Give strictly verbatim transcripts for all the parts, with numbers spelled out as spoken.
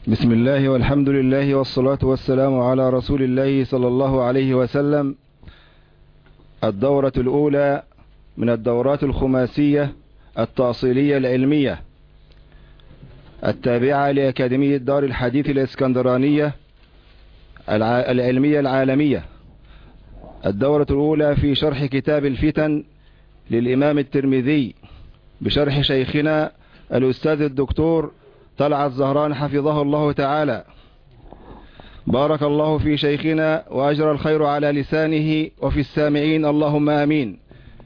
بسم الله والحمد لله والصلاة والسلام على رسول الله صلى الله عليه وسلم. الدورة الأولى من الدورات الخماسية التأصيلية العلمية التابعة لأكاديمية دار الحديث الإسكندرانية العلمية العالمية. الدورة الأولى في شرح كتاب الفتن للإمام الترمذي بشرح شيخنا الأستاذ الدكتور طلعت زهران حفظه الله تعالى. بارك الله في شيخنا وأجرى الخير على لسانه وفي السامعين، اللهم آمين.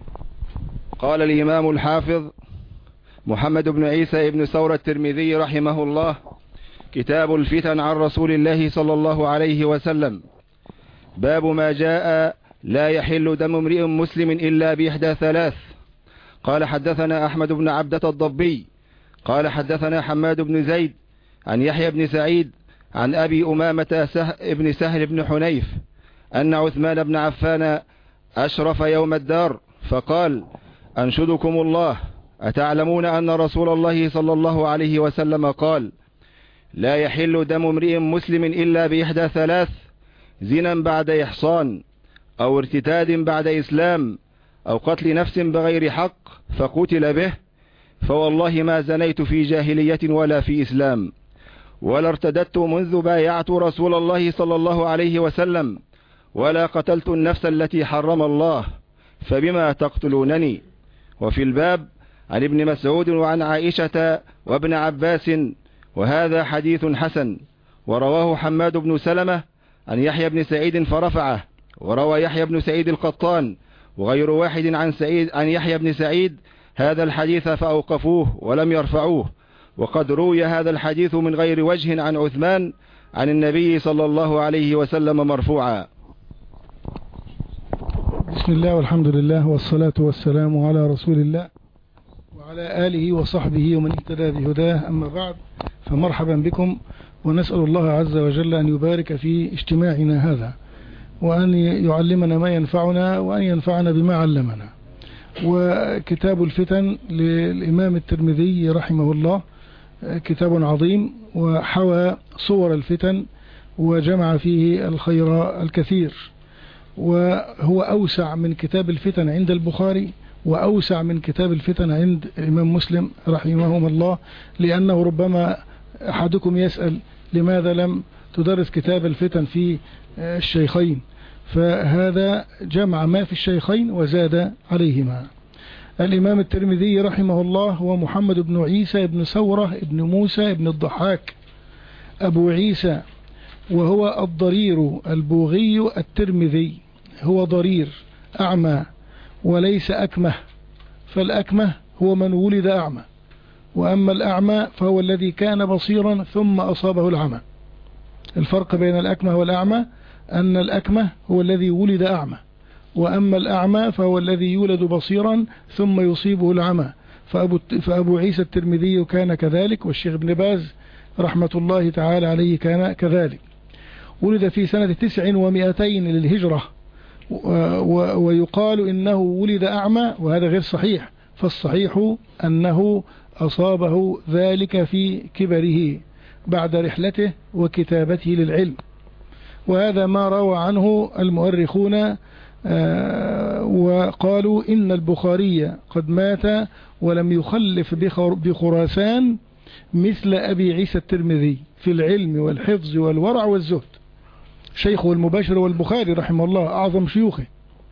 قال الإمام الحافظ محمد بن عيسى بن ثور الترمذي رحمه الله: كتاب الفتن عن رسول الله صلى الله عليه وسلم. باب ما جاء لا يحل دم امرئ مسلم إلا بإحدى ثلاث. قال حدثنا أحمد بن عبدة الضبي قال حدثنا حماد بن زيد عن يحيى بن سعيد عن أبي أمامة سه بن سهل بن حنيف أن عثمان بن عفان أشرف يوم الدار فقال: أنشدكم الله، أتعلمون أن رسول الله صلى الله عليه وسلم قال: لا يحل دم امرئ مسلم إلا بإحدى ثلاث: زنا بعد إحصان، أو ارتتاد بعد إسلام، أو قتل نفس بغير حق فقتل به، فوالله ما زنيت في جاهلية ولا في إسلام، ولا ارتددت منذ بايعت رسول الله صلى الله عليه وسلم، ولا قتلت النفس التي حرم الله، فبما تقتلونني. وفي الباب عن ابن مسعود وعن عائشة وابن عباس، وهذا حديث حسن. ورواه حماد بن سلمة عن يحيى بن سعيد فرفعه، وروى يحيى بن سعيد القطان وغير واحد عن سعيد عن يحيى بن سعيد هذا الحديث فأوقفوه ولم يرفعوه. وقد روي هذا الحديث من غير وجه عن عثمان عن النبي صلى الله عليه وسلم مرفوعا. بسم الله والحمد لله والصلاة والسلام على رسول الله وعلى آله وصحبه ومن اهتدى بهداه، أما بعد، فمرحبا بكم، ونسأل الله عز وجل أن يبارك في اجتماعنا هذا، وأن يعلمنا ما ينفعنا، وأن ينفعنا بما علمنا. وكتاب الفتن للإمام الترمذي رحمه الله كتاب عظيم، وحوى صور الفتن، وجمع فيه الخير الكثير، وهو أوسع من كتاب الفتن عند البخاري، وأوسع من كتاب الفتن عند الإمام مسلم رحمهما الله، لأنه ربما أحدكم يسأل: لماذا لم تدرس كتاب الفتن في الشيخين؟ فهذا جمع ما في الشيخين وزاد عليهما. الإمام الترمذي رحمه الله هو محمد بن عيسى بن ثورة بن موسى بن الضحاك أبو عيسى، وهو الضرير البوغي الترمذي. هو ضرير أعمى وليس أكمه، فالأكمه هو من ولد أعمى، وأما الأعمى فهو الذي كان بصيرا ثم أصابه العمى. الفرق بين الأكمه والأعمى أن الأكمه هو الذي ولد أعمى، وأما الأعمى فهو الذي يولد بصيرا ثم يصيبه العمى. فأبو, فأبو عيسى الترمذي كان كذلك، والشيخ ابن باز رحمة الله تعالى عليه كان كذلك. ولد في سنة تسع ومئتين للهجرة، ويقال إنه ولد أعمى، وهذا غير صحيح، فالصحيح أنه أصابه ذلك في كبره بعد رحلته وكتابته للعلم. وهذا ما روى عنه المؤرخون، وقالوا إن البخاري قد مات ولم يخلف بخراسان مثل أبي عيسى الترمذي في العلم والحفظ والورع والزهد. شيخه المباشر والبخاري رحمه الله أعظم شيوخه.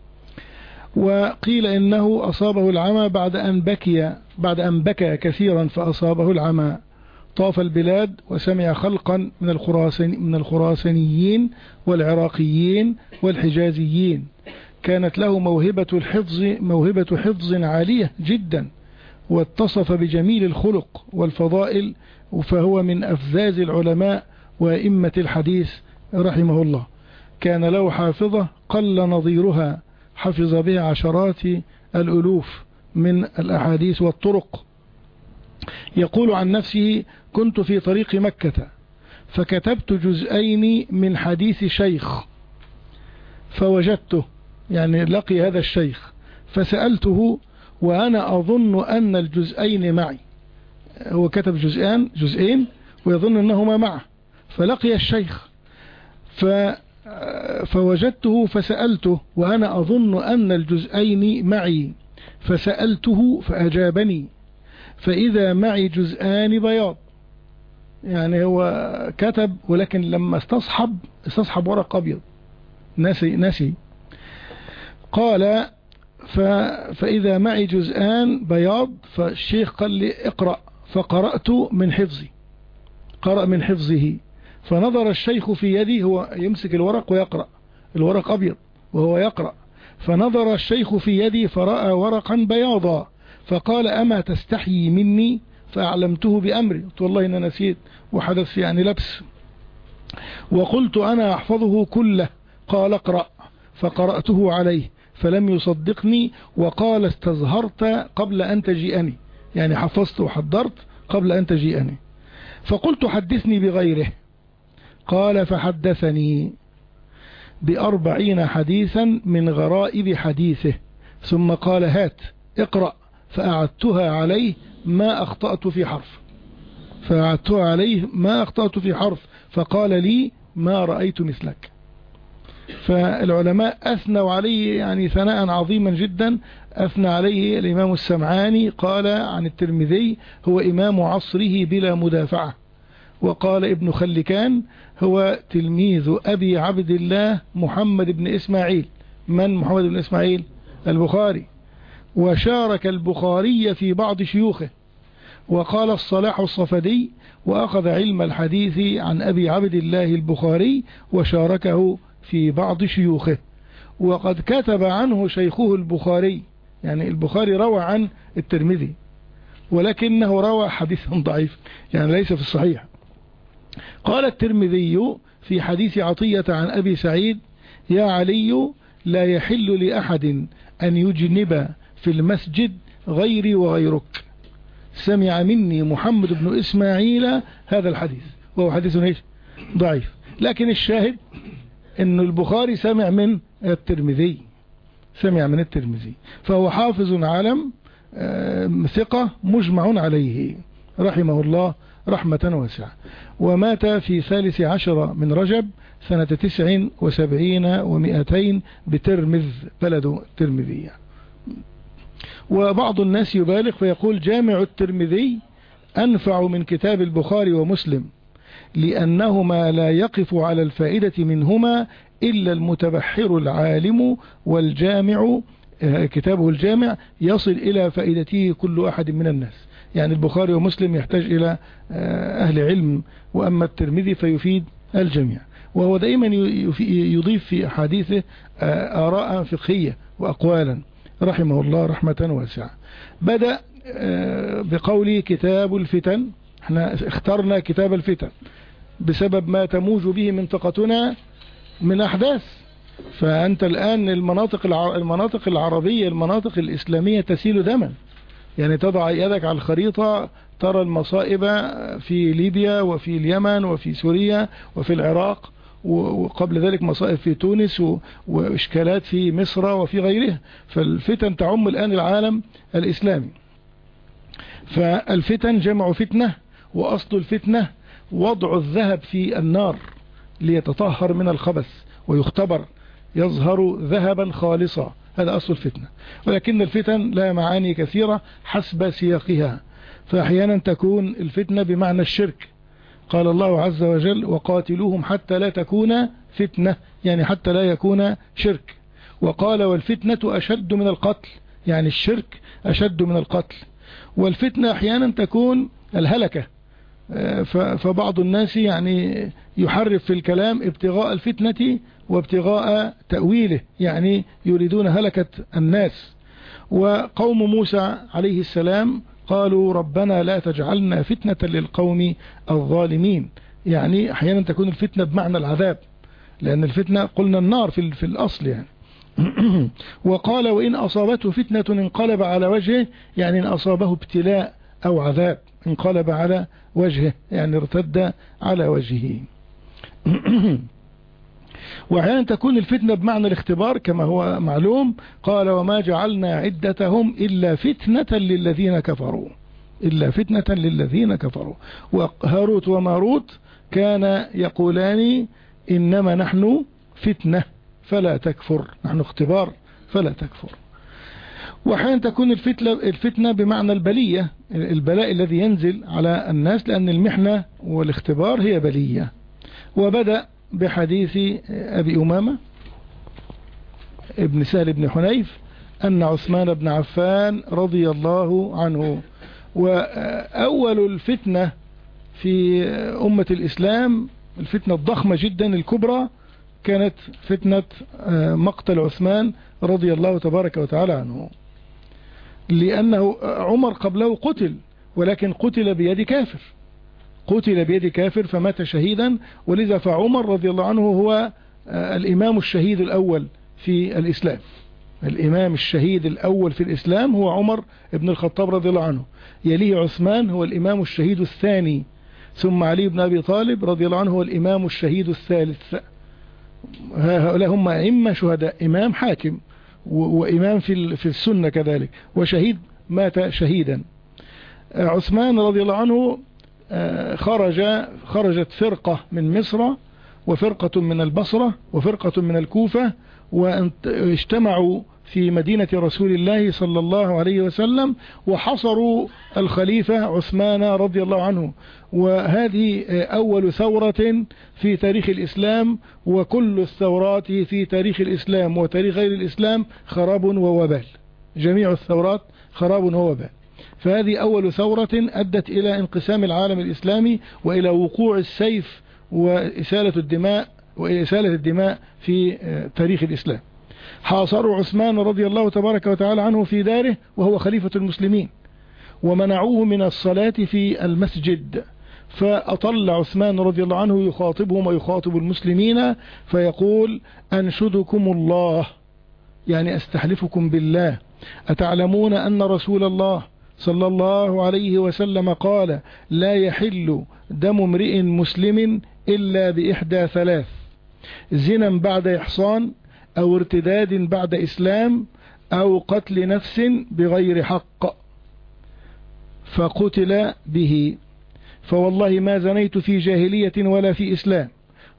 وقيل إنه أصابه العمى بعد أن بكي بعد أن بكى كثيرا فأصابه العمى. طاف البلاد وسمع خلقا من الخراسان من الخراسانيين والعراقيين والحجازيين. كانت له موهبة الحفظ موهبة حفظ عالية جدا، واتصف بجميل الخلق والفضائل، فهو من أفذاذ العلماء وأئمة الحديث رحمه الله. كان له حافظة قل نظيرها، حفظ بها عشرات الألوف من الأحاديث والطرق. يقول عن نفسه: كنت في طريق مكة فكتبت جزئين من حديث شيخ فوجدته، يعني لقي هذا الشيخ، فسألته وأنا أظن أن الجزئين معي. هو كتب جزئان جزئين ويظن أنهما معه، فلقي الشيخ ف فوجدته فسألته وأنا أظن أن الجزئين معي، فسألته فأجابني فإذا معي جزءان بياض. يعني هو كتب ولكن لما استصحب استصحب ورق أبيض، نسي نسي قال ف فإذا معي جزءان بياض. فالشيخ قال لي اقرأ، فقرأت من حفظي، قرأ من حفظه. فنظر الشيخ في يدي، هو يمسك الورق ويقرأ، الورق أبيض وهو يقرأ، فنظر الشيخ في يدي فرأى ورقا بياضا فقال أما تستحيي مني؟ فأعلمته بأمري، قلت والله إن نسيت وحدث يعني لبس. وقلت أنا أحفظه كله. قال اقرأ، فقرأته عليه فلم يصدقني وقال استظهرت قبل أن تجيئني، يعني حفظت وحضرت قبل أن تجيئني. فقلت حدثني بغيره. قال فحدثني بأربعين حديثا من غرائب حديثه، ثم قال هات اقرأ، فأعدتها عليه ما أخطأت في حرف فأعدتها عليه ما أخطأت في حرف فقال لي ما رأيت مثلك. فالعلماء أثنوا عليه يعني ثناء عظيما جدا. أثنى عليه الإمام السمعاني قال عن الترمذي هو إمام عصره بلا مدافعة. وقال ابن خلكان هو تلميذ أبي عبد الله محمد بن إسماعيل. من محمد بن إسماعيل؟ البخاري. وشارك البخاري في بعض شيوخه. وقال الصلاح الصفدي وأخذ علم الحديث عن أبي عبد الله البخاري وشاركه في بعض شيوخه. وقد كتب عنه شيخه البخاري، يعني البخاري روى عن الترمذي ولكنه روى حديث ضعيف، يعني ليس في الصحيح. قال الترمذي في حديث عطية عن أبي سعيد يا علي لا يحل لأحد أن يجنب في المسجد غيري وغيرك، سمع مني محمد بن إسماعيل هذا الحديث، وهو حديث ايش؟ ضعيف. لكن الشاهد أن البخاري سمع من الترمذي، سمع من الترمذي، فهو حافظ عالم ثقة مجمع عليه رحمه الله رحمة واسعة. ومات في ثالث عشر من رجب سنة تسع وسبعين ومئتين بترمذ، بلد الترمذية. وبعض الناس يبالغ فيقول جامع الترمذي أنفع من كتاب البخاري ومسلم، لأنهما لا يقف على الفائدة منهما إلا المتبحر العالم، والجامع كتابه الجامع يصل إلى فائدته كل أحد من الناس. يعني البخاري ومسلم يحتاج إلى أهل علم، وأما الترمذي فيفيد الجميع. وهو دائما يضيف في أحاديثه آراء فقهية وأقوالا رحمه الله رحمة واسعة. بدأ بقول كتاب الفتن. احنا اخترنا كتاب الفتن بسبب ما تموج به منطقتنا من أحداث. فأنت الآن المناطق المناطق العربية المناطق الإسلامية تسيل دما، يعني تضع يدك على الخريطة ترى المصائب في ليبيا وفي اليمن وفي سوريا وفي العراق، وقبل ذلك مصائب في تونس وإشكالات في مصر وفي غيرها. فالفتن تعم الآن العالم الإسلامي. فالفتن جمع فتنة، وأصل الفتنة وضع الذهب في النار ليتطهر من الخبث ويختبر يظهر ذهبا خالصا، هذا أصل الفتنة. ولكن الفتن لها معاني كثيرة حسب سياقها. فأحيانا تكون الفتنة بمعنى الشرك، قال الله عز وجل وقاتلوهم حتى لا تكون فتنة، يعني حتى لا يكون شرك. وقال والفتنة أشد من القتل، يعني الشرك أشد من القتل. والفتنة أحيانا تكون الهلكة، فبعض الناس يعني يحرف في الكلام ابتغاء الفتنة وابتغاء تأويله، يعني يريدون هلكة الناس. وقوم موسى عليه السلام قالوا ربنا لا تجعلنا فتنة للقوم الظالمين، يعني أحيانا تكون الفتنة بمعنى العذاب، لأن الفتنة قلنا النار في, في الأصل يعني. وقال وإن أصابته فتنة انقلب على وجهه، يعني إن أصابه ابتلاء أو عذاب انقلب على وجهه، يعني ارتد على وجهه. وأحيانا تكون الفتنة بمعنى الاختبار كما هو معلوم، قال وما جعلنا عدتهم إلا فتنة للذين كفروا، إلا فتنة للذين كفروا. وهاروت وماروت كان يقولان إنما نحن فتنة فلا تكفر، نحن اختبار فلا تكفر. وأحيانا تكون الفتنة, الفتنة بمعنى البلية، البلاء الذي ينزل على الناس، لأن المحنة والاختبار هي بلية. وبدأ بحديث أبي أمامة ابن سهل بن حنيف أن عثمان بن عفان رضي الله عنه، وأول الفتنة في أمة الإسلام، الفتنة الضخمة جدا الكبرى، كانت فتنة مقتل عثمان رضي الله تبارك وتعالى عنه، لأنه عمر قبله قتل، ولكن قتل بيد كافر، قتل بيد كافر فمات شهيدا. ولذا فعمر رضي الله عنه هو الإمام الشهيد الأول في الإسلام، الإمام الشهيد الأول في الإسلام هو عمر بن الخطاب رضي الله عنه، يليه عثمان هو الإمام الشهيد الثاني، ثم علي بن أبي طالب رضي الله عنه هو الإمام الشهيد الثالث. هؤلاء هم أئمة شهداء، إمام حاكم وإمام في في السنة كذلك، وشهيد مات شهيدا. عثمان رضي الله عنه خرج خرجت فرقة من مصر وفرقة من البصرة وفرقة من الكوفة، واجتمعوا في مدينة رسول الله صلى الله عليه وسلم وحصروا الخليفة عثمان رضي الله عنه. وهذه أول ثورة في تاريخ الإسلام، وكل الثورات في تاريخ الإسلام وتاريخ غير الإسلام خراب ووبال، جميع الثورات خراب ووبال. فهذه أول ثورة أدت إلى انقسام العالم الإسلامي وإلى وقوع السيف وإسالة الدماء وإسالة الدماء في تاريخ الإسلام. حاصروا عثمان رضي الله تبارك وتعالى عنه في داره وهو خليفة المسلمين، ومنعوه من الصلاة في المسجد، فأطل عثمان رضي الله عنه يخاطبهم ويخاطب المسلمين فيقول: أنشدكم الله، يعني أستحلفكم بالله، أتعلمون أن رسول الله صلى الله عليه وسلم قال: لا يحل دم امرئ مسلم إلا بإحدى ثلاث: زنا بعد إحصان، أو ارتداد بعد إسلام، أو قتل نفس بغير حق. فقتل به. فوالله ما زنيت في جاهلية ولا في إسلام،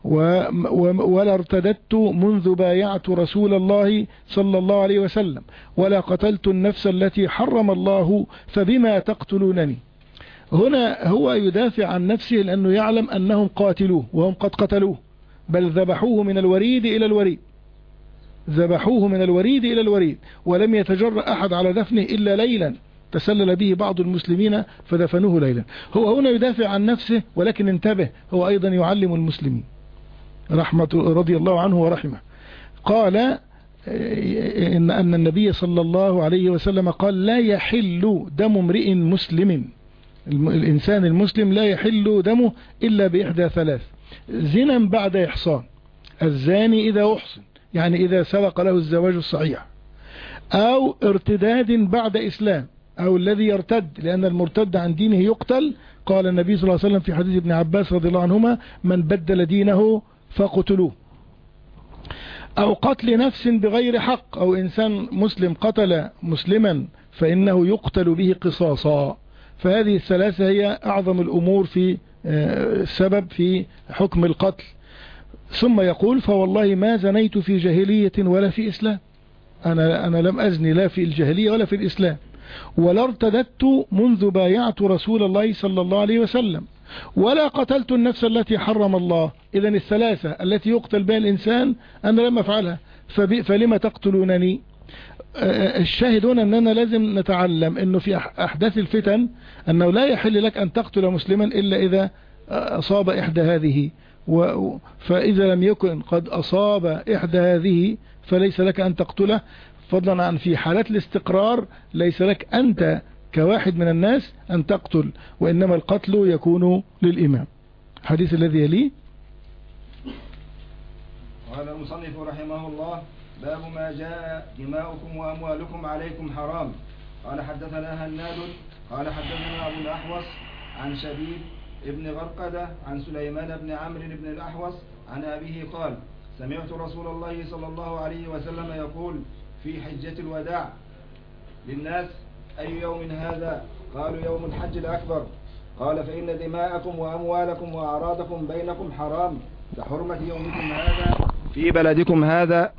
ولا ارتددت منذ بايعت رسول الله صلى الله عليه وسلم، ولا قتلت النفس التي حرم الله، فبما تقتلونني. هنا هو يدافع عن نفسه لأنه يعلم أنهم قاتلوه وهم قد قتلوه، بل ذبحوه من الوريد إلى الوريد، ذبحوه من الوريد إلى الوريد، ولم يتجرأ أحد على دفنه إلا ليلا، تسلل به بعض المسلمين فدفنوه ليلا. هو هنا يدافع عن نفسه، ولكن انتبه، هو أيضا يعلم المسلمين رحمة رضي الله عنه ورحمه. قال إن أن النبي صلى الله عليه وسلم قال: لا يحل دم امرئ مسلم، الإنسان المسلم لا يحل دمه إلا بإحدى ثلاث: زنا بعد إحصان، الزاني إذا أحصن يعني إذا سبق له الزواج الصحيح، أو ارتداد بعد إسلام، أو الذي يرتد، لأن المرتد عن دينه يقتل. قال النبي صلى الله عليه وسلم في حديث ابن عباس رضي الله عنهما: من بدل دينه فقتلوه. أو قتل نفس بغير حق، أو إنسان مسلم قتل مسلما فإنه يقتل به قصاصا. فهذه الثلاثة هي أعظم الأمور في السبب في حكم القتل. ثم يقول: فوالله ما زنيت في جاهلية ولا في إسلام، أنا, أنا لم أزني لا في الجاهلية ولا في الإسلام، ولا ارتددت منذ بايعت رسول الله صلى الله عليه وسلم، ولا قتلت النفس التي حرم الله. إذن الثلاثة التي يقتل بها الإنسان أنا لم أفعلها، فلما تقتلونني؟ الشاهد هنا أننا لازم نتعلم أنه في أحداث الفتن أنه لا يحل لك أن تقتل مسلما إلا إذا أصاب إحدى هذه، فإذا لم يكن قد أصاب إحدى هذه فليس لك أن تقتله، فضلا عن في حالات الاستقرار ليس لك أنت كواحد من الناس أن تقتل، وإنما القتل يكون للإمام. الحديث الذي يليه: قال المصنف رحمه الله: باب ما جاء دماؤكم وأموالكم عليكم حرام. قال حدثنا هناد قال حدثنا أبو الأحوص عن شبيب ابن غرقدة عن سليمان بن عمرو بن الأحوص عن أبيه قال: سمعت رسول الله صلى الله عليه وسلم يقول في حجة الوداع للناس: أي يوم هذا؟ قالوا: يوم الحج الأكبر. قال فإن دماءكم وأموالكم وأعراضكم بينكم حرام كحرمة يومكم هذا في بلدكم هذا.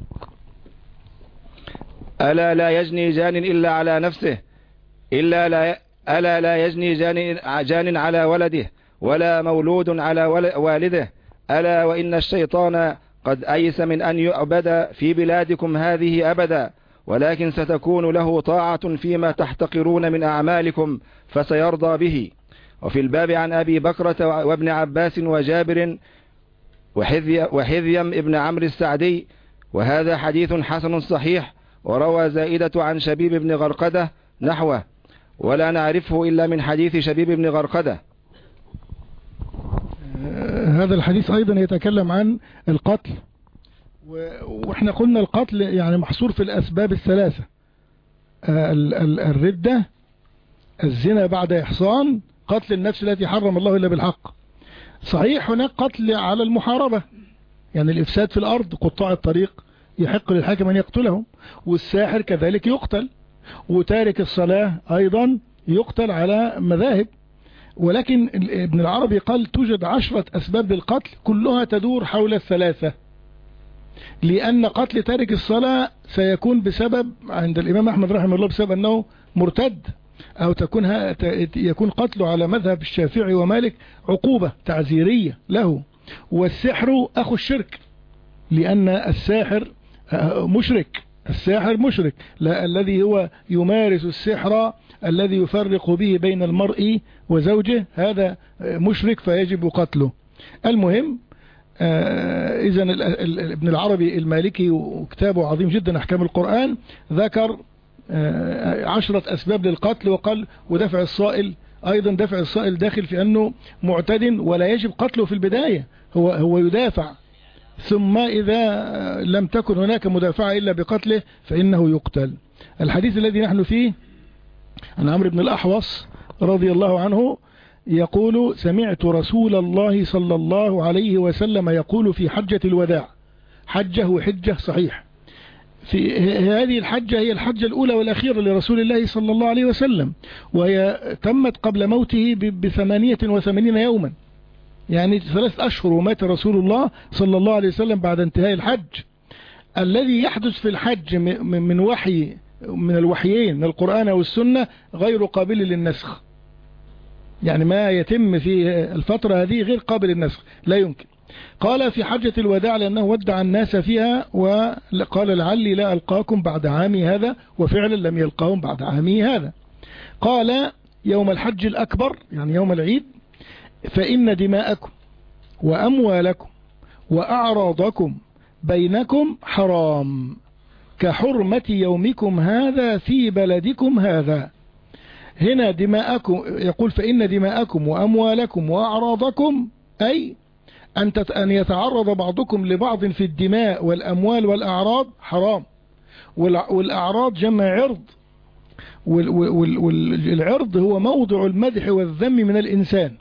ألا لا يجني جان إلا على نفسه إلا لا ألا لا يجني جان, جان على ولده ولا مولود على والده. ألا وإن الشيطان قد أيس من أن يعبد في بلادكم هذه أبدا، ولكن ستكون له طاعة فيما تحتقرون من أعمالكم فسيرضى به. وفي الباب عن أبي بكرة وابن عباس وجابر وحذيم ابن عمرو السعدي، وهذا حديث حسن صحيح. وروى زائدة عن شبيب بن غرقدة نحوه، ولا نعرفه إلا من حديث شبيب بن غرقدة. هذا الحديث أيضا يتكلم عن القتل، وإحنا قلنا القتل يعني محصور في الأسباب الثلاثة: الردة، الزنا بعد إحصان، قتل النفس التي حرم الله إلا بالحق. صحيح هناك قتل على المحاربة، يعني الإفساد في الأرض، قطاع الطريق يحق للحاكم أن يقتلهم، والساحر كذلك يقتل، وتارك الصلاة أيضا يقتل على مذاهب. ولكن ابن العربي قال توجد عشرة أسباب للقتل كلها تدور حول الثلاثة، لأن قتل تارك الصلاة سيكون بسبب عند الإمام أحمد رحمه الله بسبب أنه مرتد، أو تكون يكون قتله على مذهب الشافعي ومالك عقوبة تعزيرية له. والسحر أخو الشرك، لأن الساحر مشرك، الساحر مشرك، لا الذي هو يمارس السحر الذي يفرق به بين المرء وزوجه هذا مشرك فيجب قتله. المهم إذا ابن العربي المالكي وكتابه عظيم جدا أحكام القرآن ذكر عشرة أسباب للقتل، وقال ودفع الصائل أيضا، دفع الصائل داخل في أنه معتد ولا يجب قتله في البداية، هو هو يدافع، ثم إذا لم تكن هناك مدافعة إلا بقتله فإنه يقتل. الحديث الذي نحن فيه عن عمرو بن الأحوص رضي الله عنه يقول: سمعت رسول الله صلى الله عليه وسلم يقول في حجة الوداع، حجة وحجة صحيح، في هذه الحجة هي الحجة الأولى والأخيرة لرسول الله صلى الله عليه وسلم، وهي تمت قبل موته بثمانية وثمانين يوما، يعني ثلاث أشهر ومات رسول الله صلى الله عليه وسلم بعد انتهاء الحج. الذي يحدث في الحج من وحي من الوحيين من القرآن والسنة غير قابل للنسخ، يعني ما يتم في الفترة هذه غير قابل للنسخ، لا يمكن. قال في حجة الوداع لأنه ودع الناس فيها وقال لعلي لا ألقاكم بعد عامي هذا، وفعلا لم يلقاهم بعد عامي هذا. قال يوم الحج الأكبر يعني يوم العيد: فإن دماءكم وأموالكم وأعراضكم بينكم حرام كحرمة يومكم هذا في بلدكم هذا. هنا دماءكم يقول فإن دماءكم وأموالكم وأعراضكم، أي أن يتعرض بعضكم لبعض في الدماء والأموال والأعراض حرام. والأعراض جمع عرض، والعرض هو موضع المدح والذم من الإنسان.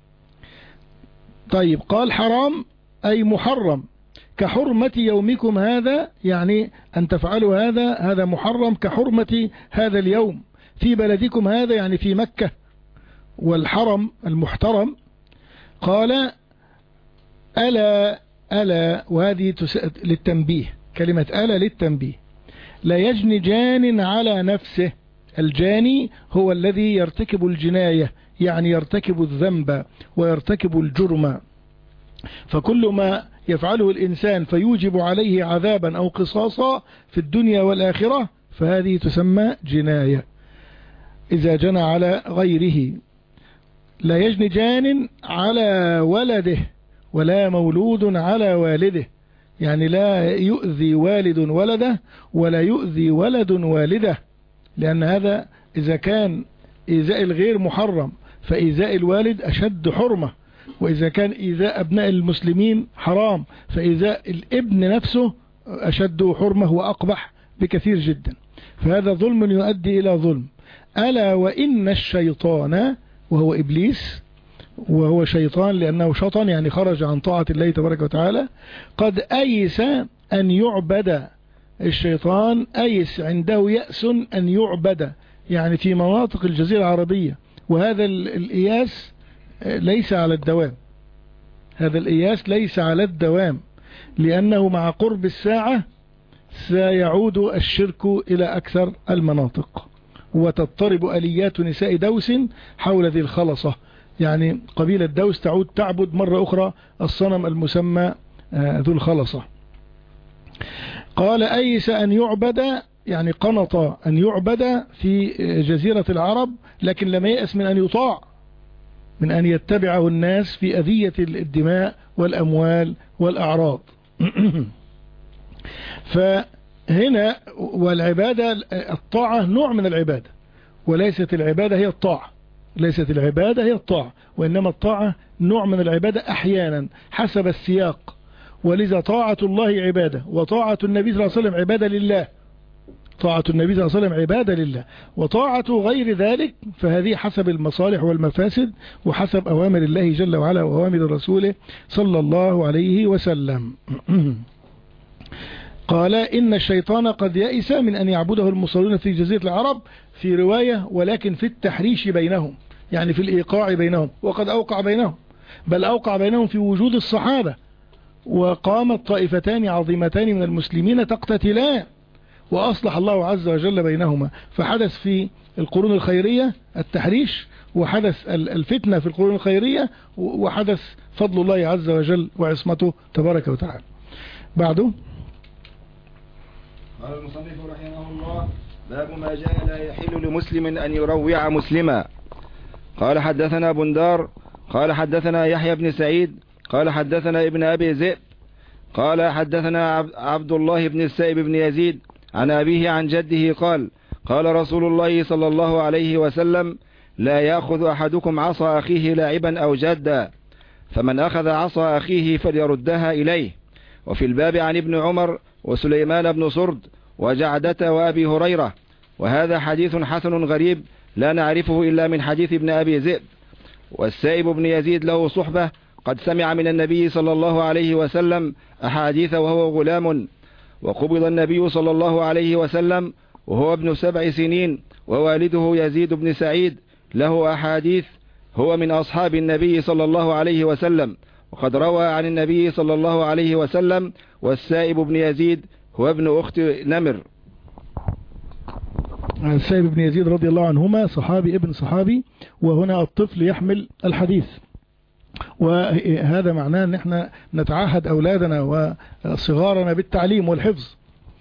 طيب قال حرام أي محرم، كحرمة يومكم هذا يعني أن تفعلوا هذا هذا محرم كحرمة هذا اليوم في بلدكم هذا يعني في مكة والحرم المحترم. قال ألا ألا، وهذه للتنبيه، كلمة ألا للتنبيه. لا يجني جان على نفسه، الجاني هو الذي يرتكب الجناية، يعني يرتكب الذنب ويرتكب الجرم، فكل ما يفعله الإنسان فيوجب عليه عذابا أو قصاصا في الدنيا والآخرة فهذه تسمى جناية إذا جنى على غيره. لا يجني جان على ولده ولا مولود على والده، يعني لا يؤذي والد ولده ولا يؤذي ولد والده، لأن هذا إذا كان إيذاء الغير محرم فإيذاء الوالد أشد حرمة، وإذا كان إيذاء أبناء المسلمين حرام فإيذاء الابن نفسه أشد حرمة وأقبح بكثير جدا، فهذا ظلم يؤدي إلى ظلم. ألا وإن الشيطان، وهو إبليس، وهو شيطان لأنه شطن يعني خرج عن طاعة الله تبارك وتعالى، قد أيس أن يعبد. الشيطان أيس، عنده يأس أن يعبد، يعني في مناطق الجزيرة العربية، وهذا الإياس ليس على الدوام، هذا القياس ليس على الدوام، لأنه مع قرب الساعة سيعود الشرك إلى أكثر المناطق، وتضطرب آليات نساء دوس حول ذي الخلصة، يعني قبيلة دوس تعود تعبد مرة أخرى الصنم المسمى ذو الخلصة. قال أيس أن يعبد، يعني قنط أن يعبد في جزيرة العرب، لكن لم يأس من أن يطاع، من أن يتبعه الناس في أذية الدماء والأموال والأعراض. فهنا والعبادة الطاعة نوع من العبادة، وليست العبادة هي الطاعة، ليست العبادة هي الطاعة، وإنما الطاعة نوع من العبادة أحيانا حسب السياق. ولذا طاعة الله عبادة، وطاعة النبي صلى الله عليه وسلم عبادة لله، طاعة النبي صلى الله عليه وسلم عبادة لله، وطاعة غير ذلك فهذه حسب المصالح والمفاسد وحسب أوامر الله جل وعلا وأوامر رسوله صلى الله عليه وسلم. قال إن الشيطان قد يئس من أن يعبده المصلون في جزيرة العرب، في رواية ولكن في التحريش بينهم، يعني في الإيقاع بينهم، وقد أوقع بينهم، بل أوقع بينهم في وجود الصحابة، وقامت طائفتان عظيمتان من المسلمين تقتتلان، وأصلح الله عز وجل بينهما، فحدث في القرون الخيرية التحريش، وحدث الفتنة في القرون الخيرية، وحدث فضل الله عز وجل وعصمته تبارك وتعالى. بعده قال المصنف رحمه الله: باب ما جاء لا يحل لمسلم أن يروع مسلما. قال حدثنا بندار قال حدثنا يحيى بن سعيد قال حدثنا ابن أبي ذئب قال حدثنا عبد الله بن السائب بن يزيد عن أبيه عن جده قال: قال رسول الله صلى الله عليه وسلم: لا يأخذ أحدكم عصا أخيه لاعبا أو جادا، فمن أخذ عصا أخيه فليردها إليه. وفي الباب عن ابن عمر وسليمان بن صرد وجعدة وأبي هريرة. وهذا حديث حسن غريب لا نعرفه إلا من حديث ابن أبي ذئب. والسائب بن يزيد له صحبة قد سمع من النبي صلى الله عليه وسلم أحاديث وهو غلام، وقبض النبي صلى الله عليه وسلم وهو ابن سبع سنين، ووالده يزيد بن سعيد له أحاديث، هو من أصحاب النبي صلى الله عليه وسلم، وقد روى عن النبي صلى الله عليه وسلم. والسائب بن يزيد هو ابن أخت نمر. السائب بن يزيد رضي الله عنهما صحابي ابن صحابي، وهنا الطفل يحمل الحديث، وهذا معناه ان احنا نتعاهد اولادنا وصغارنا بالتعليم والحفظ.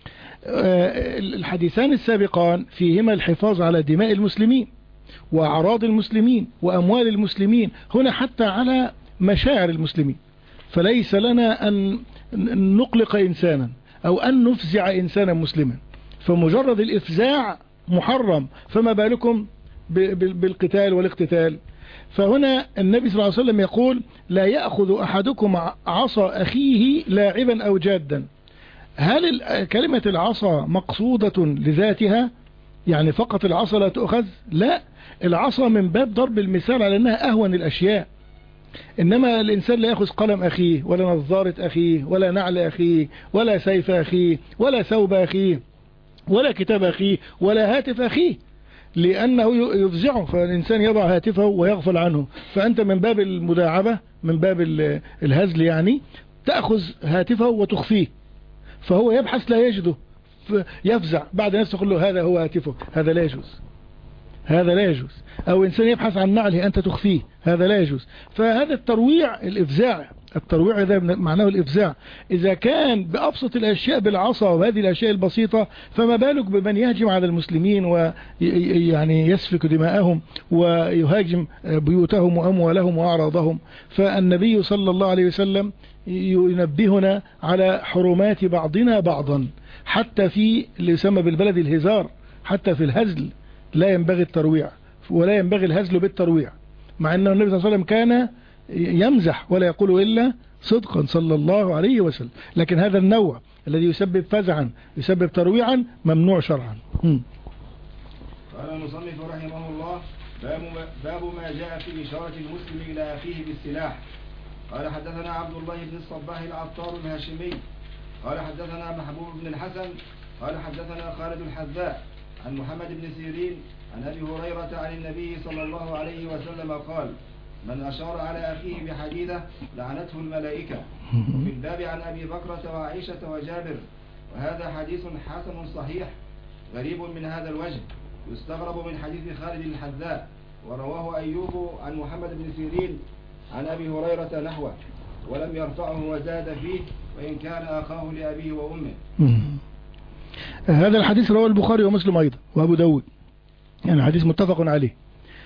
الحديثان السابقان فيهما الحفاظ على دماء المسلمين واعراض المسلمين واموال المسلمين، هنا حتى على مشاعر المسلمين، فليس لنا ان نقلق انسانا او ان نفزع انسانا مسلما، فمجرد الافزاع محرم، فما بالكم بالقتال والاقتتال. فهنا النبي صلى الله عليه وسلم يقول: لا يأخذ أحدكم عصا أخيه لاعبا أو جادا. هل كلمة العصا مقصودة لذاتها، يعني فقط العصا لا تؤخذ؟ لا، العصا من باب ضرب المثال على أنها أهون الأشياء. إنما الإنسان لا يأخذ قلم أخيه ولا نظارة أخيه ولا نعل أخيه ولا سيف أخيه ولا ثوب أخيه ولا كتاب أخيه ولا هاتف أخيه، لأنه يفزعه، فالإنسان يضع هاتفه ويغفل عنه، فأنت من باب المداعبة، من باب الهزل يعني، تأخذ هاتفه وتخفيه، فهو يبحث لا يجده، يفزع بعد نفسه يقول له هذا هو هاتفه، هذا لا يجوز، هذا لا يجوز. أو إنسان يبحث عن نعله أنت تخفيه، هذا لا يجوز. فهذا الترويع الإفزاع، الترويع هذا معناه الإفزاع. إذا كان بأبسط الأشياء بالعصا وهذه الأشياء البسيطة، فما بالك بمن يهجم على المسلمين ويعني يسفك دماءهم ويهاجم بيوتهم وأموالهم وأعراضهم. فالنبي صلى الله عليه وسلم ينبهنا على حرمات بعضنا بعضا، حتى في اللي يسمى بالبلد الهزار، حتى في الهزل لا ينبغي الترويع، ولا ينبغي الهزل بالترويع، مع أن النبي صلى الله عليه وسلم كان يمزح ولا يقول إلا صدقا صلى الله عليه وسلم. لكن هذا النوع الذي يسبب فزعا يسبب ترويعا ممنوع شرعا. قال المصنف رحمه الله: باب ما جاء في إشارة المسلم إلى أخيه بالسلاح. قال حدثنا عبد الله بن الصباح العطار الهاشمي قال حدثنا محبوب بن الحسن قال حدثنا خالد الحذاء عن محمد بن سيرين عن أبي هريرة عن النبي صلى الله عليه وسلم قال: من أشار على أخيه بحديدة لعنته الملائكة. في الباب عن أبي بكرة وعائشة وجابر. وهذا حديث حسن صحيح غريب من هذا الوجه، يستغرب من حديث خالد الحذاء، ورواه أيوب عن محمد بن سيرين عن أبي هريرة نحوه ولم يرفعه وزاد فيه وإن كان أخاه لأبيه وأمه. هذا الحديث رواه البخاري ومسلم أيضا وأبو داود، يعني حديث متفق عليه.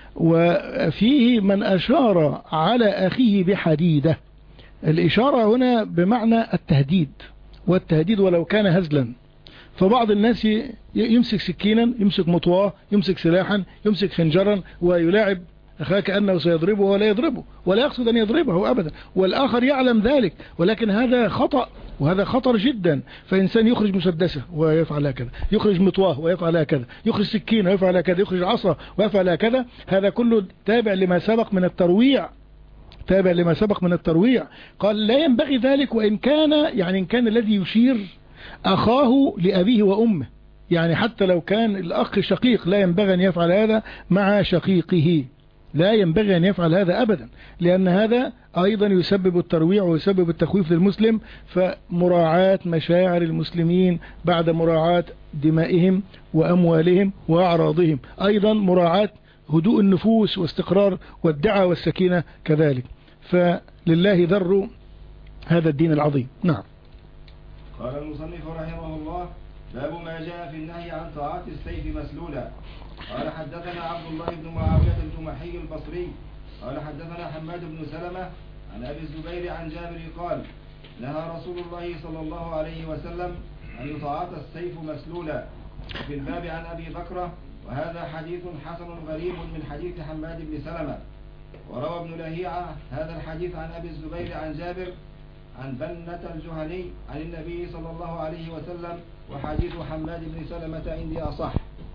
وفيه من أشار على أخيه بحديدة. الإشارة هنا بمعنى التهديد، والتهديد ولو كان هزلا. فبعض الناس يمسك سكينا، يمسك مطواه، يمسك سلاحا، يمسك خنجرا ويلاعب أخاه كأنه سيضربه ولا يضربه ولا يقصد أن يضربه أبدا، والآخر يعلم ذلك، ولكن هذا خطأ وهذا خطر جدا. فإنسان يخرج مسدسه ويفعل هكذا، يخرج مطواه ويفعل هكذا، يخرج سكين ويفعل هكذا، يخرج عصا ويفعل هكذا. هذا كله تابع لما سبق من الترويع، تابع لما سبق من الترويع. قال لا ينبغي ذلك، وإن كان يعني إن كان الذي يشير أخاه لأبيه وأمه، يعني حتى لو كان الأخ شقيق لا ينبغي أن يفعل هذا مع شقيقه، لا ينبغي أن يفعل هذا أبدا، لأن هذا أيضا يسبب الترويع ويسبب التخويف للمسلم. فمراعاة مشاعر المسلمين بعد مراعاة دمائهم وأموالهم وأعراضهم، أيضا مراعاة هدوء النفوس واستقرار والدعاء والسكينة كذلك. فلله ذر هذا الدين العظيم. نعم. قال المصنف رحمه الله: باب ما جاء في النهي عن طاعات السيف مسلولا. قال حدثنا عبد الله بن معاوية الجمحي البصري قال حدثنا حماد بن سلمة عن أبي الزبير عن جابر قال: نهى رسول الله صلى الله عليه وسلم أن يتعاطى السيف مسلولا. وفي الباب عن أبي بكرة. وهذا حديث حسن غريب من حديث حماد بن سلمة. وروى ابن لهيعة هذا الحديث عن أبي الزبير عن جابر عن بنة الجهني عن النبي صلى الله عليه وسلم. وحديث حماد بن سلمة عندي أصح.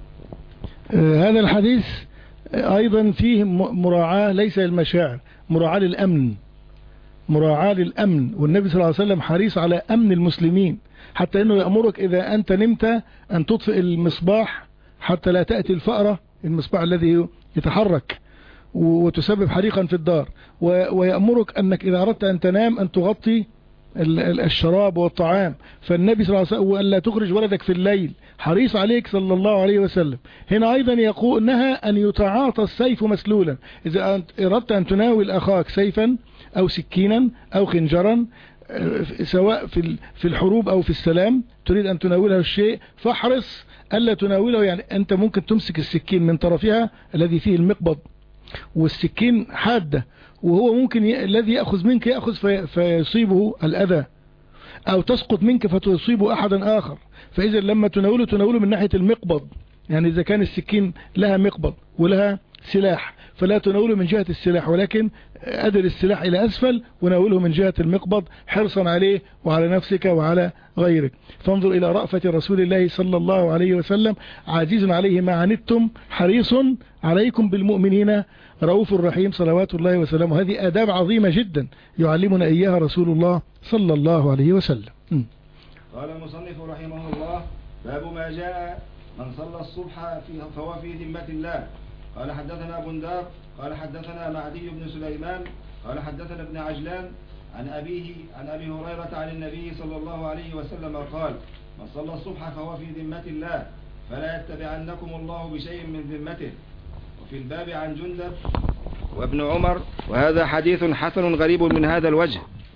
هذا الحديث أيضا فيه مراعاة ليس للمشاعر، مراعاة للأمن، مراعاة للأمن. والنبي صلى الله عليه وسلم حريص على أمن المسلمين، حتى أنه يأمرك إذا أنت نمت أن تطفئ المصباح حتى لا تأتي الفأرة، المصباح الذي يتحرك وتسبب حريقا في الدار. ويأمرك أنك إذا أردت أن تنام أن تغطي الشراب والطعام. فالنبي صلى الله عليه وسلم وأن لا تخرج ولدك في الليل، حريص عليك صلى الله عليه وسلم. هنا أيضا يقول نهى أن يتعاطى السيف مسلولا. إذا أردت أن تناول أخاك سيفا أو سكينا أو خنجرا، سواء في في الحروب أو في السلام، تريد أن تناوله الشيء، فاحرص ألا تناوله. يعني أنت ممكن تمسك السكين من طرفها الذي فيه المقبض، والسكين حادة، وهو ممكن ي... الذي يأخذ منك يأخذ في... فيصيبه الأذى، أو تسقط منك فتصيب أحدا آخر. فإذا لما تناوله تناوله من ناحية المقبض، يعني إذا كان السكين لها مقبض ولها سلاح فلا تناوله من جهة السلاح، ولكن أدر السلاح إلى أسفل وناوله من جهة المقبض، حرصا عليه وعلى نفسك وعلى غيرك. فانظر إلى رأفة رسول الله صلى الله عليه وسلم: عزيز عليه ما عنتم حريص عليكم بالمؤمنين رؤوف رحيم، صلوات الله وسلامه. هذه آداب عظيمة جدا يعلمنا إياها رسول الله صلى الله عليه وسلم. م. قال المصنف رحمه الله: باب ما جاء من صلى الصبح فهو في ذمة الله. قال حدثنا بندار قال حدثنا معدي بن سليمان قال حدثنا ابن عجلان عن أبيه عن أبي هريرة عن النبي صلى الله عليه وسلم قال: من صلى الصبح فهو في ذمة الله، فلا يتبعنكم الله بشيء من ذمته. وفي الباب عن جندب وابن عمر. وهذا حديث حسن غريب من هذا الوجه.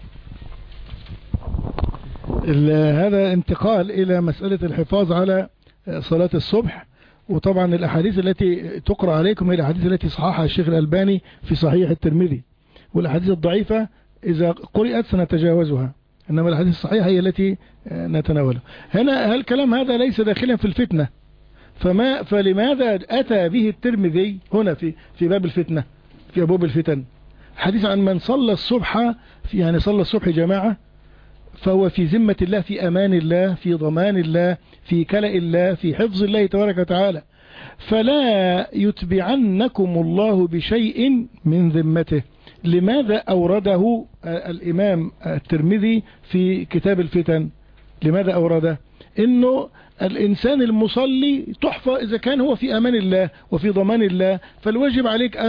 هذا انتقال إلى مسألة الحفاظ على صلاة الصبح. وطبعا الأحاديث التي تقرأ عليكم هي الأحاديث التي صححها الشيخ الألباني في صحيح الترمذي، والأحاديث الضعيفة إذا قرأت سنتجاوزها، إنما الأحاديث الصحيحة هي التي نتناولها. هنا الكلام هذا ليس داخلا في الفتنة، فما فلماذا أتى به الترمذي هنا في في باب الفتنة، في أبواب الفتن؟ حديث عن من صلى الصبح، في يعني صلى الصبح جماعة فهو في ذمة الله، في أمان الله، في ضمان الله، في كلأ الله، في حفظ الله تبارك وتعالى. فلا يتبعنكم الله بشيء من ذمته. لماذا أورده الإمام الترمذي في كتاب الفتن؟ لماذا أورده؟ إنه الإنسان المصلي تحفظ إذا كان هو في أمان الله وفي ضمان الله، فالواجب عليك أن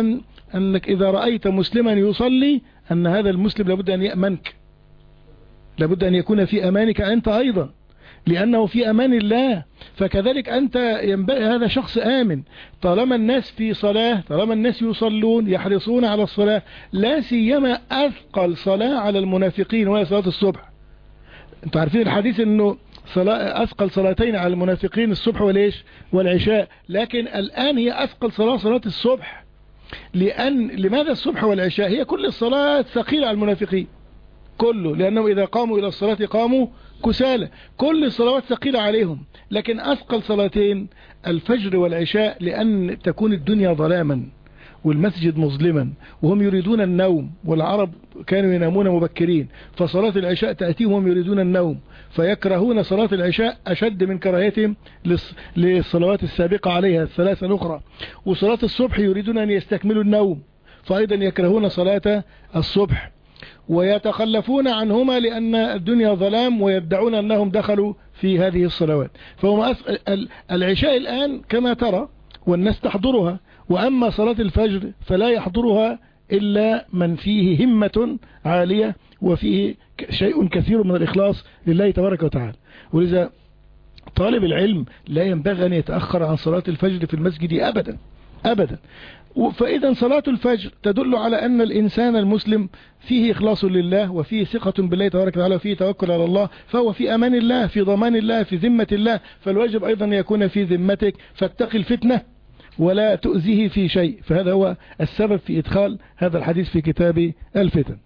أنك إذا رأيت مسلما يصلي أن هذا المسلم لابد أن يأمنك، لابد أن يكون في أمانك أنت أيضا، لأنه في أمان الله. فكذلك أنت ينبغي هذا شخص آمن. طالما الناس في صلاة، طالما الناس يصلون يحرصون على الصلاة، لا سيما أثقل صلاة على المنافقين وهي صلاة الصبح. أنتوا عارفين الحديث أنه صلاة أثقل صلاتين على المنافقين الصبح والإيش والعشاء، لكن الآن هي أثقل صلاة صلاة الصبح. لأن لماذا الصبح والعشاء؟ هي كل الصلاة ثقيلة على المنافقين كله، لأنهم إذا قاموا إلى الصلاة قاموا كسالى، كل الصلوات ثقيلة عليهم. لكن أثقل صلاتين الفجر والعشاء، لأن تكون الدنيا ظلاما والمسجد مظلما وهم يريدون النوم، والعرب كانوا ينامون مبكرين، فصلاة العشاء تأتيهم وهم يريدون النوم، فيكرهون صلاة العشاء أشد من كراهيتهم للصلوات السابقة عليها الثلاثة الأخرى. وصلاة الصبح يريدون أن يستكملوا النوم، فأيضا يكرهون صلاة الصبح ويتخلفون عنهما لأن الدنيا ظلام، ويدعون أنهم دخلوا في هذه الصلوات. فهم العشاء الآن كما ترى والناس تحضرها، وأما صلاة الفجر فلا يحضرها إلا من فيه همة عالية وفيه شيء كثير من الإخلاص لله تبارك وتعالى. ولذا طالب العلم لا ينبغي أن يتأخر عن صلاة الفجر في المسجد أبدا أبدا. فإذا صلاة الفجر تدل على أن الإنسان المسلم فيه إخلاص لله، وفيه ثقة بالله تبارك وتعالى، وفيه توكل على الله، فهو في أمان الله، في ضمان الله، في ذمة الله. فالواجب أيضا يكون في ذمتك، فاتقي الفتنة ولا تؤذيه في شيء. فهذا هو السبب في إدخال هذا الحديث في كتاب الفتن.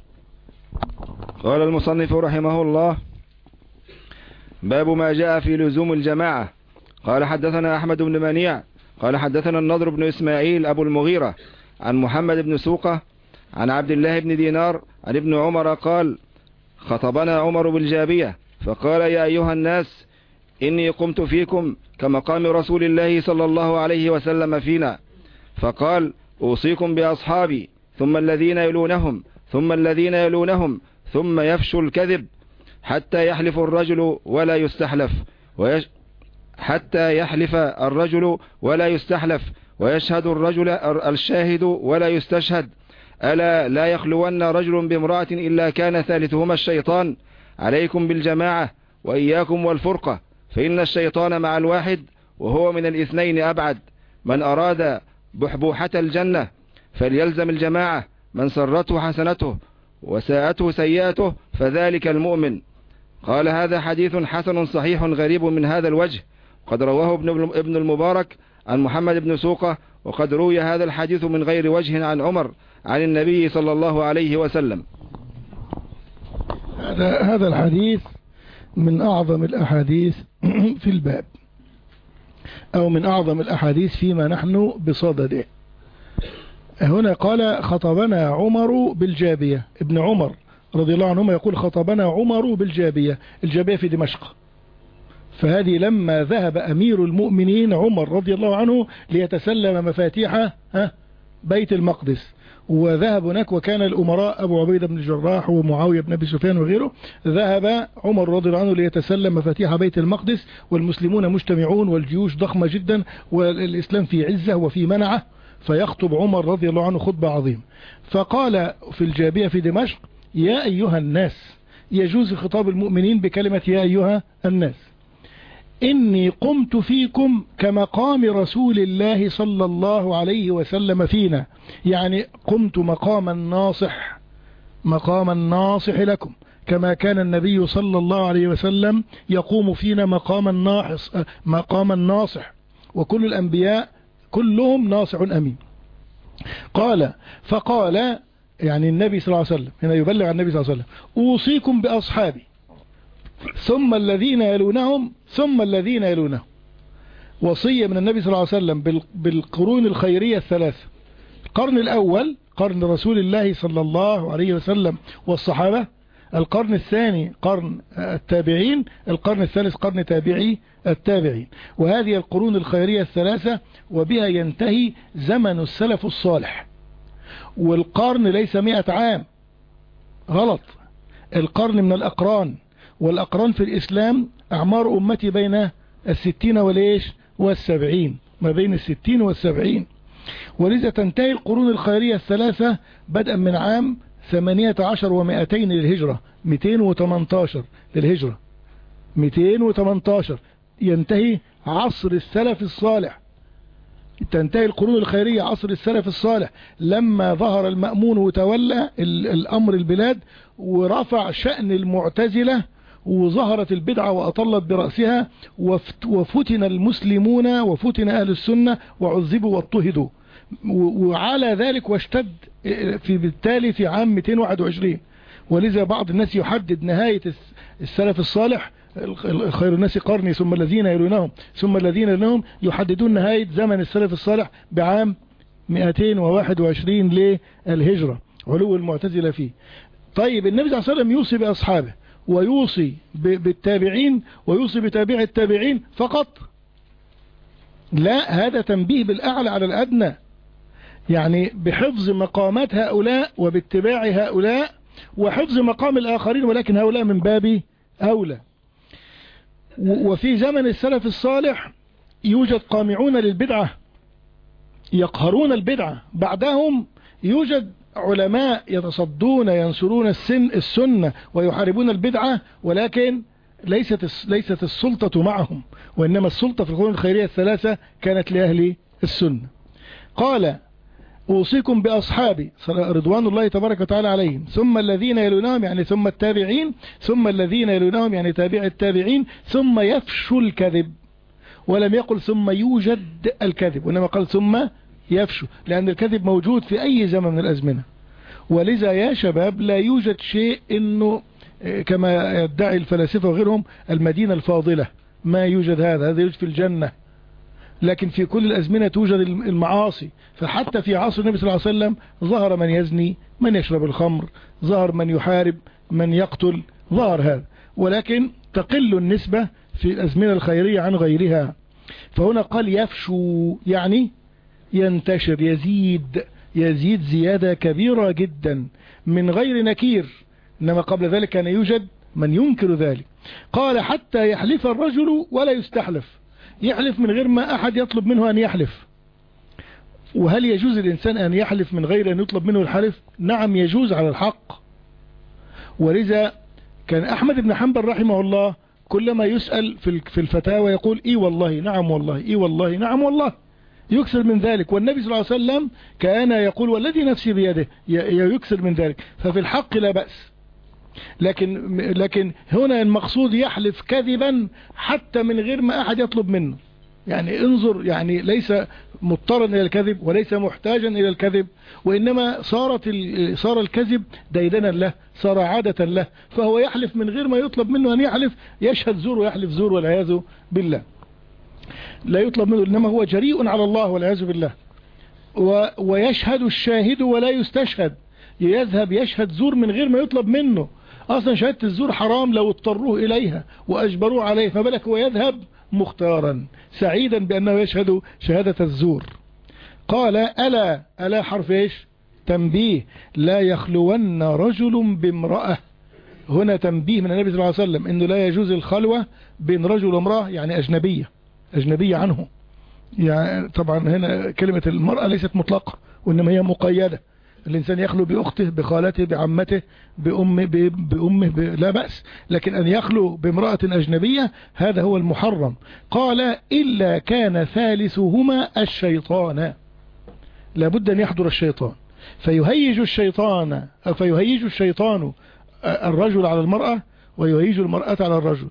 قال المصنف رحمه الله: باب ما جاء في لزوم الجماعة. قال حدثنا أحمد بن منيع قال حدثنا النضر بن إسماعيل أبو المغيرة عن محمد بن سوقة عن عبد الله بن دينار عن ابن عمر قال: خطبنا عمر بالجابية فقال: يا أيها الناس، إني قمت فيكم كمقام رسول الله صلى الله عليه وسلم فينا، فقال: أوصيكم بأصحابي، ثم الذين يلونهم، ثم الذين يلونهم، ثم يفشو الكذب حتى يحلف الرجل ولا يستحلف ويش حتى يحلف الرجل ولا يستحلف ويشهد الرجل الشاهد ولا يستشهد. ألا لا يخلون رجل بامرأة إلا كان ثالثهما الشيطان. عليكم بالجماعة وإياكم والفرقة، فإن الشيطان مع الواحد وهو من الاثنين أبعد. من أراد بحبوحة الجنة فليلزم الجماعة، من سرته حسنته وساءته سيئته فذلك المؤمن. قال: هذا حديث حسن صحيح غريب من هذا الوجه، قد رواه ابن المبارك عن محمد بن سوقة، وقد روي هذا الحديث من غير وجه عن عمر عن النبي صلى الله عليه وسلم. هذا هذا الحديث من أعظم الأحاديث في الباب، أو من أعظم الأحاديث فيما نحن بصدده. هنا قال: خطبنا عمر بالجابية. ابن عمر رضي الله عنهما يقول: خطبنا عمر بالجابية. الجابية في دمشق. فهذه لما ذهب أمير المؤمنين عمر رضي الله عنه ليتسلم مفاتيح بيت المقدس، وذهب هناك، وكان الأمراء أبو عبيدة بن الجراح ومعاوية بن أبي سفيان وغيره، ذهب عمر رضي الله عنه ليتسلم مفاتيح بيت المقدس، والمسلمون مجتمعون والجيوش ضخمة جدا والإسلام في عزة وفي منعه، فيخطب عمر رضي الله عنه خطبة عظيمة. فقال في الجابية في دمشق: يا أيها الناس. يجوز خطاب المؤمنين بكلمة يا أيها الناس. إني قمت فيكم كمقام رسول الله صلى الله عليه وسلم فينا، يعني قمت مقام الناصح، مقام الناصح لكم، كما كان النبي صلى الله عليه وسلم يقوم فينا مقام الناحص مقام الناصح، وكل الأنبياء كلهم ناصح أمين. قال فقال يعني النبي صلى الله عليه وسلم، هنا يبلغ عن النبي صلى الله عليه وسلم: أوصيكم بأصحابي، ثم الذين يلونهم، ثم الذين يلونهم. وصية من النبي صلى الله عليه وسلم بالقرون الخيرية الثلاثة: القرن الأول قرن رسول الله صلى الله عليه وسلم والصحابة، القرن الثاني قرن التابعين، القرن الثالث قرن تابعي التابعين. وهذه القرون الخيرية الثلاثة وبها ينتهي زمن السلف الصالح. والقرن ليس مئة عام، غلط، القرن من الأقران، والأقران في الإسلام أعمار أمتي بين الستين والإيش والسبعين، ما بين الستين والسبعين. ولذا تنتهي القرون الخيرية الثلاثة بدءا من عام ثمانية عشر ومائتين للهجرة، مئتين وثمانية عشر للهجرة، مئتين وثمانية عشر ينتهي عصر السلف الصالح. تنتهي القرون الخيرية عصر السلف الصالح لما ظهر المأمون وتولى الأمر البلاد ورفع شأن المعتزلة وظهرت البدعة وأطلت برأسها وفتن المسلمون وفتن أهل السنة وعذبوا واضطهدوا، وعلى ذلك واشتد في بالتالي في عام مئتين وواحد وعشرين. ولذا بعض الناس يحدد نهاية السلف الصالح، خير الناس قرني ثم الذين يلونهم ثم الذين يلونهم، يحددون نهاية زمن السلف الصالح بعام مئتين وواحد وعشرين للهجرة، علو المعتزلة فيه. طيب النبي صلى الله عليه وسلم يوصي بأصحابه ويوصي بالتابعين ويوصي بتابع التابعين فقط؟ لا، هذا تنبيه بالأعلى على الأدنى، يعني بحفظ مقامات هؤلاء وباتباع هؤلاء وحفظ مقام الآخرين، ولكن هؤلاء من باب أولى. وفي زمن السلف الصالح يوجد قامعون للبدعة يقهرون البدعة، بعدهم يوجد علماء يتصدون ينصرون السن السنة ويحاربون البدعة، ولكن ليست ليست السلطة معهم، وإنما السلطة في القرون الخيرية الثلاثة كانت لأهل السنة. قال أوصيكم بأصحابي رضوان الله تبارك وتعالى عليهم ثم الذين يلونهم، يعني ثم التابعين، ثم الذين يلونهم يعني تابع التابعين، ثم يفشو الكذب، ولم يقل ثم يوجد الكذب، وإنما قال ثم يفشو، لأن الكذب موجود في أي زمن من الأزمنة. ولذا يا شباب لا يوجد شيء إنه كما يدعي الفلاسفة وغيرهم المدينة الفاضلة، ما يوجد هذا، هذا يوجد في الجنة، لكن في كل الأزمنة توجد المعاصي. فحتى في عصر النبي صلى الله عليه وسلم ظهر من يزني، من يشرب الخمر، ظهر من يحارب، من يقتل، ظهر هذا، ولكن تقل النسبة في الأزمنة الخيرية عن غيرها. فهنا قال يفشو يعني ينتشر، يزيد يزيد زيادة كبيرة جدا من غير نكير، إنما قبل ذلك كان يوجد من ينكر ذلك. قال حتى يحلف الرجل ولا يستحلف، يحلف من غير ما أحد يطلب منه أن يحلف. وهل يجوز الإنسان أن يحلف من غير أن يطلب منه الحلف؟ نعم يجوز على الحق. ولذا كان أحمد بن حنبل رحمه الله كلما يسأل في الفتاوى يقول إي والله نعم والله إي والله نعم والله، يكثر من ذلك. والنبي صلى الله عليه وسلم كان يقول والذي نفسي بيده، يكثر من ذلك. ففي الحق لا بأس، لكن لكن هنا المقصود يحلف كذبا حتى من غير ما أحد يطلب منه. يعني انظر، يعني ليس مضطرا إلى الكذب وليس محتاجا إلى الكذب، وإنما صارت صار الكذب ديدنا له، صار عادة له، فهو يحلف من غير ما يطلب منه أن يحلف، يشهد زور ويحلف زور والعياذ بالله، لا يطلب منه، إنما هو جريء على الله والعياذ بالله. ويشهد الشاهد ولا يستشهد، يذهب يشهد زور من غير ما يطلب منه. أصلا شهادة الزور حرام لو اضطروه إليها وأجبروه عليه، فبالك هو يذهب مختارا سعيدا بأنه يشهد شهادة الزور. قال ألا، ألا حرف إيش؟ تنبيه، لا يخلون رجل بامرأة. هنا تنبيه من النبي صلى الله عليه وسلم إنه لا يجوز الخلوة بين رجل وامرأة، يعني أجنبية أجنبية عنه. يعني طبعا هنا كلمة المرأة ليست مطلقة، وإنما هي مقيدة. الإنسان يخلو بأخته، بخالته، بعمته، بأمه, بأمه ب... لا بأس، لكن أن يخلو بامرأة أجنبية هذا هو المحرم. قال إلا كان ثالثهما الشيطان، لابد أن يحضر الشيطان فيهيج الشيطان أو فيهيج الشيطان الرجل على المرأة ويهيج المرأة على الرجل،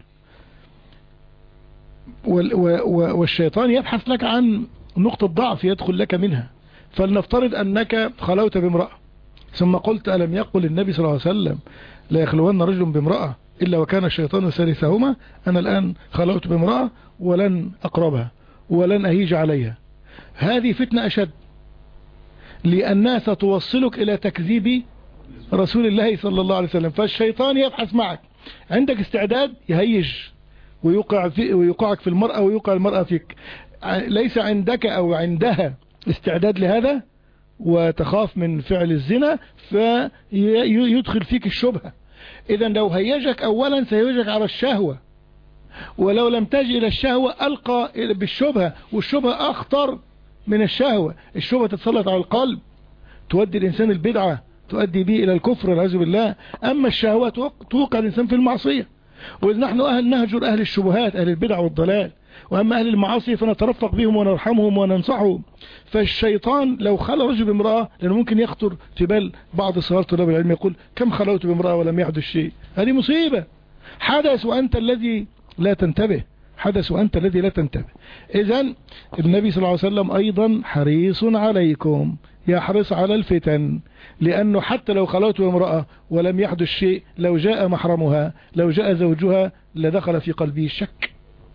وال... و... والشيطان يبحث لك عن نقطة ضعف يدخل لك منها. فلنفترض أنك خلوت بامرأة ثم قلت ألم يقل النبي صلى الله عليه وسلم لا يخلون رجل بامرأة إلا وكان الشيطان ثالثهما؟ أنا الآن خلوت بامرأة ولن أقربها ولن أهيج عليها. هذه فتنة أشد، لأنها ستوصلك إلى تكذيب رسول الله صلى الله عليه وسلم. فالشيطان يبحث معك، عندك استعداد يهيج ويوقع في ويوقعك في المرأة ويوقع المرأة فيك، ليس عندك أو عندها استعداد لهذا وتخاف من فعل الزنا فيدخل فيك الشبهة. إذا لو هيجك أولا سيهيجك على الشهوة، ولو لم تجي إلى الشهوة ألقى بالشبهة، والشبهة أخطر من الشهوة. الشهوة تتسلط على القلب تودي الإنسان البدعة تؤدي به إلى الكفر والعياذ بالله. أما الشهوات توقع الإنسان في المعصية، وإذ نحن أهل نهجر أهل الشبهات أهل البدع والضلال، وأما أهل المعاصي فنترفق بهم ونرحمهم وننصحهم. فالشيطان لو خلى رجل بامرأة، لأنه ممكن يخطر في بال بعض صغار طلاب العلم يقول كم خلوت بامرأة ولم يحدث شيء. هذه مصيبة، حدث وأنت الذي لا تنتبه، حدث وأنت الذي لا تنتبه. إذن النبي صلى الله عليه وسلم أيضا حريص عليكم، يحرص على الفتن، لأنه حتى لو خلوت بامرأة ولم يحدث شيء، لو جاء محرمها لو جاء زوجها لدخل في قلبه الشك.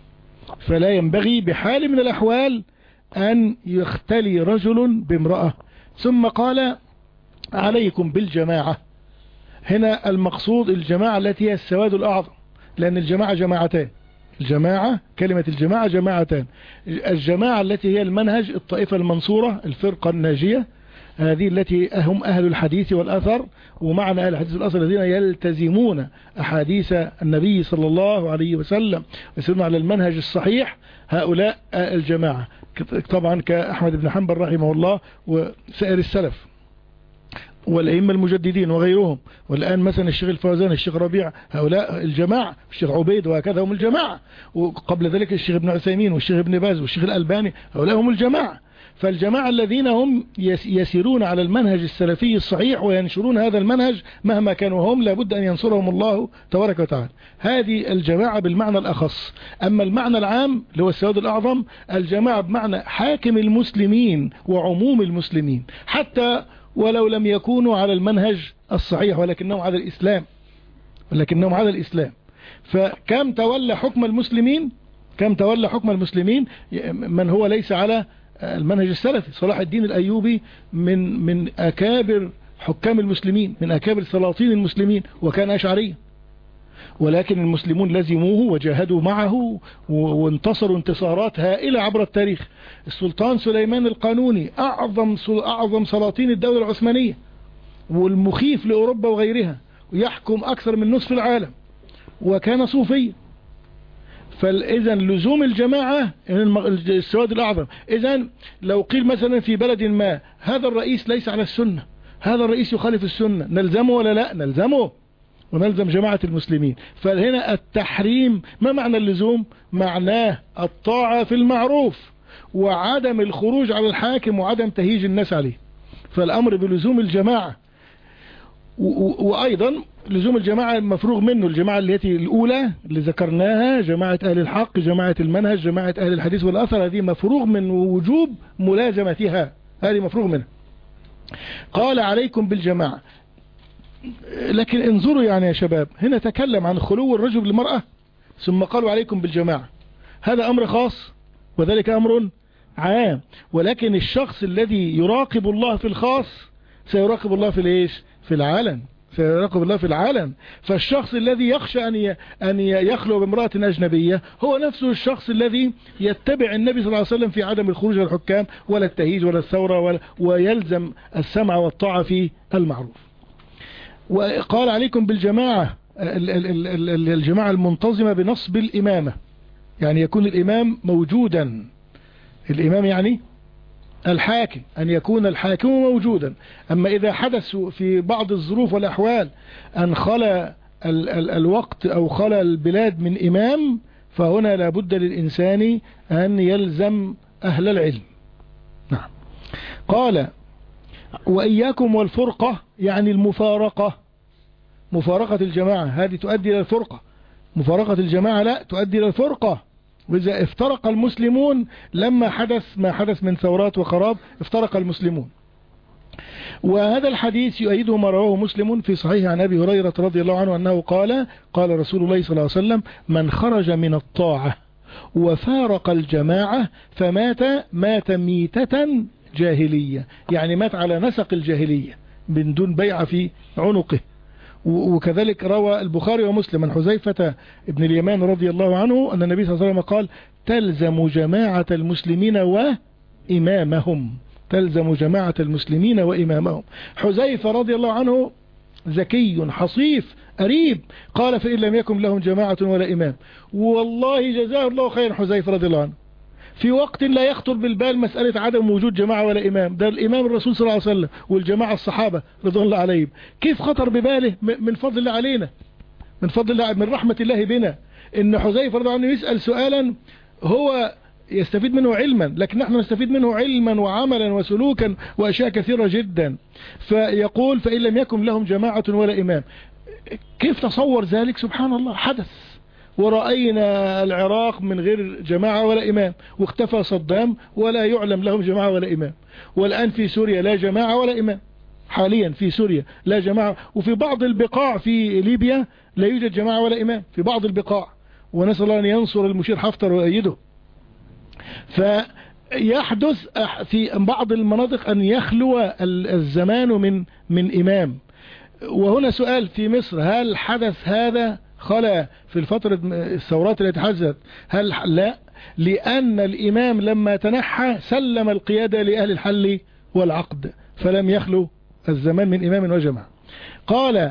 فلا ينبغي بحال من الأحوال أن يختلي رجل بامرأة. ثم قال عليكم بالجماعة. هنا المقصود الجماعة التي هي السواد الأعظم، لأن الجماعة جماعتان، الجماعة كلمة الجماعة جماعتان. الجماعة التي هي المنهج الطائفة المنصورة الفرقة الناجية، هذه التي هم أهل الحديث والأثر، ومعنى أهل الحديث والأثر الذين يلتزمون أحاديث النبي صلى الله عليه وسلم ويسيرون على المنهج الصحيح، هؤلاء الجماعة. طبعا كأحمد بن حنبل رحمه الله وسائر السلف والأئمة المجددين وغيرهم، والآن مثلا الشيخ الفوزان الشيخ ربيع، هؤلاء الجماعة، الشيخ عبيد وهكذا هم الجماعة، وقبل ذلك الشيخ ابن عثيمين والشيخ ابن باز والشيخ الألباني، هؤلاء هم الجماعة. فالجماعة الذين هم يسيرون على المنهج السلفي الصحيح وينشرون هذا المنهج مهما كانوا هم، لابد أن ينصرهم الله تبارك وتعالى. هذه الجماعة بالمعنى الأخص. أما المعنى العام اللي هو السواد الأعظم، الجماعة بمعنى حاكم المسلمين وعموم المسلمين، حتى ولو لم يكونوا على المنهج الصحيح ولكنهم على الإسلام، ولكنهم على الإسلام. فكم تولى حكم المسلمين، كم تولى حكم المسلمين من هو ليس على المنهج السلفي. صلاح الدين الأيوبي من من أكابر حكام المسلمين، من أكابر سلاطين المسلمين، وكان أشعريا، ولكن المسلمون لزموه وجاهدوا معه وانتصروا انتصارات هائلة عبر التاريخ. السلطان سليمان القانوني أعظم أعظم سلاطين الدولة العثمانية، والمخيف لأوروبا وغيرها، ويحكم أكثر من نصف العالم، وكان صوفيا. فإذا لزوم الجماعة السواد الأعظم. إذا لو قيل مثلا في بلد ما هذا الرئيس ليس على السنة، هذا الرئيس يخالف السنة، نلزمه ولا لا؟ نلزمه، ونلزم جماعة المسلمين. فهنا التحريم، ما معنى اللزوم؟ معناه الطاعة في المعروف وعدم الخروج على الحاكم وعدم تهيج الناس عليه. فالأمر بلزوم الجماعة. وأيضا لزوم الجماعة مفروغ منه، الجماعة التي الأولى اللي ذكرناها، جماعة أهل الحق، جماعة المنهج، جماعة أهل الحديث والأثر، هذه مفروغ من وجوب ملازمتها، هذه مفروغ منها. قال عليكم بالجماعة. لكن انظروا يعني يا شباب، هنا تكلم عن خلو الرجل بالمرأة ثم قالوا عليكم بالجماعة. هذا أمر خاص وذلك أمر عام، ولكن الشخص الذي يراقب الله في الخاص سيراقب الله في الايش؟ في العالم، سيراقب الله في العالم. فالشخص الذي يخشى أن أن يخلو بامرأة أجنبية هو نفسه الشخص الذي يتبع النبي صلى الله عليه وسلم في عدم الخروج على الحكام ولا التهيج ولا الثورة ولا، ويلزم السمع والطاعة في المعروف. وقال عليكم بالجماعة، الجماعة المنتظمة بنصب الإمامة، يعني يكون الإمام موجودا، الإمام يعني الحاكم، أن يكون الحاكم موجودا. أما إذا حدث في بعض الظروف والأحوال أن خلى ال ال الوقت أو خلى البلاد من إمام، فهنا لابد للإنسان أن يلزم أهل العلم. نعم. قال وإياكم والفرقة، يعني المفارقة، مفارقة الجماعة هذه تؤدي إلى الفرقة، مفارقة الجماعة لا تؤدي إلى الفرقة. وإذا افترق المسلمون لما حدث ما حدث من ثورات وخراب، افترق المسلمون. وهذا الحديث يؤيده ما رواه مسلم في صحيح عن أبي هريرة رضي الله عنه أنه قال قال رسول الله صلى الله عليه وسلم: من خرج من الطاعة وفارق الجماعة فمات مات ميتة جاهلية، يعني مات على نسق الجاهلية من دون بيعة في عنقه. وكذلك روى البخاري ومسلم عن حذيفة ابن اليمان رضي الله عنه أن النبي صلى الله عليه وسلم قال: تلزم جماعة المسلمين وإمامهم، تلزم جماعة المسلمين وإمامهم. حذيفة رضي الله عنه ذكي حصيف قريب، قال: فإن لم يكن لهم جماعة ولا إمام. والله جزاه الله خير حذيفة رضي الله عنه، في وقت لا يخطر بالبال مسألة عدم وجود جماعة ولا إمام، ده الإمام الرسول صلى الله عليه وسلم والجماعة الصحابة رضوان الله عليهم، كيف خطر بباله؟ من فضل الله علينا، من فضل الله، من رحمة الله بنا، إن حذيفة رضي الله عنه يسأل سؤالا هو يستفيد منه علما، لكن نحن نستفيد منه علما وعملا وسلوكا وأشياء كثيرة جدا. فيقول فإن لم يكن لهم جماعة ولا إمام، كيف تصور ذلك؟ سبحان الله، حدث، ورأينا العراق من غير جماعة ولا إمام، واختفى صدام ولا يعلم لهم جماعة ولا إمام، والآن في سوريا لا جماعة ولا إمام، حاليا في سوريا لا جماعة، وفي بعض البقاع في ليبيا لا يوجد جماعة ولا إمام في بعض البقاع، ونسأل الله أن ينصر المشير حفتر ويؤيده. فيحدث في بعض المناطق أن يخلو الزمان من من إمام. وهنا سؤال في مصر، هل حدث هذا خلا في الفترة الثورات التي حدثت؟ هل لا، لأن الإمام لما تنحى سلم القيادة لأهل الحل والعقد، فلم يخلو الزمان من إمام وجماعة. قال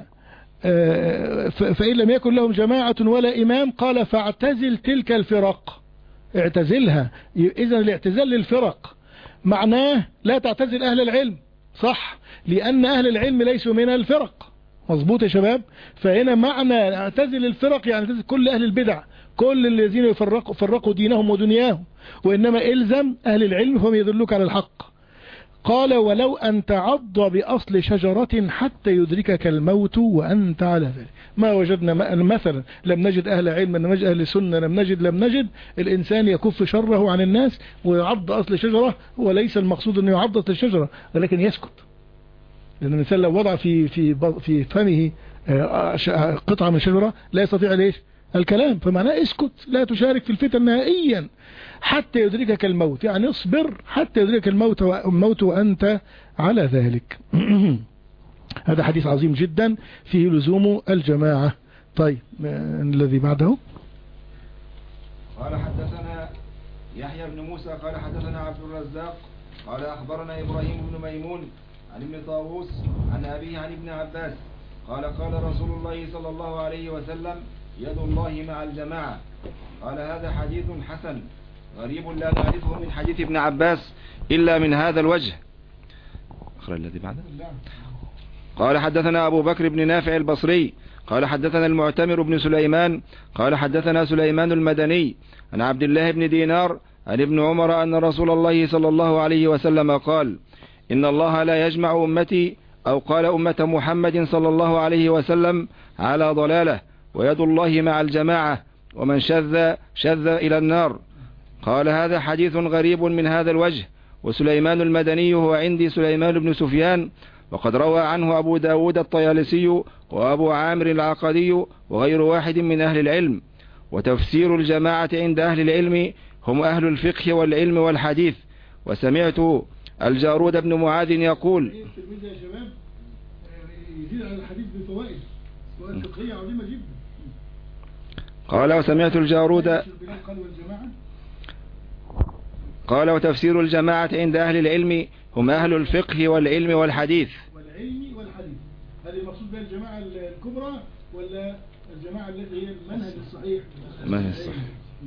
فإن لم يكن لهم جماعة ولا إمام، قال فاعتزل تلك الفرق، اعتزلها. إذن الاعتزال للفرق معناه لا تعتزل أهل العلم، صح، لأن أهل العلم ليسوا من الفرق، مظبوط يا شباب. فهنا معنى اعتزل الفرق يعني اعتزل كل أهل البدع، كل الذين يفرقوا فرقوا دينهم ودنياهم، وإنما إلزم أهل العلم فهم يدلوك على الحق. قال ولو أن تعض بأصل شجرة حتى يدركك الموت وأنت على ذلك. ما وجدنا مثلا، لم نجد أهل علم، لم نجد أهل سنة، لم نجد لم نجد الإنسان يكف شره عن الناس ويعض أصل شجرة، وليس المقصود أنه يعض أصل الشجرة ولكن يسكت، لأن الإنسان لو وضع في في في فمه قطعة من شجرة لا يستطيع ليش الكلام، فمعناه اسكت، لا تشارك في الفتن نهائيا حتى يدركك الموت، يعني اصبر حتى يدركك الموت الموت وأنت على ذلك. هذا حديث عظيم جدا فيه لزوم الجماعة. طيب الذي بعده. قال حدثنا يحيى بن موسى قال حدثنا عبد الرزاق قال أخبرنا إبراهيم بن ميمون عن ابن طاووس عن أبيه عن ابن عباس قال قال رسول الله صلى الله عليه وسلم يد الله مع الجماعة. قال هذا حديث حسن غريب لا نعرفه من حديث ابن عباس إلا من هذا الوجه. أخرى الذي بعده. قال حدثنا أبو بكر بن نافع البصري قال حدثنا المعتمر بن سليمان قال حدثنا سليمان المدني عن عبد الله بن دينار عن ابن عمر أن رسول الله صلى الله عليه وسلم قال إن الله لا يجمع أمتي، أو قال أمة محمد صلى الله عليه وسلم، على ضلالة، ويد الله مع الجماعة، ومن شذ شذ إلى النار. قال هذا حديث غريب من هذا الوجه. وسليمان المدني هو عندي سليمان بن سفيان، وقد روى عنه أبو داود الطيالسي وأبو عامر العقدي وغير واحد من أهل العلم. وتفسير الجماعة عند أهل العلم هم أهل الفقه والعلم والحديث. وسمعت الجارود بن معاذ يقول قال وسمعت الجارود قال وتفسير الجماعة عند أهل العلم هم أهل الفقه والعلم والحديث. والعلم والحديث هذه المقصود بها الجماعة الكبرى ولا الجماعة التي هي المنهج الصحيح؟ المنهج الصحيح.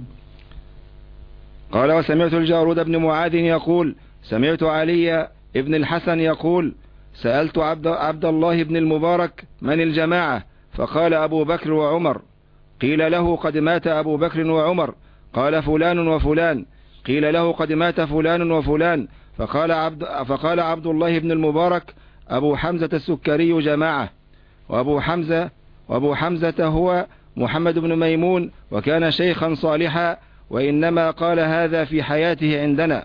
قال وسمعت الجارود بن معاذ يقول سمعت علي ابن الحسن يقول سألت عبد, عبد الله بن المبارك من الجماعة؟ فقال أبو بكر وعمر. قيل له قد مات أبو بكر وعمر. قال فلان وفلان. قيل له قد مات فلان وفلان. فقال عبد, فقال عبد الله بن المبارك أبو حمزة السكري جماعة. وأبو حمزة, وأبو حمزة هو محمد بن ميمون، وكان شيخا صالحا، وإنما قال هذا في حياته عندنا.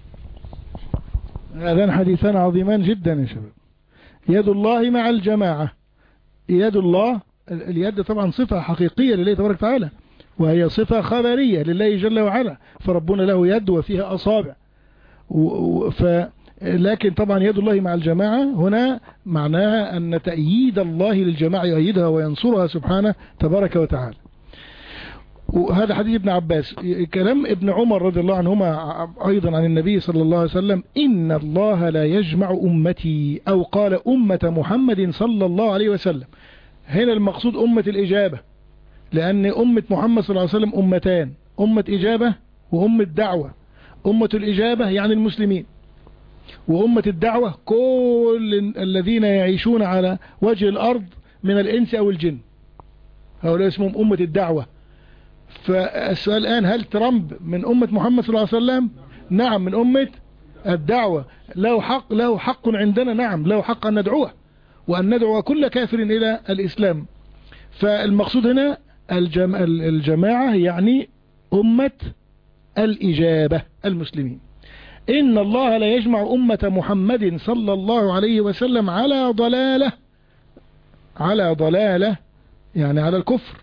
هذان حديثان عظيمان جدا يا شباب. يد الله مع الجماعة. يد الله، اليد طبعا صفة حقيقية لله تبارك وتعالى، وهي صفة خبرية لله جل وعلا، فربنا له يد وفيها أصابع. ف لكن طبعا يد الله مع الجماعة هنا معناها أن تأييد الله للجماعة يؤيدها وينصرها سبحانه تبارك وتعالى. وهذا حديث ابن عباس. كلام ابن عمر رضي الله عنهما أيضا عن النبي صلى الله عليه وسلم إن الله لا يجمع أمتي، أو قال أمة محمد صلى الله عليه وسلم. هنا المقصود أمة الإجابة، لأن أمة محمد صلى الله عليه وسلم أمتان، أمة إجابة وأمة دعوة. أمة الإجابة يعني المسلمين، وأمة الدعوة كل الذين يعيشون على وجه الأرض من الإنس أو الجن، هؤلاء اسمهم أمة الدعوة. فالسؤال الآن، هل ترامب من أمة محمد صلى الله عليه وسلم؟ نعم، من أمة الدعوة. له حق له حق عندنا، نعم له حق أن ندعوه وأن ندعو كل كافر إلى الإسلام. فالمقصود هنا الجم... الجماعة يعني أمة الإجابة المسلمين. إن الله لا يجمع أمة محمد صلى الله عليه وسلم على ضلالة، على ضلالة يعني على الكفر.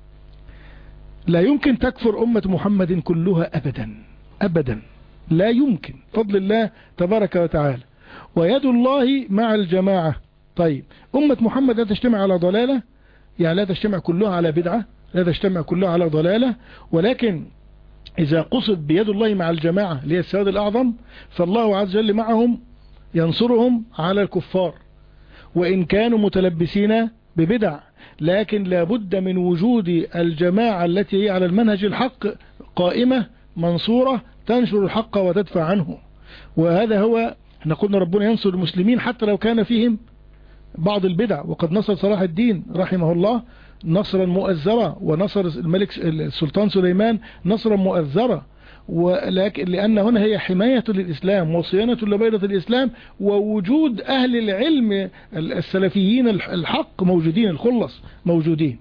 لا يمكن تكفر أمة محمد كلها أبدا أبدا، لا يمكن، فضل الله تبارك وتعالى. ويد الله مع الجماعة. طيب أمة محمد لا تجتمع على ضلالة، يعني لا تجتمع كلها على بدعة، لا تجتمع كلها على ضلالة، ولكن إذا قصد بيد الله مع الجماعة اللي هي السواد الأعظم، فالله عز وجل معهم ينصرهم على الكفار وإن كانوا متلبسين ببدع، لكن لابد من وجود الجماعة التي هي على المنهج الحق قائمة منصورة تنشر الحق وتدفع عنه. وهذا هو، احنا قلنا ربنا ينصر المسلمين حتى لو كان فيهم بعض البدع، وقد نصر صلاح الدين رحمه الله نصرا مؤزرا، ونصر الملك السلطان سليمان نصرا مؤزرا، ولكن لأن هنا هي حماية للإسلام وصيانة لبيضة الإسلام، ووجود أهل العلم السلفيين الحق موجودين، الخلص موجودين.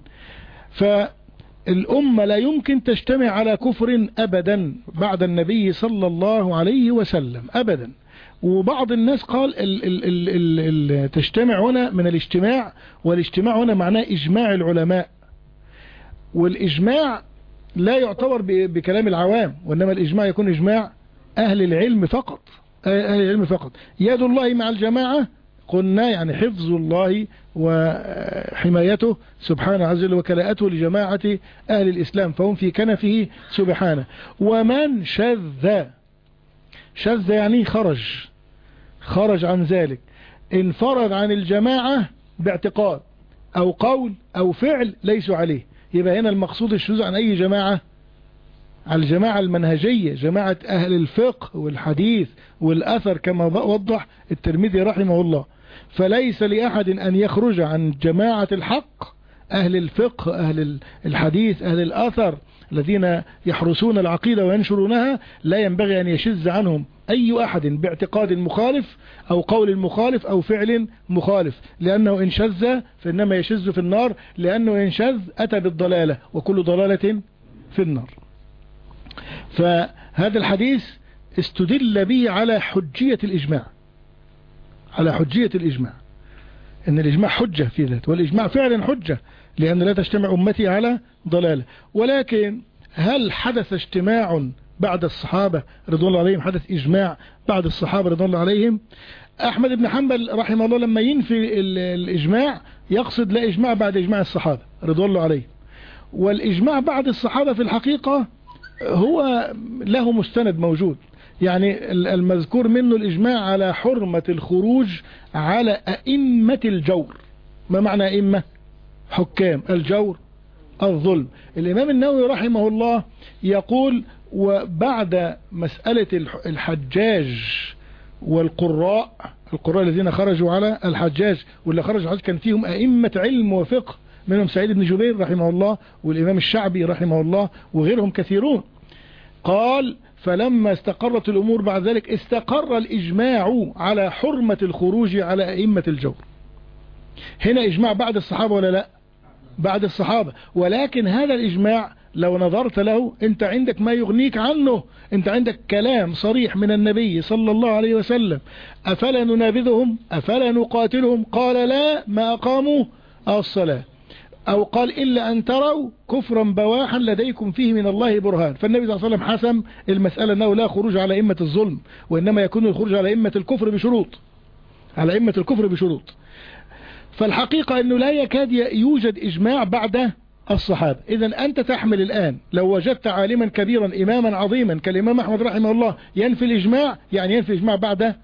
فالأمة لا يمكن تجتمع على كفر أبدا بعد النبي صلى الله عليه وسلم أبدا. وبعض الناس قال ال ال ال ال ال تجتمع هنا من الاجتماع، والاجتماع هنا معناه إجماع العلماء، والإجماع لا يعتبر بكلام العوام، وإنما الإجماع يكون إجماع أهل العلم فقط، أهل العلم فقط. يد الله مع الجماعة قلنا يعني حفظ الله وحمايته سبحانه عز وجل وكلاءته لجماعة أهل الإسلام، فهم في كنفه سبحانه. ومن شذ، شذ يعني خرج، خرج عن ذلك، انفرد عن الجماعة باعتقاد أو قول أو فعل ليسوا عليه، يبقى هنا المقصود الشذوذ عن أي جماعة؟ على الجماعة المنهجية، جماعة أهل الفقه والحديث والأثر كما وضح الترمذي رحمه الله. فليس لأحد أن يخرج عن جماعة الحق، أهل الفقه أهل الحديث أهل الأثر الذين يحرسون العقيدة وينشرونها، لا ينبغي أن يشذ عنهم أي أحد باعتقاد مخالف أو قول مخالف أو فعل مخالف، لأنه إن شذ فإنما يشذ في النار، لأنه إن شذ أتى بالضلالة وكل ضلالة في النار. فهذا الحديث استدل به على حجية الإجماع، على حجية الإجماع، إن الإجماع حجة في ذات، والإجماع فعلا حجة، لأن لا تجتمع أمتي على ضلالة. ولكن هل حدث اجتماع بعد الصحابة رضوان الله عليهم؟ حدث إجماع بعد الصحابة رضوان الله عليهم؟ أحمد بن حنبل رحمه الله لما ينفي الإجماع يقصد لا إجماع بعد إجماع الصحابة رضوان الله عليهم. والإجماع بعد الصحابة في الحقيقة هو له مستند موجود، يعني المذكور منه الإجماع على حرمة الخروج على أئمة الجور. ما معنى أئمة؟ حكام، الجور الظلم. الإمام النووي رحمه الله يقول: وبعد مسألة الحجاج والقراء، القراء الذين خرجوا على الحجاج واللي خرجوا على كان فيهم أئمة علم وفقه، منهم سعيد بن جبير رحمه الله والإمام الشعبي رحمه الله وغيرهم كثيرون. قال: فلما استقرت الأمور بعد ذلك استقر الإجماع على حرمة الخروج على أئمة الجور. هنا إجماع بعد الصحابة ولا لا؟ بعد الصحابة. ولكن هذا الإجماع لو نظرت له أنت عندك ما يغنيك عنه، أنت عندك كلام صريح من النبي صلى الله عليه وسلم: أفلا ننابذهم أفلا نقاتلهم؟ قال: لا ما أقاموا الصلاة. أو قال: إلا أن تروا كفرا بواحا لديكم فيه من الله برهان. فالنبي صلى الله عليه وسلم حسم المسألة أنه لا خروج على أئمة الظلم، وإنما يكون الخروج على أئمة الكفر بشروط، على أئمة الكفر بشروط. فالحقيقة أنه لا يكاد يوجد إجماع بعد الصحابة. إذن أنت تحمل الآن لو وجدت عالما كبيرا إماما عظيما كالإمام أحمد رحمه الله ينفي الإجماع، يعني ينفي الإجماع بعد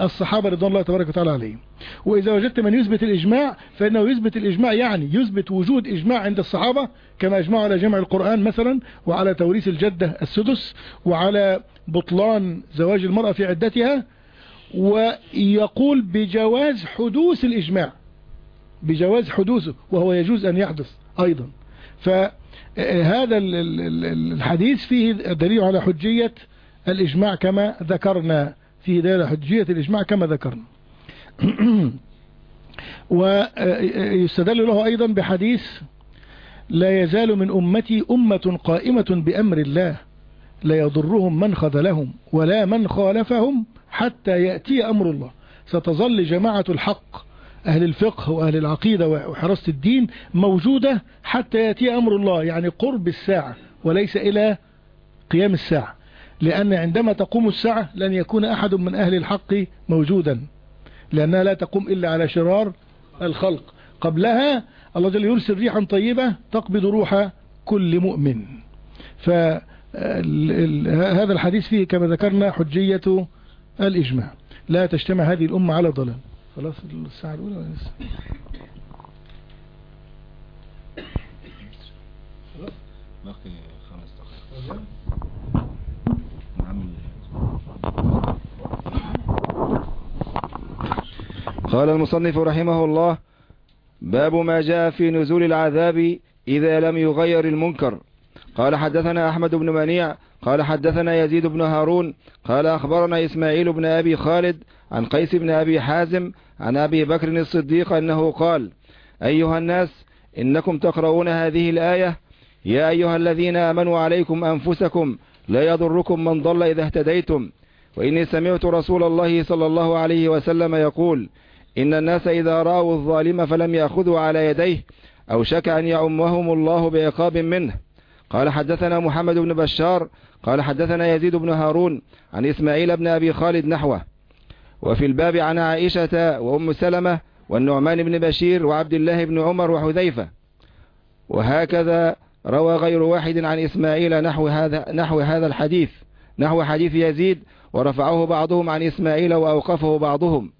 الصحابة رضوان الله تبارك وتعالى عليهم. وإذا وجدت من يثبت الإجماع فإنه يثبت الإجماع، يعني يثبت وجود إجماع عند الصحابة، كما أجمعوا على جمع القرآن مثلا، وعلى توريث الجدة السدس، وعلى بطلان زواج المرأة في عدتها، ويقول بجواز حدوث الإجماع، بجواز حدوثه، وهو يجوز أن يحدث أيضا. فهذا الحديث فيه دليل على حجية الإجماع كما ذكرنا، فيه دليل على حجية الإجماع كما ذكرنا. ويستدل له أيضا بحديث لا يزال من أمتي أمة قائمة بأمر الله لا يضرهم من خذلهم ولا من خالفهم حتى يأتي أمر الله. ستظل جماعة الحق أهل الفقه وأهل العقيدة وحراسة الدين موجودة حتى يأتي أمر الله، يعني قرب الساعة وليس إلى قيام الساعة، لأن عندما تقوم الساعة لن يكون أحد من أهل الحق موجودا، لأنها لا تقوم إلا على شرار الخلق. قبلها الله جل يرسل ريحا طيبة تقبض روح كل مؤمن. فهذا الحديث فيه كما ذكرنا حجية الإجماع، لا تجتمع هذه الأمة على ضلال. خلاص الساعة الأولى ولا لسه؟ باقي خمس دقائق. قال المصنف رحمه الله: باب ما جاء في نزول العذاب إذا لم يغير المنكر. قال حدثنا أحمد بن منيع قال حدثنا يزيد بن هارون قال أخبرنا إسماعيل بن أبي خالد عن قيس بن أبي حازم عن أبي بكر الصديق أنه قال: أيها الناس إنكم تقرؤون هذه الآية: يا أيها الذين آمنوا عليكم أنفسكم لا يضركم من ضل إذا اهتديتم. وإني سمعت رسول الله صلى الله عليه وسلم يقول: إن الناس إذا رأوا الظالم فلم يأخذوا على يديه أوشك أن يعمهم الله بعقاب منه. قال حدثنا محمد بن بشار قال حدثنا يزيد بن هارون عن إسماعيل بن أبي خالد نحوه. وفي الباب عن عائشة وأم سلمة والنعمان بن بشير وعبد الله بن عمر وحذيفة. وهكذا روى غير واحد عن إسماعيل نحو هذا نحو هذا الحديث نحو حديث يزيد، ورفعه بعضهم عن إسماعيل وأوقفه بعضهم.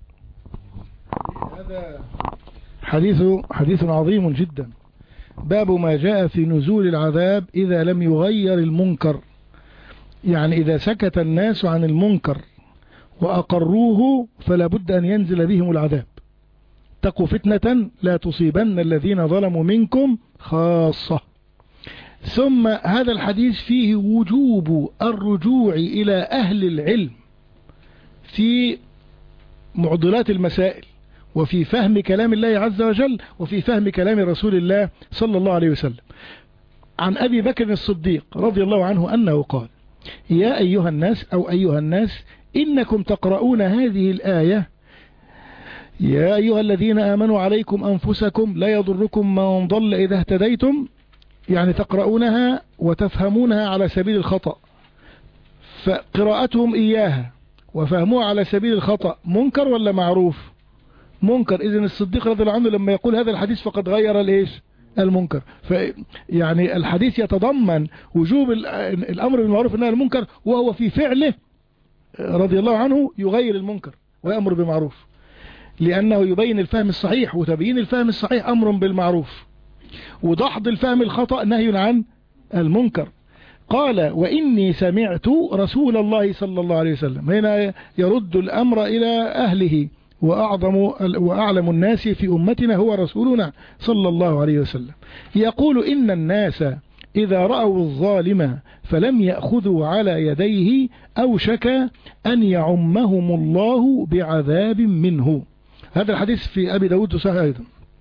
هذا حديث حديث عظيم جدا. باب ما جاء في نزول العذاب إذا لم يغير المنكر، يعني إذا سكت الناس عن المنكر وأقروه فلا بد أن ينزل بهم العذاب. اتقوا فتنة لا تصيبن الذين ظلموا منكم خاصة. ثم هذا الحديث فيه وجوب الرجوع إلى أهل العلم في معضلات المسائل، وفي فهم كلام الله عز وجل، وفي فهم كلام رسول الله صلى الله عليه وسلم. عن أبي بكر الصديق رضي الله عنه أنه قال: يا أيها الناس أو أيها الناس إنكم تقرؤون هذه الآية: يا أيها الذين آمنوا عليكم أنفسكم لا يضركم من ضل إذا اهتديتم، يعني تقرؤونها وتفهمونها على سبيل الخطأ، فقراءتهم إياها وفهموها على سبيل الخطأ منكر ولا معروف؟ منكر. إذن الصديق رضي الله عنه لما يقول هذا الحديث فقد غير الإيش؟ المنكر. يعني الحديث يتضمن وجوب الأمر بالمعروف والنهي عن المنكر، وهو في فعله رضي الله عنه يغير المنكر ويأمر بالمعروف، لأنه يبين الفهم الصحيح، وتبيين الفهم الصحيح أمر بالمعروف، ودحض الفهم الخطأ نهي عن المنكر. قال: وإني سمعت رسول الله صلى الله عليه وسلم. هنا يرد الأمر إلى أهله، وأعظم وأعلم الناس في أمتنا هو رسولنا صلى الله عليه وسلم، يقول: إن الناس إذا رأوا الظالم فلم يأخذوا على يديه أوشك أن يعمهم الله بعذاب منه. هذا الحديث في أبي داود صحيح أيضا.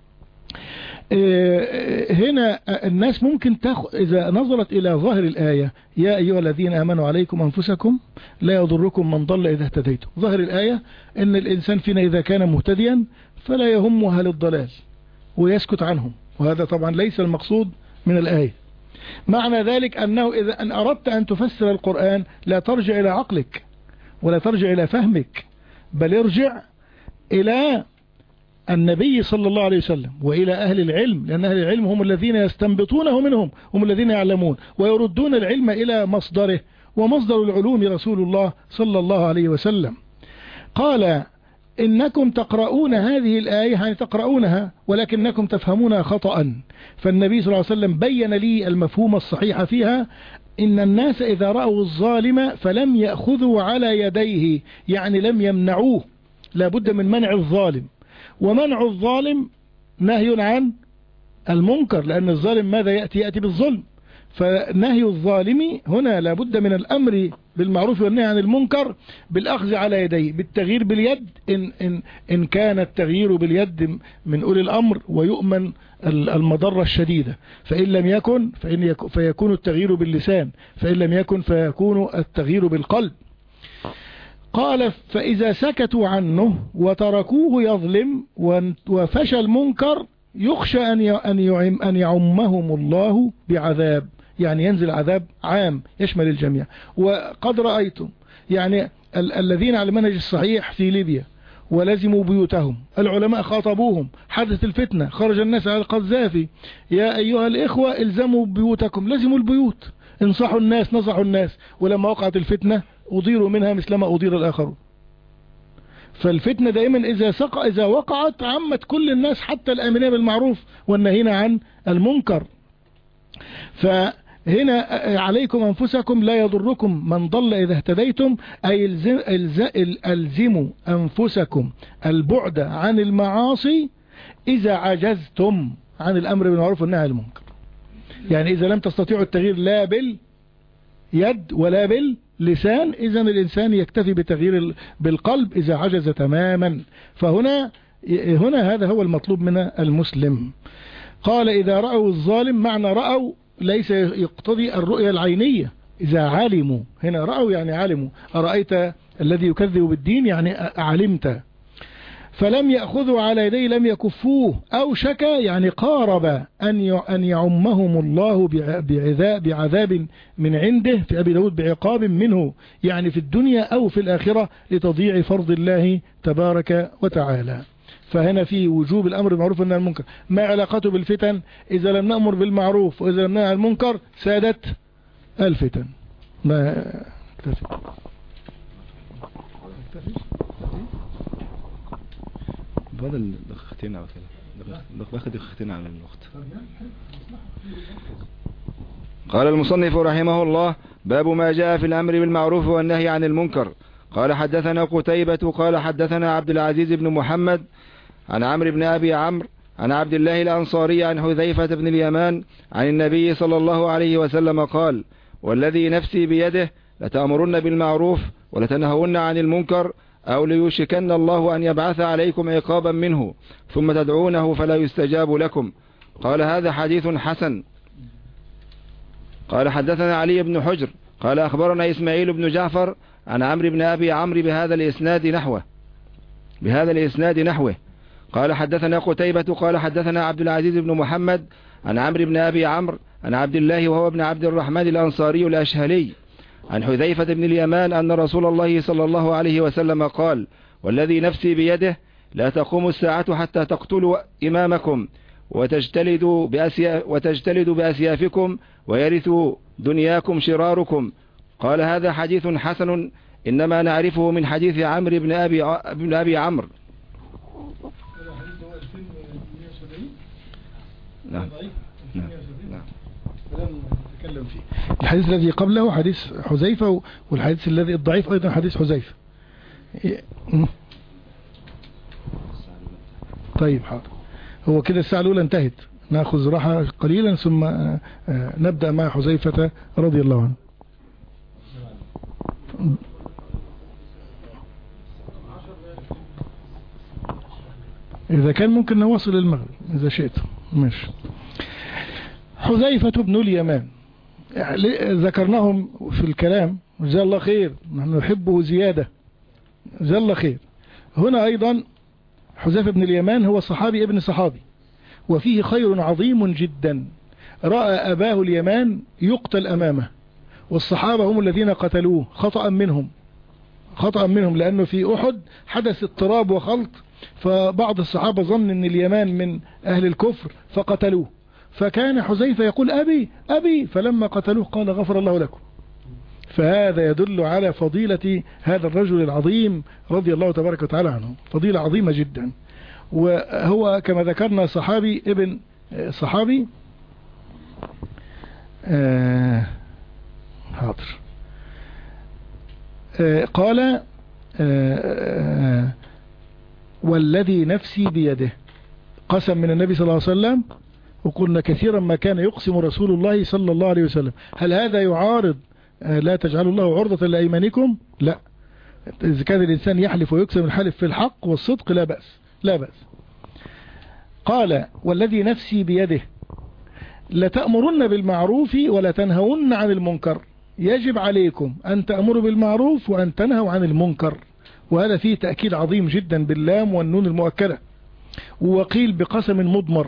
هنا الناس ممكن تاخذ إذا نظرت إلى ظاهر الآية: يا أيها الذين آمنوا عليكم أنفسكم لا يضركم من ضل إذا اهتديتم. ظاهر الآية أن الإنسان فينا إذا كان مهتديا فلا يهمه أهل الضلال ويسكت عنهم، وهذا طبعا ليس المقصود من الآية. معنى ذلك أنه إذا أن أردت أن تفسر القرآن لا ترجع إلى عقلك ولا ترجع إلى فهمك، بل ارجع إلى النبي صلى الله عليه وسلم وإلى أهل العلم، لأن أهل العلم هم الذين يستنبطونه منهم، هم الذين يعلمون ويردون العلم إلى مصدره، ومصدر العلوم رسول الله صلى الله عليه وسلم. قال إنكم تقرؤون هذه الآية، يعني تقرؤونها ولكنكم تفهمونها خطأ. فالنبي صلى الله عليه وسلم بين لي المفهوم الصحيح فيها: إن الناس إذا رأوا الظالم فلم يأخذوا على يديه، يعني لم يمنعوه، لابد من منع الظالم. ومنع الظالم نهي عن المنكر، لأن الظالم ماذا يأتي؟ يأتي بالظلم. فنهي الظالم هنا لابد من الأمر بالمعروف والنهي عن المنكر بالأخذ على يديه، بالتغيير باليد إن, إن, إن كان التغيير باليد من أولي الأمر ويؤمن المضرة الشديدة، فإن لم يكن فإن يكون فيكون التغيير باللسان، فإن لم يكن فيكون التغيير بالقلب. قال: فإذا سكتوا عنه وتركوه يظلم وفشى المنكر يخشى أن أن يعمهم الله بعذاب، يعني ينزل عذاب عام يشمل الجميع. وقد رأيتم يعني ال الذين على المنهج الصحيح في ليبيا ولزموا بيوتهم، العلماء خاطبوهم، حدث الفتنة، خرج الناس على القذافي: يا أيها الإخوة الزموا بيوتكم، لزموا البيوت، انصحوا الناس، نصحوا الناس. ولما وقعت الفتنة أضيروا منها مثلما أضير الآخرون. فالفتنة دائما إذا سقع إذا وقعت عمت كل الناس، حتى الآمنين بالمعروف والنهين عن المنكر. فهنا: عليكم أنفسكم لا يضركم من ضل إذا اهتديتم، أي ألزموا أنفسكم البعد عن المعاصي إذا عجزتم عن الأمر بالمعروف والنهي عن المنكر. يعني إذا لم تستطيعوا التغيير لا باليد ولا باللسان، إذا الإنسان يكتفي بتغيير بالقلب إذا عجز تماما. فهنا هنا هذا هو المطلوب من المسلم. قال: إذا رأوا الظالم، معنى رأوا ليس يقتضي الرؤية العينية، إذا علموا، هنا رأوا يعني علموا. أرأيت الذي يكذب بالدين، يعني علمت. فلم يأخذوا على يديه، لم يكفوه. أو شكا يعني قارب أن أن يعمهم الله بعذاب بعذاب من عنده، في أبي داود بعقاب منه، يعني في الدنيا أو في الآخرة، لتضييع فرض الله تبارك وتعالى. فهنا في وجوب الأمر بالمعروف والنهي عن المنكر. ما علاقته بالفتن؟ إذا لم نأمر بالمعروف وإذا لم ننهى عن المنكر سادت الفتن. ما اكتفي بدل دقيقتين او كده، باخد دقيقتين على الوقت. قال المصنف رحمه الله: باب ما جاء في الأمر بالمعروف والنهي عن المنكر. قال: حدثنا قتيبة قال حدثنا عبد العزيز بن محمد عن عمرو بن أبي عمرو عن عبد الله الأنصاري عن حذيفة بن اليمان عن النبي صلى الله عليه وسلم قال: والذي نفسي بيده لتأمرن بالمعروف ولتنهون عن المنكر، أو ليوشكن الله أن يبعث عليكم عقابا منه ثم تدعونه فلا يستجاب لكم. قال: هذا حديث حسن. قال: حدثنا علي بن حجر قال أخبرنا إسماعيل بن جعفر عن عمرو بن أبي عمرو بهذا الإسناد نحوه بهذا الإسناد نحوه قال: حدثنا قتيبة قال حدثنا عبد العزيز بن محمد عن عمرو بن أبي عمرو عن عبد الله وهو ابن عبد الرحمن الأنصاري الأشهلي عن حذيفة بن اليمان أن رسول الله صلى الله عليه وسلم قال: والذي نفسي بيده لا تقوم الساعة حتى تقتلوا إمامكم وتجتلدوا بأسيا وتجتلدوا بأسيافكم ويرث دنياكم شراركم. قال: هذا حديث حسن، إنما نعرفه من حديث عمرو بن أبي بن أبي عمرو. نعم نعم نعم. نتكلم فيه. الحديث الذي قبله حديث حذيفة، والحديث الذي الضعيف أيضا حديث حذيفة. طيب حاضر. هو كده الساعة الأولى انتهت، نأخذ راحة قليلا ثم نبدأ مع حذيفة رضي الله عنه. إذا كان ممكن نواصل المغرب إذا شئت. ماشي. حذيفة بن اليمان ذكرناهم في الكلام، جزاه الله خير، نحن نحبه زيادة، جزاه الله خير. هنا أيضا حذيفة بن اليمان هو صحابي ابن صحابي، وفيه خير عظيم جدا. رأى أباه اليمان يقتل أمامه، والصحابة هم الذين قتلوه خطأ منهم خطأ منهم لأنه في أحد حدث اضطراب وخلط، فبعض الصحابة ظن أن اليمان من أهل الكفر فقتلوه، فكان حذيفة يقول: أبي أبي، فلما قتلوه قال: غفر الله لكم. فهذا يدل على فضيلة هذا الرجل العظيم رضي الله تبارك وتعالى عنه، فضيلة عظيمة جدا. وهو كما ذكرنا صحابي ابن صحابي آه حاضر آه قال آه آه والذي نفسي بيده، قسم من النبي صلى الله عليه وسلم، وقلنا كثيرا ما كان يقسم رسول الله صلى الله عليه وسلم. هل هذا يعارض آه لا تجعلوا الله عرضة لأيمانكم؟ لا، إذا كان الإنسان يحلف ويقسم الحلف في الحق والصدق لا بأس، لا بأس. قال والذي نفسي بيده لتأمرن بالمعروف ولا تنهون عن المنكر، يجب عليكم أن تأمروا بالمعروف وأن تنهوا عن المنكر، وهذا فيه تأكيد عظيم جدا باللام والنون المؤكدة. وقيل بقسم مضمر،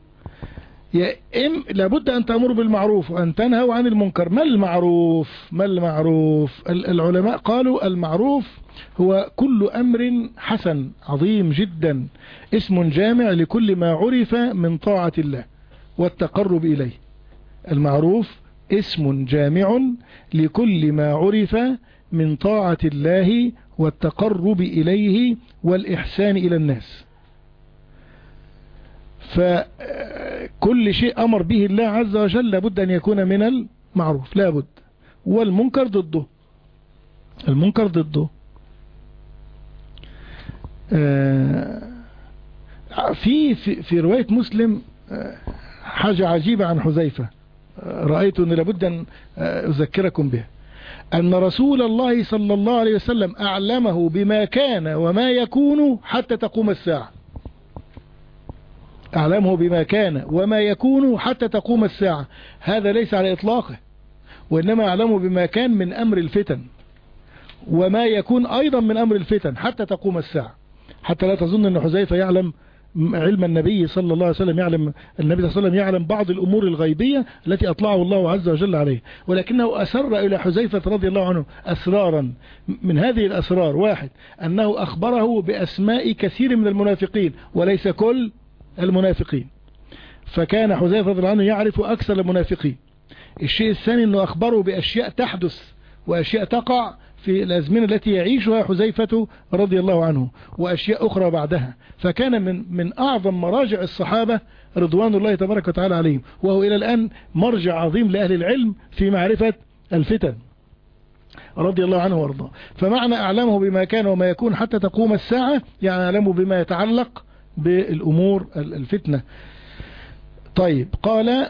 إم لابد أن تأمروا بالمعروف وأن تنهوا عن المنكر. ما المعروف؟ ما المعروف؟ العلماء قالوا المعروف هو كل أمر حسن عظيم جدا، اسم جامع لكل ما عرف من طاعة الله والتقرب إليه. المعروف اسم جامع لكل ما عرف من طاعة الله والتقرب إليه والإحسان إلى الناس. فكل شيء أمر به الله عز وجل لابد أن يكون من المعروف، لابد. والمنكر ضده، المنكر ضده. في في, في رواية مسلم حاجة عجيبة عن حذيفة، رأيت أن لابد أن أذكركم بها، أن رسول الله صلى الله عليه وسلم أعلمه بما كان وما يكون حتى تقوم الساعة. أعلمه بما كان وما يكون حتى تقوم الساعة، هذا ليس على إطلاقه، وإنما أعلمه بما كان من أمر الفتن وما يكون أيضا من أمر الفتن حتى تقوم الساعة. حتى لا تظن أن حذيفة يعلم علم النبي صلى الله عليه وسلم، يعلم النبي صلى الله عليه وسلم يعلم بعض الأمور الغيبية التي أطلعه الله عز وجل عليه، ولكنه أسر إلى حذيفة رضي الله عنه أسرارا. من هذه الأسرار واحد، أنه أخبره بأسماء كثير من المنافقين وليس كل المنافقين، فكان حذيفة رضي الله عنه يعرف أكثر المنافقين. الشيء الثاني أنه أخبره بأشياء تحدث وأشياء تقع في الأزمنة التي يعيشها حذيفة رضي الله عنه، وأشياء أخرى بعدها. فكان من من أعظم مراجع الصحابة رضوان الله تبارك وتعالى عليهم، وهو إلى الآن مرجع عظيم لأهل العلم في معرفة الفتن رضي الله عنه وارضاه. فمعنى أعلمه بما كان وما يكون حتى تقوم الساعة، يعني أعلمه بما يتعلق بالأمور الفتنة. طيب قال آآ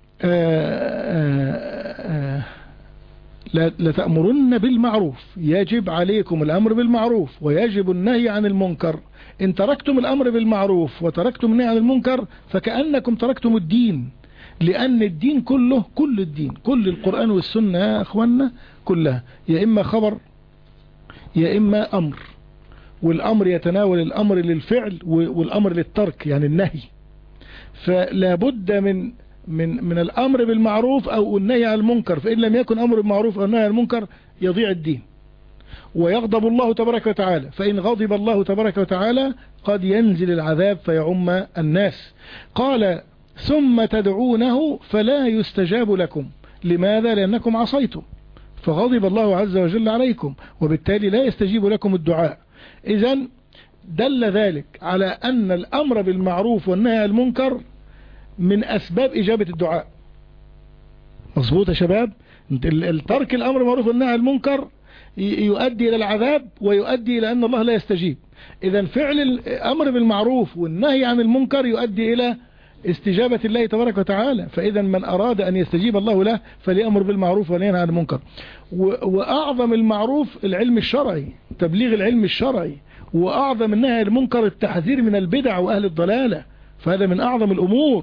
آآ لتأمرن بالمعروف، يجب عليكم الأمر بالمعروف ويجب النهي عن المنكر. إن تركتم الأمر بالمعروف وتركتم النهي عن المنكر فكأنكم تركتم الدين، لأن الدين كله، كل الدين، كل القرآن والسنة يا أخوانا كلها يا إما خبر يا إما أمر، والأمر يتناول الأمر للفعل والأمر للترك يعني النهي. فلا بد من من من الأمر بالمعروف أو النهي عن المنكر، فإن لم يكن أمر بالمعروف أو النهي عن المنكر يضيع الدين ويغضب الله تبارك وتعالى. فإن غضب الله تبارك وتعالى قد ينزل العذاب فيعم الناس. قال ثم تدعونه فلا يستجاب لكم، لماذا؟ لأنكم عصيتم فغضب الله عز وجل عليكم، وبالتالي لا يستجيب لكم الدعاء. إذن دل ذلك على أن الأمر بالمعروف والنهي عن المنكر من أسباب إجابة الدعاء. مظبوط يا شباب؟ الترك الأمر بالمعروف والنهي عن المنكر يؤدي إلى العذاب ويؤدي إلى أن الله لا يستجيب. إذن فعل الأمر بالمعروف والنهي عن المنكر يؤدي إلى استجابة الله تبارك وتعالى. فإذا من أراد أن يستجيب الله له فليأمر بالمعروف وينهى عن المنكر. وأعظم المعروف العلم الشرعي، تبليغ العلم الشرعي، وأعظم النهي عن المنكر التحذير من البدع وأهل الضلالة، فهذا من أعظم الأمور.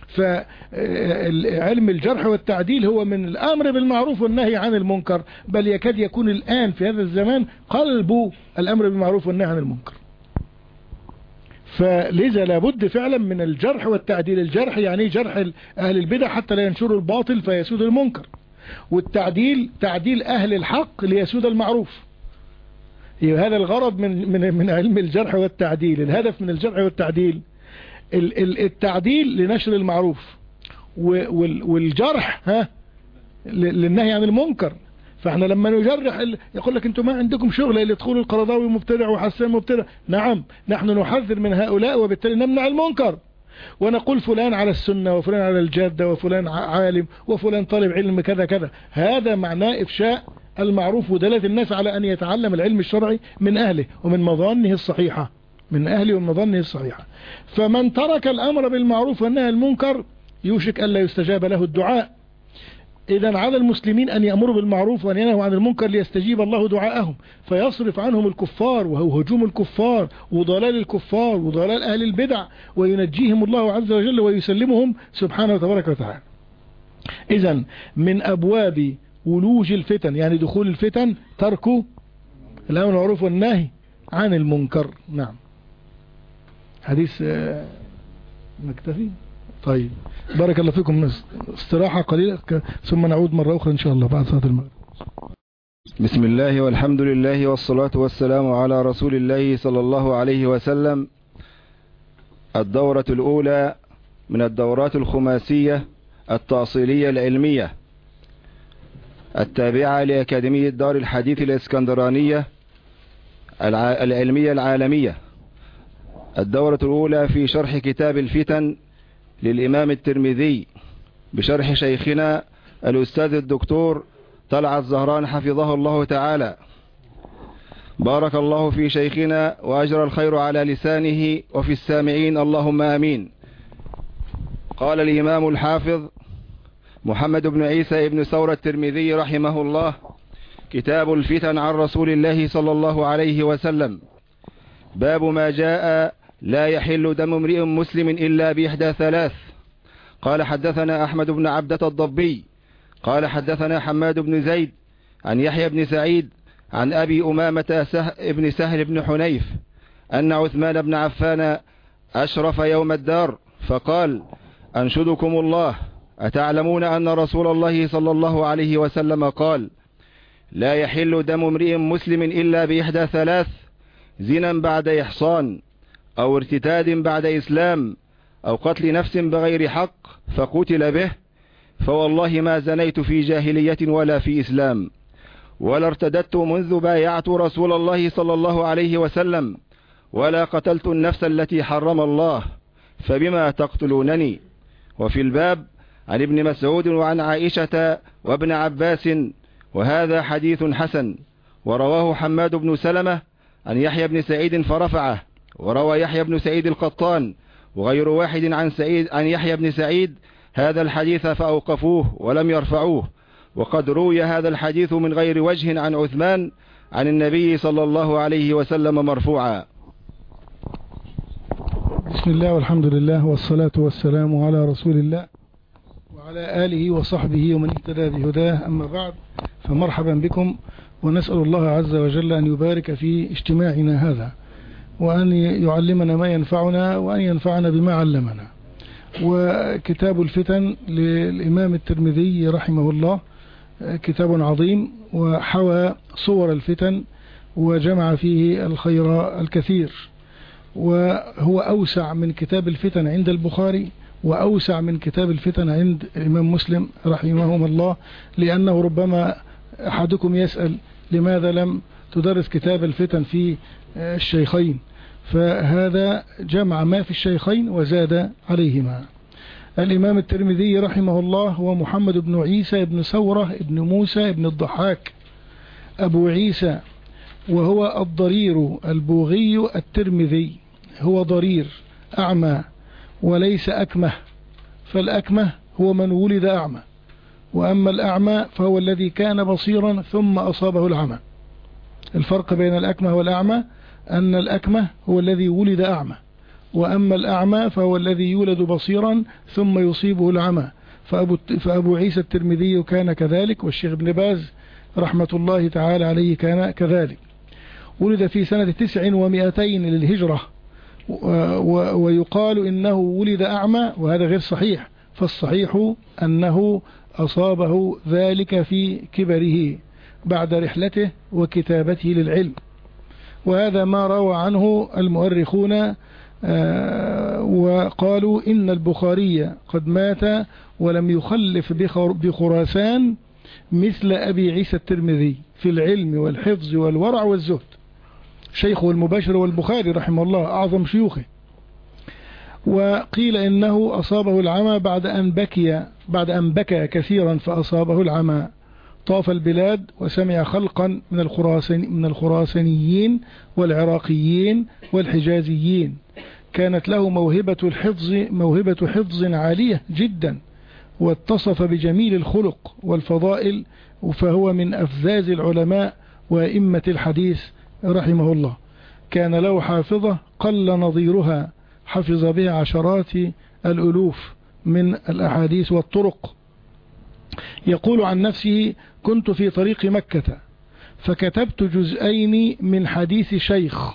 فعلم الجرح والتعديل هو من الأمر بالمعروف والنهي عن المنكر، بل يكاد يكون الآن في هذا الزمان قلب الأمر بالمعروف والنهي عن المنكر. فلذا لابد فعلا من الجرح والتعديل. الجرح يعني جرح أهل البدع حتى لا ينشروا الباطل فيسود المنكر، والتعديل تعديل أهل الحق ليسود المعروف. هذا الغرض من من من علم الجرح والتعديل. الهدف من الجرح والتعديل التعديل لنشر المعروف، والجرح ها للنهي عن المنكر. فاحنا لما نجرح ال... يقول لك انتم ما عندكم شغل اللي يدخل القرضاوي مبتدع وحسان مبتدع. نعم نحن نحذر من هؤلاء وبالتالي نمنع المنكر ونقول فلان على السنة وفلان على الجادة وفلان عالم وفلان طالب علم كذا كذا. هذا معناه إفشاء المعروف ودلالة الناس على أن يتعلم العلم الشرعي من أهله ومن مظانه الصحيحة من أهله ومن مظانه الصحيحة. فمن ترك الأمر بالمعروف والنهي عن المنكر يوشك ألا يستجاب له الدعاء. إذا على المسلمين أن يأمروا بالمعروف وأن ينهوا عن المنكر ليستجيب الله دعاءهم فيصرف عنهم الكفار وهو هجوم الكفار وضلال الكفار وضلال أهل البدع وينجيهم الله عز وجل ويسلمهم سبحانه وتبارك وتعالى. إذا من أبواب ولوج الفتن يعني دخول الفتن ترك الأمر بالمعروف والنهي عن المنكر. نعم حديث نكتفي. طيب بارك الله فيكم. استراحة قليلة ثم نعود مرة أخرى إن شاء الله بعد صلاة المغرب. بسم الله والحمد لله والصلاة والسلام على رسول الله صلى الله عليه وسلم. الدورة الأولى من الدورات الخماسية التأصيلية العلمية التابعة لأكاديمية دار الحديث الإسكندرانية العلمية العالمية. الدورة الأولى في شرح كتاب الفتن للإمام الترمذي بشرح شيخنا الأستاذ الدكتور طلعت زهران حفظه الله تعالى. بارك الله في شيخنا وأجرى الخير على لسانه وفي السامعين اللهم آمين. قال الإمام الحافظ محمد بن عيسى بن ثور الترمذي رحمه الله: كتاب الفتن عن رسول الله صلى الله عليه وسلم. باب ما جاء لا يحل دم امرئ مسلم إلا بإحدى ثلاث. قال حدثنا أحمد بن عبدة الضبي قال حدثنا حماد بن زيد عن يحيى بن سعيد عن أبي أمامة سه بن سهل بن حنيف أن عثمان بن عفان أشرف يوم الدار فقال: أنشدكم الله، أتعلمون أن رسول الله صلى الله عليه وسلم قال: لا يحل دم امرئ مسلم إلا بإحدى ثلاث: زنا بعد إحصان، أو ارتتاد بعد إسلام، أو قتل نفس بغير حق فقتل به، فوالله ما زنيت في جاهلية ولا في إسلام، ولا ارتددت منذ بايعت رسول الله صلى الله عليه وسلم، ولا قتلت النفس التي حرم الله، فبما تقتلونني. وفي الباب عن ابن مسعود وعن عائشة وابن عباس، وهذا حديث حسن. ورواه حماد بن سلمة عن يحيى بن سعيد فرفعه، وروى يحيى بن سعيد القطان وغير واحد عن سعيد عن يحيى بن سعيد هذا الحديث فأوقفوه ولم يرفعوه. وقد روي هذا الحديث من غير وجه عن عثمان عن النبي صلى الله عليه وسلم مرفوعا. بسم الله والحمد لله والصلاة والسلام على رسول الله وعلى آله وصحبه ومن اهتدى بهداه. أما بعد، فمرحبا بكم، ونسأل الله عز وجل أن يبارك في اجتماعنا هذا، وأن يعلمنا ما ينفعنا، وأن ينفعنا بما علمنا. وكتاب الفتن للإمام الترمذي رحمه الله كتاب عظيم، وحوى صور الفتن وجمع فيه الخير الكثير، وهو أوسع من كتاب الفتن عند البخاري، وأوسع من كتاب الفتن عند الإمام مسلم رحمهما الله، لأنه ربما أحدكم يسأل لماذا لم تدرس كتاب الفتن في الشيخين، فهذا جمع ما في الشيخين وزاد عليهما. الإمام الترمذي رحمه الله هو محمد بن عيسى بن ثورة بن موسى بن الضحاك أبو عيسى، وهو الضرير البوغي الترمذي. هو ضرير أعمى وليس أكمه، فالأكمه هو من ولد أعمى، وأما الأعمى فهو الذي كان بصيرا ثم أصابه العمى. الفرق بين الأكمه والأعمى أن الأكمه هو الذي ولد أعمى، وأما الأعمى فهو الذي يولد بصيرا ثم يصيبه العمى. فأبو, فأبو عيسى الترمذي كان كذلك، والشيخ ابن باز رحمة الله تعالى عليه كان كذلك. ولد في سنة تسع ومئتين للهجرة، ويقال إنه ولد أعمى، وهذا غير صحيح، فالصحيح أنه أصابه ذلك في كبره بعد رحلته وكتابته للعلم. وهذا ما روى عنه المؤرخون، وقالوا إن البخاري قد مات ولم يخلف بخراسان مثل أبي عيسى الترمذي في العلم والحفظ والورع والزهد، شيخه المباشر والبخاري رحمه الله أعظم شيوخه. وقيل إنه أصابه العمى بعد أن بكي بعد أن بكى كثيرا فأصابه العمى. طاف البلاد وسمع خلقا من الخراساني من الخراسانيين والعراقيين والحجازيين، كانت له موهبة الحفظ موهبة حفظ عالية جدا، واتصف بجميل الخلق والفضائل، فهو من أفذاذ العلماء وأئمة الحديث رحمه الله. كان له حافظة قل نظيرها، حفظ بها عشرات الألوف من الأحاديث والطرق. يقول عن نفسه: كنت في طريق مكة فكتبت جزئين من حديث شيخ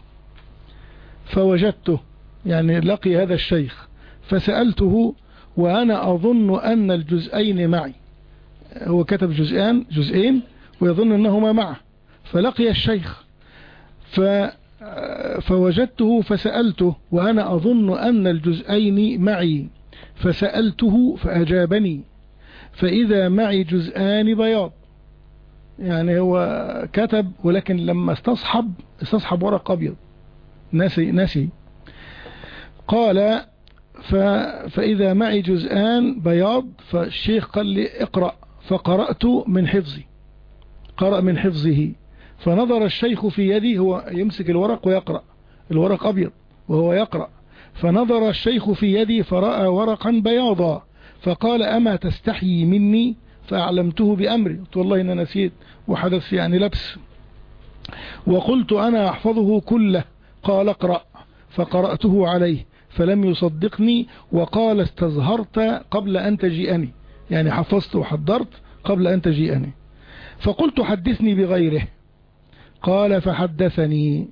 فوجدته، يعني لقي هذا الشيخ، فسألته وأنا أظن أن الجزئين معي. هو كتب جزئان جزئين ويظن أنهما معه، فلقي الشيخ ف فوجدته فسألته وأنا أظن أن الجزئين معي، فسألته فأجابني فإذا معي جزءان بياض. يعني هو كتب ولكن لما استصحب استصحب ورق أبيض، نسي نسي قال ف... فإذا معي جزءان بياض. فالشيخ قال لي: اقرأ، فقرأت من حفظي، قرأ من حفظه. فنظر الشيخ في يدي، هو يمسك الورق ويقرأ، الورق أبيض وهو يقرأ، فنظر الشيخ في يدي فرأى ورقا بياضا، فقال: أما تستحيي مني؟ فأعلمته بأمري، قلت والله إن نسيت وحدث يعني لبس. وقلت: أنا أحفظه كله. قال: اقرأ. فقرأته عليه فلم يصدقني وقال: استظهرت قبل أن تجيئني، يعني حفظت وحضرت قبل أن تجيئني. فقلت: حدثني بغيره. قال: فحدثني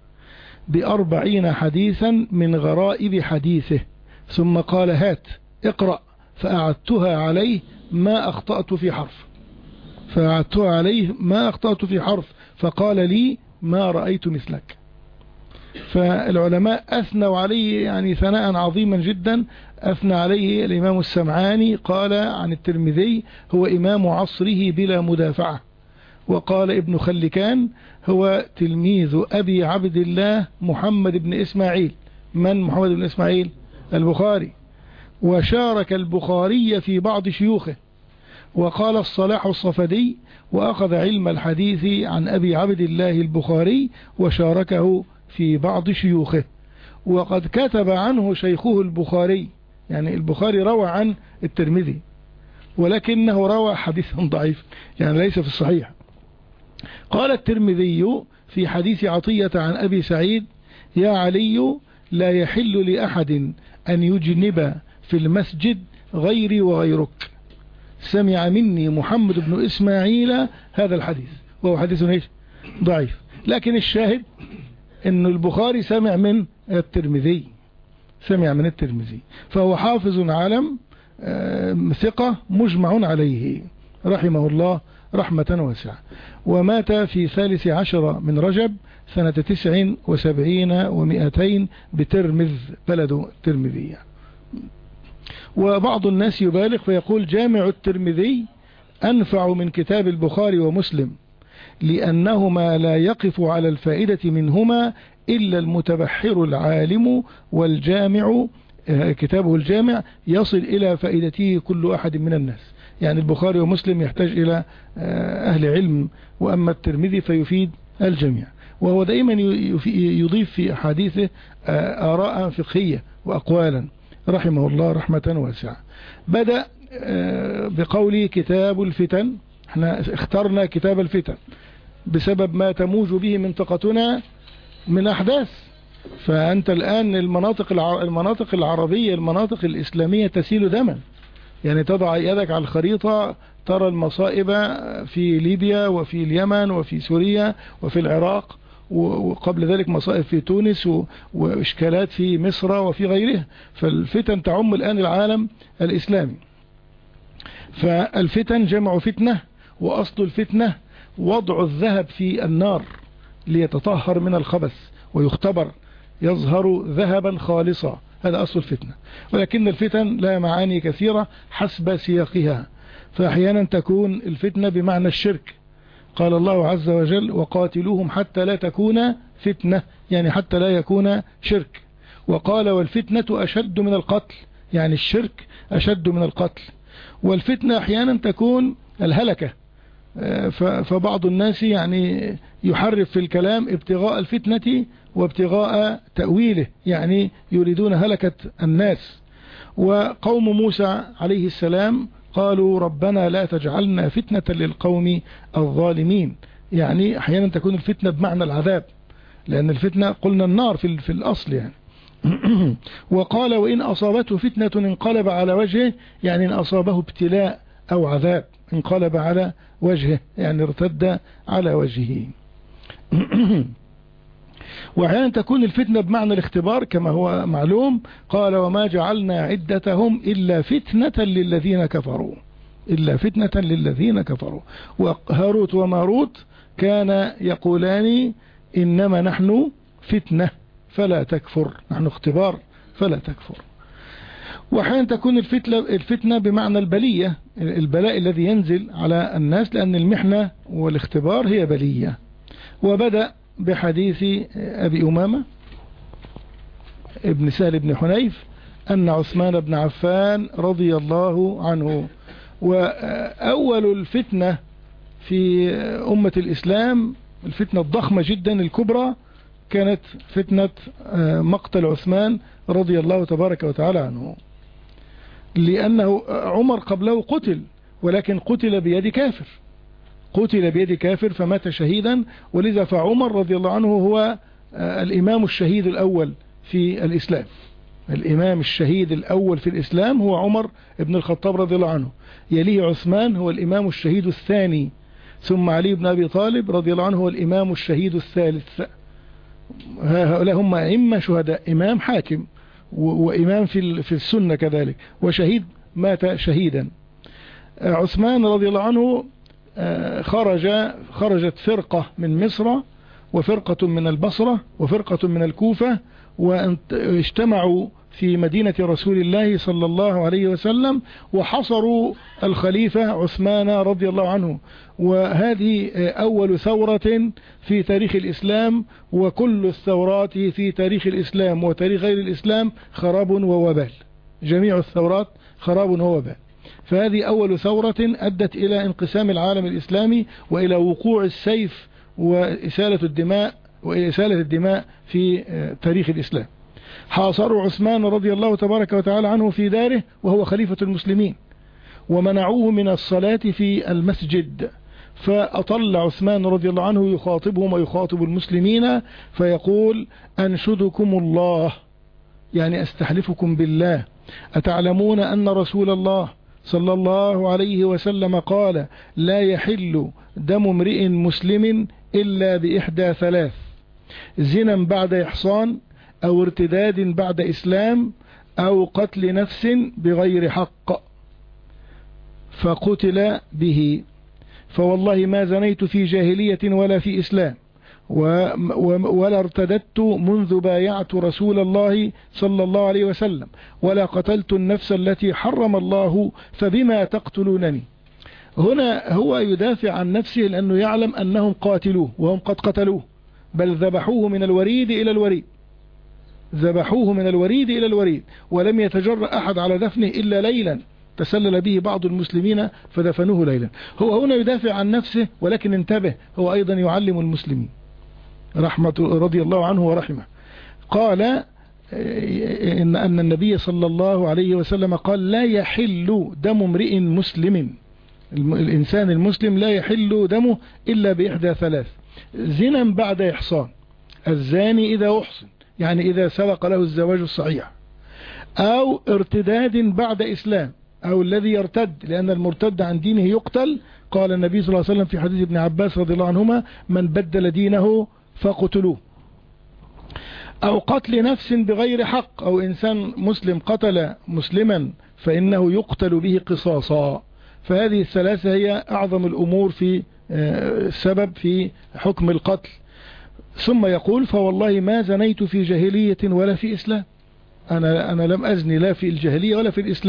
بأربعين حديثا من غرائب حديثه، ثم قال: هات اقرأ. فأعدتها عليه ما أخطأت في حرف فأعدتها عليه ما أخطأت في حرف فقال لي: ما رأيت مثلك. فالعلماء أثنوا عليه يعني ثناء عظيما جدا. أثنى عليه الإمام السمعاني قال عن الترمذي: هو إمام عصره بلا مدافعة. وقال ابن خلكان: هو تلميذ أبي عبد الله محمد بن إسماعيل. من محمد بن إسماعيل؟ البخاري. وشارك البخاري في بعض شيوخه. وقال الصلاح الصفدي: وأخذ علم الحديث عن أبي عبد الله البخاري وشاركه في بعض شيوخه. وقد كتب عنه شيخه البخاري، يعني البخاري روى عن الترمذي ولكنه روى حديثا ضعيف، يعني ليس في الصحيح. قال الترمذي في حديث عطية عن أبي سعيد: يا علي، لا يحل لأحد أن يجنب في المسجد غيري وغيرك. سمع مني محمد بن إسماعيل هذا الحديث، وهو حديث ايش؟ ضعيف. لكن الشاهد أن البخاري سمع من الترمذي، سمع من الترمذي، فهو حافظ عالم ثقة مجمع عليه رحمه الله رحمة واسعة. ومات في ثالث عشر من رجب سنة تسع وسبعين ومئتين بترمذ، بلد الترمذي. وبعض الناس يبالغ فيقول: جامع الترمذي أنفع من كتاب البخاري ومسلم، لأنهما لا يقف على الفائدة منهما إلا المتبحر العالم، والجامع كتابه الجامع يصل إلى فائدته كل أحد من الناس. يعني البخاري ومسلم يحتاج إلى أهل علم، وأما الترمذي فيفيد الجميع. وهو دائما يضيف في أحاديثه آراء فقهية وأقوالا رحمه الله رحمة واسعة. بدأ بقوله كتاب الفتن. احنا اخترنا كتاب الفتن بسبب ما تموج به منطقتنا من أحداث. فأنت الآن المناطق المناطق العربية المناطق الإسلامية تسيل دما، يعني تضع يدك على الخريطة ترى المصائب في ليبيا وفي اليمن وفي سوريا وفي العراق، وقبل ذلك مصائب في تونس وإشكالات في مصر وفي غيرها. فالفتن تعم الآن العالم الإسلامي. فالفتن جمع فتنة، وأصل الفتنة وضع الذهب في النار ليتطهر من الخبث ويختبر، يظهر ذهبا خالصا، هذا أصل الفتنة. ولكن الفتن لها معاني كثيرة حسب سياقها. فأحيانا تكون الفتنة بمعنى الشرك. قال الله عز وجل وقاتلوهم حتى لا تكون فتنة، يعني حتى لا يكون شرك. وقال والفتنة أشد من القتل، يعني الشرك أشد من القتل. والفتنة أحيانا تكون الهلكة، فبعض الناس يعني يحرف في الكلام ابتغاء الفتنة وابتغاء تأويله، يعني يريدون هلكة الناس. وقوم موسى عليه السلام قالوا ربنا لا تجعلنا فتنة للقوم الظالمين، يعني أحيانا تكون الفتنة بمعنى العذاب، لأن الفتنة قلنا النار في, في الأصل يعني. وقال وإن أصابته فتنة انقلب على وجهه، يعني إن أصابه ابتلاء أو عذاب انقلب على وجهه، يعني ارتد على وجهه. وأحيانا تكون الفتنة بمعنى الاختبار كما هو معلوم. قال وما جعلنا عدتهم إلا فتنة للذين كفروا، إلا فتنة للذين كفروا. وهاروت وماروت كان يقولان إنما نحن فتنة فلا تكفر، نحن اختبار فلا تكفر. وأحيانا تكون الفتنة, الفتنة بمعنى البلية، البلاء الذي ينزل على الناس، لأن المحنة والاختبار هي بلية. وبدأ بحديث أبي أمامة ابن سهل بن حنيف أن عثمان بن عفان رضي الله عنه. وأول الفتنة في أمة الإسلام، الفتنة الضخمة جدا الكبرى، كانت فتنة مقتل عثمان رضي الله تبارك وتعالى عنه، لأنه عمر قبله قتل، ولكن قتل بيد كافر، قتل بيد كافر فمات شهيدا. ولذا فعمر رضي الله عنه هو الإمام الشهيد الأول في الإسلام، الإمام الشهيد الأول في الإسلام هو عمر بن الخطاب رضي الله عنه، يليه عثمان هو الإمام الشهيد الثاني، ثم علي بن أبي طالب رضي الله عنه هو الإمام الشهيد الثالث. هؤلاء هم أئمة شهداء، إمام حاكم وإمام في في السنة كذلك، وشهيد مات شهيدا. عثمان رضي الله عنه خرج خرجت فرقة من مصر وفرقة من البصرة وفرقة من الكوفة، واجتمعوا في مدينة رسول الله صلى الله عليه وسلم وحصروا الخليفة عثمان رضي الله عنه. وهذه أول ثورة في تاريخ الإسلام، وكل الثورات في تاريخ الإسلام وتاريخ غير الإسلام خراب ووبال، جميع الثورات خراب ووبال. فهذه أول ثورة أدت إلى انقسام العالم الإسلامي وإلى وقوع السيف وإسالة الدماء وإسالة الدماء في تاريخ الإسلام. حاصروا عثمان رضي الله تبارك وتعالى عنه في داره وهو خليفة المسلمين، ومنعوه من الصلاة في المسجد، فأطل عثمان رضي الله عنه يخاطبهم ويخاطب المسلمين فيقول أنشدكم الله، يعني أستحلفكم بالله، أتعلمون أن رسول الله صلى الله عليه وسلم قال لا يحل دم امرئ مسلم إلا بإحدى ثلاث: زنا بعد إحصان، أو ارتداد بعد إسلام، أو قتل نفس بغير حق. فقتل به. فوالله ما زنيت في جاهلية ولا في إسلام، ولا ارتددت منذ بايعت رسول الله صلى الله عليه وسلم، ولا قتلت النفس التي حرم الله، فبما تقتلونني. هنا هو يدافع عن نفسه لأنه يعلم أنهم قاتلوه وهم قد قتلوه، بل ذبحوه من الوريد إلى الوريد، ذبحوه من الوريد إلى الوريد، ولم يتجرأ أحد على دفنه إلا ليلا، تسلل به بعض المسلمين فدفنوه ليلا. هو هنا يدافع عن نفسه، ولكن انتبه، هو أيضا يعلم المسلمين رحمة رضي الله عنه ورحمه. قال إن أن النبي صلى الله عليه وسلم قال لا يحل دم امرئ مسلم، الإنسان المسلم لا يحل دمه إلا بإحدى ثلاث: زنا بعد إحصان، الزاني إذا أحصن يعني إذا سبق له الزواج الصحيح، أو ارتداد بعد إسلام، أو الذي يرتد، لأن المرتد عن دينه يقتل. قال النبي صلى الله عليه وسلم في حديث ابن عباس رضي الله عنهما من بدل دينه فقتلوه. أو قتل نفس بغير حق، أو إنسان مسلم قتل مسلما فإنه يقتل به قصاصا. فهذه الثلاثة هي أعظم الأمور في السبب في حكم القتل. ثم يقول فوالله ما زنيت في جاهلية ولا في إسلام، أنا, أنا لم أزني لا في الجاهلية ولا في الإسلام،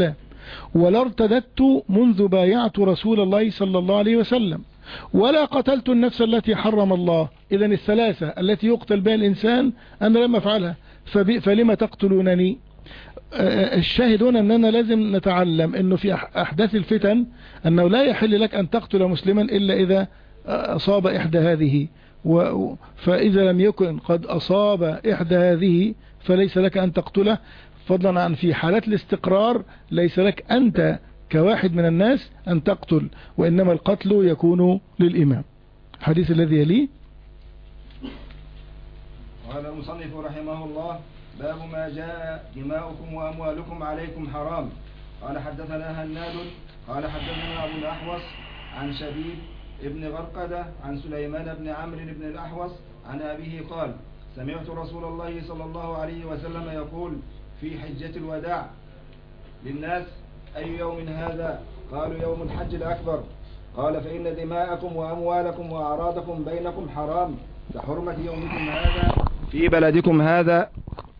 ولا ارتددت منذ بايعت رسول الله صلى الله عليه وسلم، ولا قتلت النفس التي حرم الله. إذا الثلاثة التي يقتل بها الإنسان أنا لم أفعلها، فلما تقتلونني؟ الشاهد هنا أننا لازم نتعلم أنه في أحداث الفتن أنه لا يحل لك أن تقتل مسلما إلا إذا أصاب إحدى هذه، فإذا لم يكن قد أصاب إحدى هذه فليس لك أن تقتله، فضلا عن في حالات الاستقرار ليس لك أنت كواحد من الناس أن تقتل، وإنما القتل يكون للإمام. الحديث الذي يليه: قال المصنف رحمه الله: باب ما جاء دماؤكم وأموالكم عليكم حرام. قال حدثنا هناد قال حدثنا أبو الأحوص عن شبيب ابن غرقدة عن سليمان بن عمرو بن الأحوص عن أبيه قال: سمعت رسول الله صلى الله عليه وسلم يقول في حجة الوداع للناس: أي يوم هذا؟ قالوا: يوم الحج الأكبر. قال: فإن دماءكم وأموالكم وأعراضكم بينكم حرام كحرمة يومكم هذا في بلدكم هذا.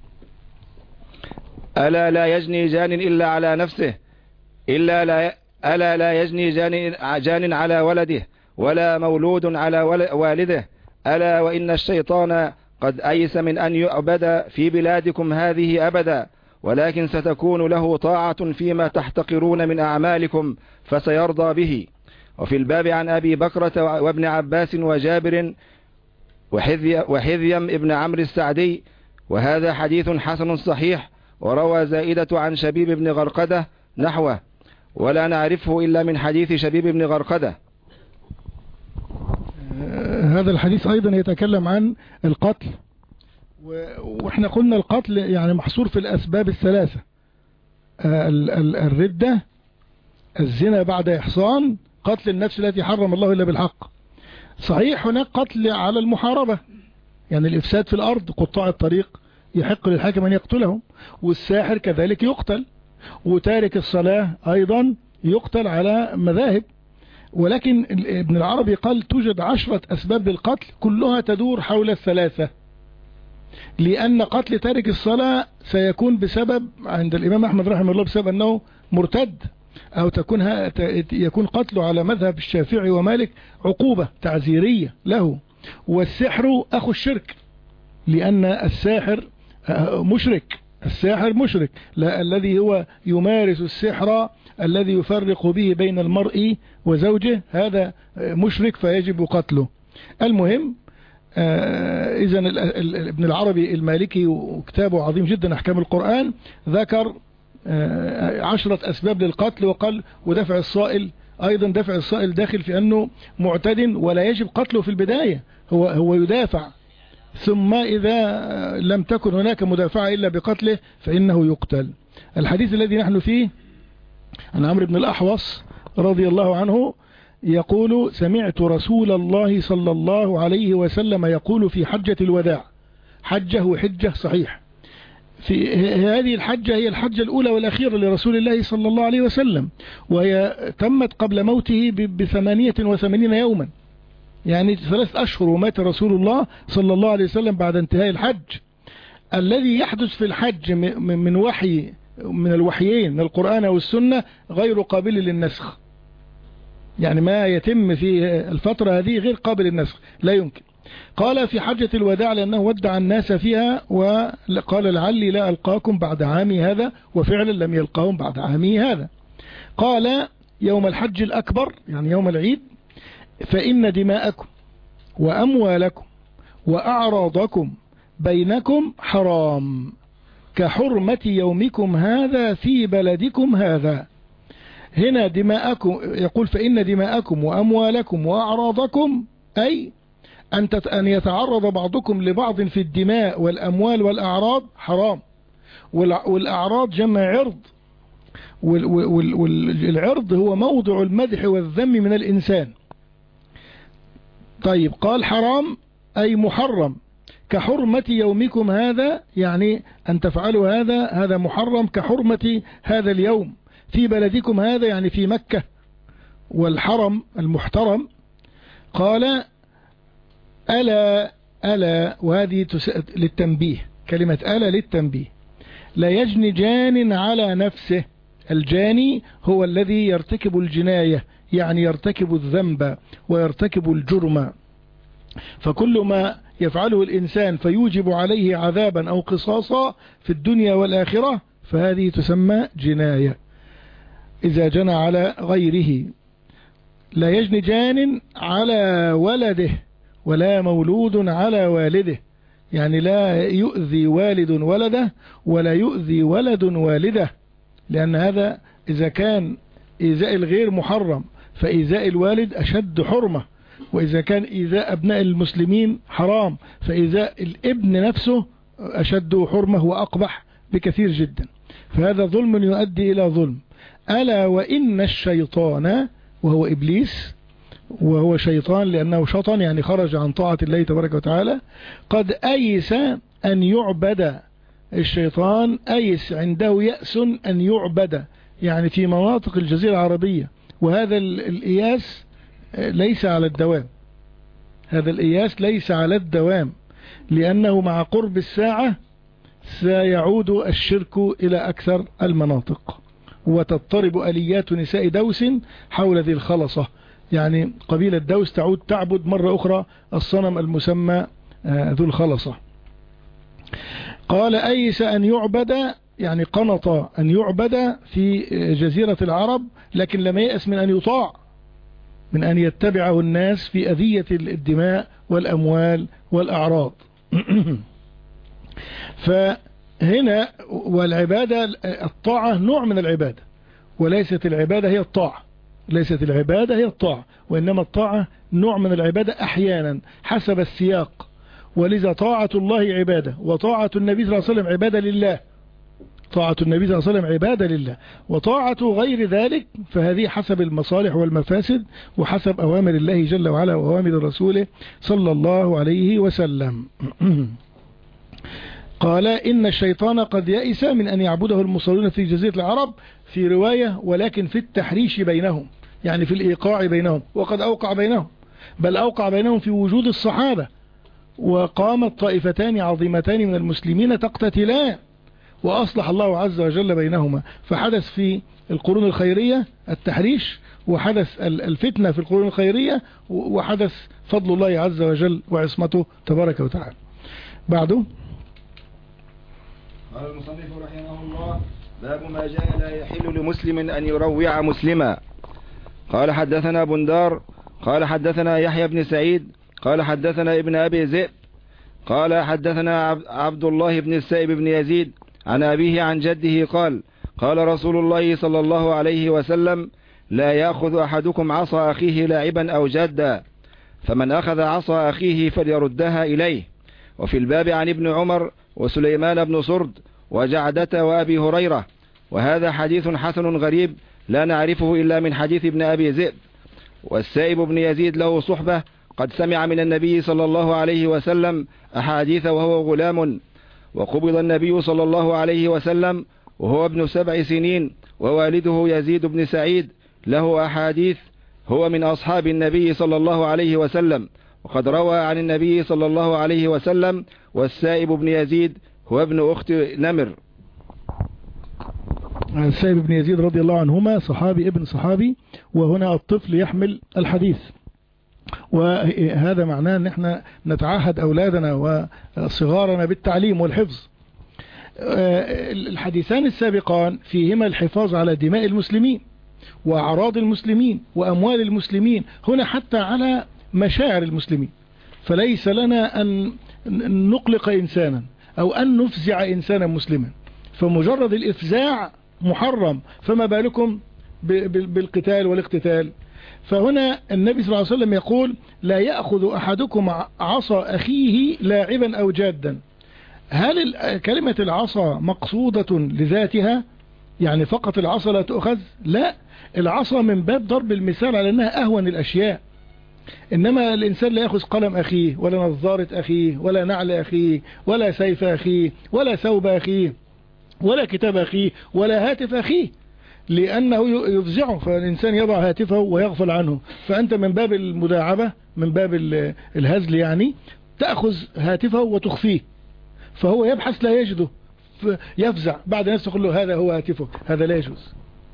ألا لا يجني جان إلا على نفسه، إلا لا ألا لا يجني جان, جان على ولده، ولا مولود على والده. ألا وإن الشيطان قد أيس من أن يعبد في بلادكم هذه أبدا، ولكن ستكون له طاعة فيما تحتقرون من أعمالكم فسيرضى به. وفي الباب عن أبي بكرة وابن عباس وجابر وحذي وحذيم ابن عمرو السعدي، وهذا حديث حسن صحيح. وروى زائدة عن شبيب بن غرقدة نحوه، ولا نعرفه إلا من حديث شبيب بن غرقدة. هذا الحديث أيضا يتكلم عن القتل، وإحنا قلنا القتل يعني محصور في الأسباب الثلاثة: الردة، الزنا بعد إحصان، قتل النفس التي حرم الله إلا بالحق. صحيح هناك قتل على المحاربة، يعني الإفساد في الأرض، قطاع الطريق يحق للحاكم أن يقتلهم، والساحر كذلك يقتل، وتارك الصلاة أيضا يقتل على مذاهب. ولكن ابن العربي قال توجد عشرة أسباب للقتل كلها تدور حول الثلاثة، لأن قتل تارك الصلاة سيكون بسبب عند الإمام أحمد رحمه الله بسبب أنه مرتد، أو تكون يكون قتله على مذهب الشافعي ومالك عقوبة تعزيرية له. والسحر أخو الشرك، لأن الساحر مشرك، الساحر مشرك، لا الذي هو يمارس السحر الذي يفرق به بين المرء وزوجه هذا مشرك فيجب قتله. المهم إذن ابن العربي المالكي وكتابه عظيم جدا أحكام القرآن ذكر عشرة أسباب للقتل، وقال ودفع الصائل أيضا، دفع الصائل داخل في أنه معتد ولا يجب قتله في البداية، هو هو يدافع، ثم إذا لم تكن هناك مدافعة إلا بقتله فإنه يقتل. الحديث الذي نحن فيه عن عمرو بن الأحوص رضي الله عنه يقول: سمعت رسول الله صلى الله عليه وسلم يقول في حجة الوداع. حجة وحجة صحيح، في هذه الحجة هي الحجة الأولى والأخيرة لرسول الله صلى الله عليه وسلم، وهي تمت قبل موته بثمانية وثمانين يوما، يعني ثلاث أشهر ومات رسول الله صلى الله عليه وسلم بعد انتهاء الحج. الذي يحدث في الحج من وحي من الوحيين من القرآن والسنة غير قابل للنسخ، يعني ما يتم في الفترة هذه غير قابل للنسخ، لا يمكن. قال في حجة الوداع لأنه ودع الناس فيها وقال: لعلي لا ألقاكم بعد عامي هذا، وفعلا لم يلقاهم بعد عامي هذا. قال: يوم الحج الأكبر يعني يوم العيد: فإن دماءكم وأموالكم وأعراضكم بينكم حرام كحرمة يومكم هذا في بلدكم هذا. هنا دماءكم يقول فإن دماءكم وأموالكم وأعراضكم، أي أن يتعرض بعضكم لبعض في الدماء والأموال والأعراض حرام. والأعراض جمع عرض، والعرض هو موضع المدح والذم من الإنسان. طيب قال حرام أي محرم، كحرمة يومكم هذا يعني أن تفعلوا هذا هذا محرم كحرمة هذا اليوم في بلدكم هذا يعني في مكة والحرم المحترم. قال: ألا ألا، وهذه للتنبيه، كلمة ألا للتنبيه: لا يجني جان على نفسه، الجاني هو الذي يرتكب الجناية، يعني يرتكب الذنب ويرتكب الجرم. فكل ما يفعله الإنسان فيوجب عليه عذابا أو قصاصا في الدنيا والآخرة فهذه تسمى جناية إذا جنى على غيره. لا يجني جان على ولده ولا مولود على والده، يعني لا يؤذي والد ولده ولا يؤذي ولد والده، لأن هذا إذا كان إيذاء الغير محرم فإيذاء الوالد أشد حرمة، وإذا كان إيذاء أبناء المسلمين حرام فإيذاء الابن نفسه أشد حرمة وأقبح بكثير جدا. فهذا ظلم يؤدي إلى ظلم. ألا وإن الشيطان، وهو إبليس، وهو شيطان لأنه شطن يعني خرج عن طاعة الله تبارك وتعالى، قد أيس أن يعبد. الشيطان أيس، عنده يأس أن يعبد، يعني في مناطق الجزيرة العربية. وهذا الإياس ليس على الدوام، هذا الإياس ليس على الدوام، لأنه مع قرب الساعة سيعود الشرك إلى أكثر المناطق، وتضطرب آليات نساء دوس حول ذي الخلصة، يعني قبيلة دوس تعود تعبد مرة أخرى الصنم المسمى ذو الخلصة. قال أيس أن يعبد، يعني قنط أن يعبد في جزيرة العرب، لكن لم يأس من أن يطاع، من أن يتبعه الناس في أذية الدماء والأموال والأعراض. فهنا والعبادة، الطاعة نوع من العبادة، وليست العبادة هي الطاعة، ليست العبادة هي الطاعة، وإنما الطاعة نوع من العبادة أحيانا حسب السياق. ولذا طاعة الله عبادة، وطاعة النبي صلى الله عليه وسلم عبادة لله، طاعة النبي صلى الله عليه وسلم عبادة لله، وطاعة غير ذلك فهذه حسب المصالح والمفاسد وحسب أوامر الله جل وعلا وأوامر رسوله صلى الله عليه وسلم. قال إن الشيطان قد يئس من أن يعبده المصلون في جزيرة العرب، في رواية ولكن في التحريش بينهم، يعني في الإيقاع بينهم، وقد أوقع بينهم، بل أوقع بينهم في وجود الصحابة، وقامت طائفتان عظيمتان من المسلمين تقتتلان، وأصلح الله عز وجل بينهما. فحدث في القرون الخيرية التحريش، وحدث الفتنة في القرون الخيرية، وحدث فضل الله عز وجل وعصمته تبارك وتعالى. بعده قال المصنف رحمه الله: باب ما جاء لا يحل لمسلم أن يروع مسلما. قال حدثنا بندار قال حدثنا يحيى بن سعيد قال حدثنا ابن أبي ذئب قال حدثنا عبد الله بن السائب بن يزيد عن أبيه عن جده قال: قال رسول الله صلى الله عليه وسلم: لا يأخذ أحدكم عصا أخيه لاعبا أو جادا، فمن أخذ عصا أخيه فليردها إليه. وفي الباب عن ابن عمر وسليمان بن صرد وجعدة وأبي هريرة. وهذا حديث حسن غريب لا نعرفه إلا من حديث ابن أبي ذئب. والسائب بن يزيد له صحبة، قد سمع من النبي صلى الله عليه وسلم أحاديث وهو غلام، وقبض النبي صلى الله عليه وسلم وهو ابن سبع سنين، ووالده يزيد بن سعيد له أحاديث، هو من أصحاب النبي صلى الله عليه وسلم، وقد روى عن النبي صلى الله عليه وسلم. والسائب بن يزيد هو ابن أخت نمر. السائب بن يزيد رضي الله عنهما صحابي ابن صحابي، وهنا الطفل يحمل الحديث، وهذا معناه ان احنا نتعهد أولادنا وصغارنا بالتعليم والحفظ. الحديثان السابقان فيهما الحفاظ على دماء المسلمين وأعراض المسلمين وأموال المسلمين، هنا حتى على مشاعر المسلمين. فليس لنا أن نقلق إنسانا أو أن نفزع إنسانا مسلما، فمجرد الإفزاع محرم، فما بالكم بالقتال والاقتتال. فهنا النبي صلى الله عليه وسلم يقول: لا يأخذ أحدكم عصا أخيه لاعبا أو جادا. هل كلمة العصا مقصودة لذاتها، يعني فقط العصا لا تؤخذ؟ لا، العصا من باب ضرب المثال على أنها أهون الأشياء. إنما الإنسان لا يأخذ قلم أخيه ولا نظارة أخيه ولا نعل أخيه ولا سيف أخيه ولا ثوب أخيه ولا كتاب أخيه ولا هاتف أخيه، لأنه يفزعه، فالإنسان يضع هاتفه ويغفل عنه. فأنت من باب المداعبة، من باب الهزل، يعني تأخذ هاتفه وتخفيه، فهو يبحث لا يجده، يفزع بعد نفسه، يقول له هذا هو هاتفه، هذا لا يجوز.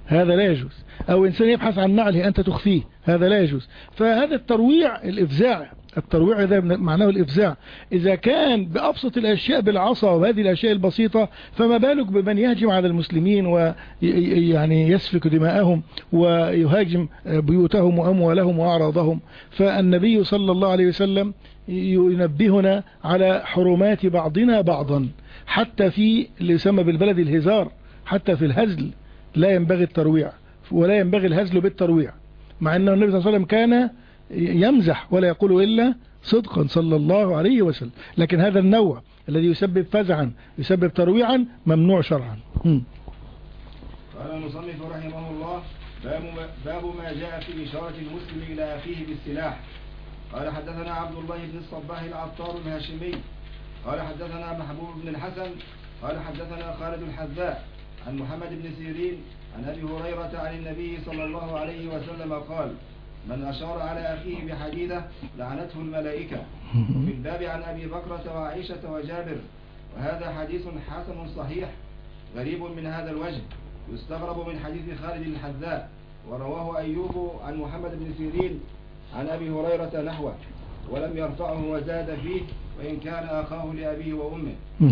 هذا لا يجوز، أو إنسان يبحث عن نعله أنت تخفيه، هذا لا يجوز. فهذا الترويع الإفزاع، الترويع هذا معناه الإفزاع. إذا كان بأبسط الأشياء بالعصا وهذه الأشياء البسيطة، فما بالك بمن يهجم على المسلمين ويعني يسفك دماءهم ويهاجم بيوتهم وأموالهم وأعراضهم. فالنبي صلى الله عليه وسلم ينبهنا على حرمات بعضنا بعضا، حتى في اللي يسمى بالبلد الهزار، حتى في الهزل لا ينبغي الترويع، ولا ينبغي الهزل بالترويع، مع أن النبي صلى الله عليه وسلم كان يمزح ولا يقول إلا صدقا صلى الله عليه وسلم. لكن هذا النوع الذي يسبب فزعا يسبب ترويعا ممنوع شرعا. قال المصنف رحمه الله: باب ما جاء في إشارة المسلم إلى أخيه بالسلاح. قال حدثنا عبد الله بن الصباح العطار الهاشمي قال حدثنا محبوب بن الحسن قال حدثنا خالد الحذاء عن محمد بن سيرين عن أبي هريرة عن النبي صلى الله عليه وسلم قال: من أشار على أخيه بحديدة لعنته الملائكة. في الباب عن أبي بكرة وعائشة وجابر. وهذا حديث حسن صحيح غريب من هذا الوجه، يستغرب من حديث خالد الحذاء، ورواه أيوب عن محمد بن سيرين عن أبي هريرة نحوه ولم يرفعه وزاد فيه وإن كان أخاه لأبيه وأمه.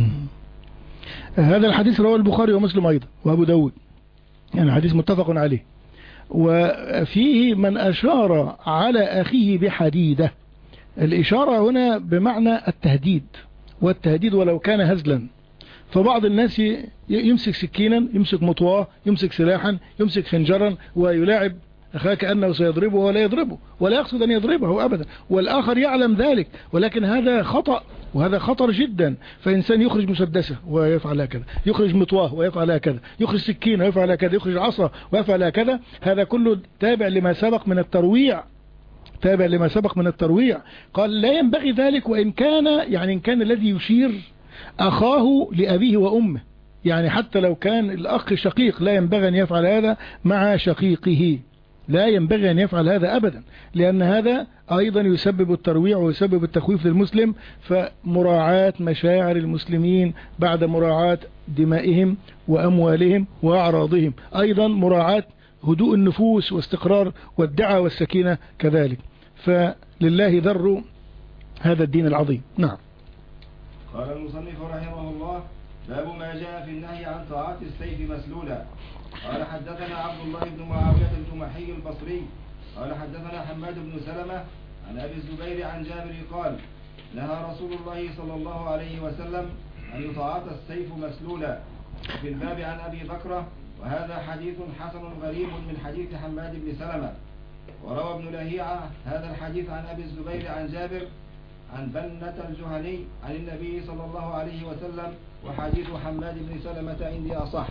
هذا الحديث رواه البخاري ومسلم أيضا وأبو داود، يعني حديث متفق عليه. وفيه من أشار على أخيه بحديدة. الإشارة هنا بمعنى التهديد، والتهديد ولو كان هزلا. فبعض الناس يمسك سكينا، يمسك مطواه، يمسك سلاحا، يمسك خنجرا ويلاعب أخاه كأنه سيضربه ولا يضربه ولا يقصد أن يضربه أبدا، والآخر يعلم ذلك، ولكن هذا خطأ وهذا خطر جدا. فإنسان يخرج مسدسه ويفعل هكذا، يخرج مطواه ويفعل هكذا، يخرج سكينه ويفعل هكذا، يخرج عصا ويفعل هكذا، هذا كله تابع لما سبق من الترويع، تابع لما سبق من الترويع. قال لا ينبغي ذلك، وإن كان يعني إن كان الذي يشير أخاه لأبيه وأمه، يعني حتى لو كان الأخ شقيق لا ينبغي أن يفعل هذا مع شقيقه، لا ينبغي أن يفعل هذا أبدا، لأن هذا أيضا يسبب الترويع ويسبب التخويف للمسلم. فمراعاة مشاعر المسلمين بعد مراعاة دمائهم وأموالهم وأعراضهم، أيضا مراعاة هدوء النفوس واستقرار والدعاء والسكينة كذلك. فلله ذر هذا الدين العظيم. نعم. قال المصنف رحمه الله: باب ما جاء في النهي عن طاعة السيف مسلولا. قال حدثنا عبد الله بن معاوية الجمحي البصري قال حدثنا حماد بن سلمة عن أبي الزبير عن جابر قال: نهى رسول الله صلى الله عليه وسلم أن يتعاطى السيف مسلولا. في الباب عن أبي بكرة. وهذا حديث حسن غريب من حديث حماد بن سلمة. وروى ابن لهيعة هذا الحديث عن أبي الزبير عن جابر عن بنة الجهني عن النبي صلى الله عليه وسلم، وحديث حماد بن سلمة عندي أصح.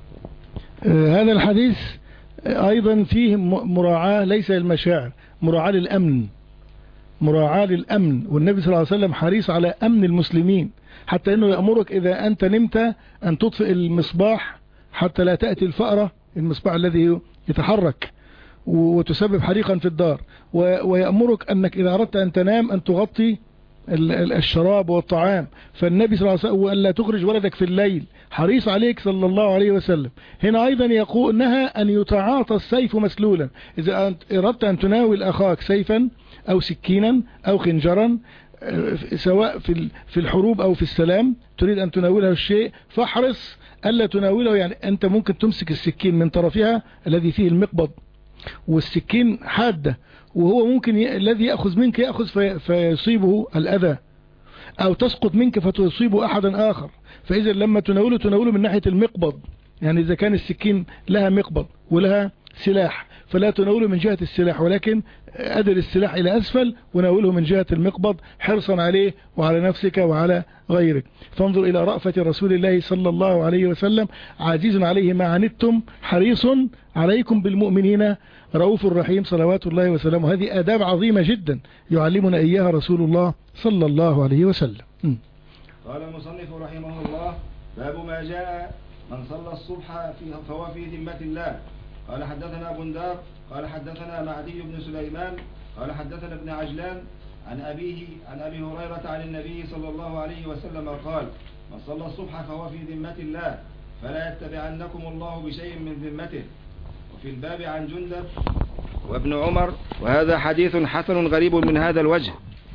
هذا الحديث أيضا فيه مراعاة ليس للمشاعر، مراعاة للأمن، مراعاة للأمن. والنبي صلى الله عليه وسلم حريص على أمن المسلمين، حتى أنه يأمرك إذا أنت نمت أن تطفئ المصباح حتى لا تأتي الفأرة، المصباح الذي يتحرك وتسبب حريقا في الدار. ويأمرك أنك إذا أردت أن تنام أن تغطي الشراب والطعام. فالنبي صلى الله عليه وسلم وأن لا تخرج ولدك في الليل، حريص عليك صلى الله عليه وسلم. هنا أيضا يقول نهى أن يتعاطى السيف مسلولا. إذا أردت أن تناول أخاك سيفا أو سكينا أو خنجرا، سواء في في الحروب أو في السلام، تريد أن تناوله الشيء، فاحرص ألا تناوله. يعني أنت ممكن تمسك السكين من طرفها الذي فيه المقبض، والسكين حادة، وهو ممكن ي... الذي يأخذ منك يأخذ في... فيصيبه الأذى، أو تسقط منك فتصيب أحدا آخر. فإذا لما تناوله تناوله من ناحية المقبض، يعني إذا كان السكين لها مقبض ولها سلاح فلا تناوله من جهة السلاح، ولكن أدر السلاح إلى أسفل وناوله من جهة المقبض، حرصا عليه وعلى نفسك وعلى غيرك. فانظر إلى رأفة رسول الله صلى الله عليه وسلم: عزيز عليه ما عنتم حريص عليكم بالمؤمنين رؤوف رحيم، صلوات الله وسلامه. هذه آداب عظيمة جدا يعلمنا إياها رسول الله صلى الله عليه وسلم. م. قال المصنف رحمه الله: باب ما جاء من صلى الصبح فهو في ذمة الله. قال حدثنا بندار قال حدثنا معدي بن سليمان قال حدثنا ابن عجلان عن أبيه عن أبي هريرة عن النبي صلى الله عليه وسلم قال: من صلى الصبح فهو في ذمة الله، فلا يتبعنكم الله بشيء من ذمته، في الباب عن جندب وابن عمر، وهذا حديث حسن غريب من هذا الوجه.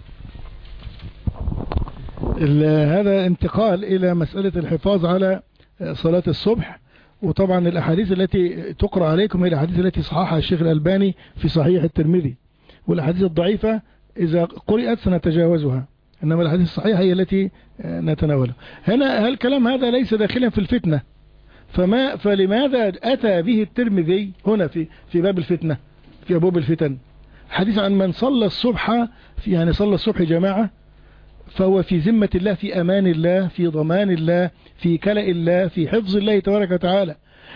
هذا انتقال إلى مسألة الحفاظ على صلاة الصبح. وطبعا الأحاديث التي تقرأ عليكم هي الأحاديث التي صححها الشيخ الألباني في صحيح الترمذي، والأحاديث الضعيفة إذا قرأت سنتجاوزها، إنما الأحاديث الصحيحة هي التي نتناولها. هنا الكلام هذا ليس داخلا في الفتنة، فما فلماذا أتى به الترمذي هنا في في باب الفتنة، في أبواب الفتن، حديث عن من صلى الصبح في يعني صلى الصبح جماعة فهو في ذمة الله، في أمان الله، في ضمان الله، في كلأ الله، في حفظ الله تبارك وتعالى،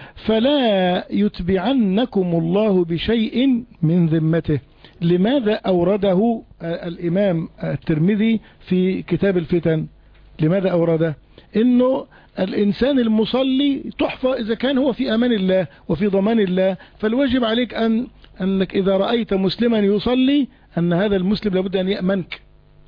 فلا يتبعنكم الله بشيء من ذمته. لماذا أورده الإمام الترمذي في كتاب الفتن؟ لماذا أورده؟ إنه الإنسان المصلي تحفظ إذا كان هو في أمان الله وفي ضمان الله، فالواجب عليك أن أنك إذا رأيت مسلما يصلي أن هذا المسلم لابد أن يأمنك،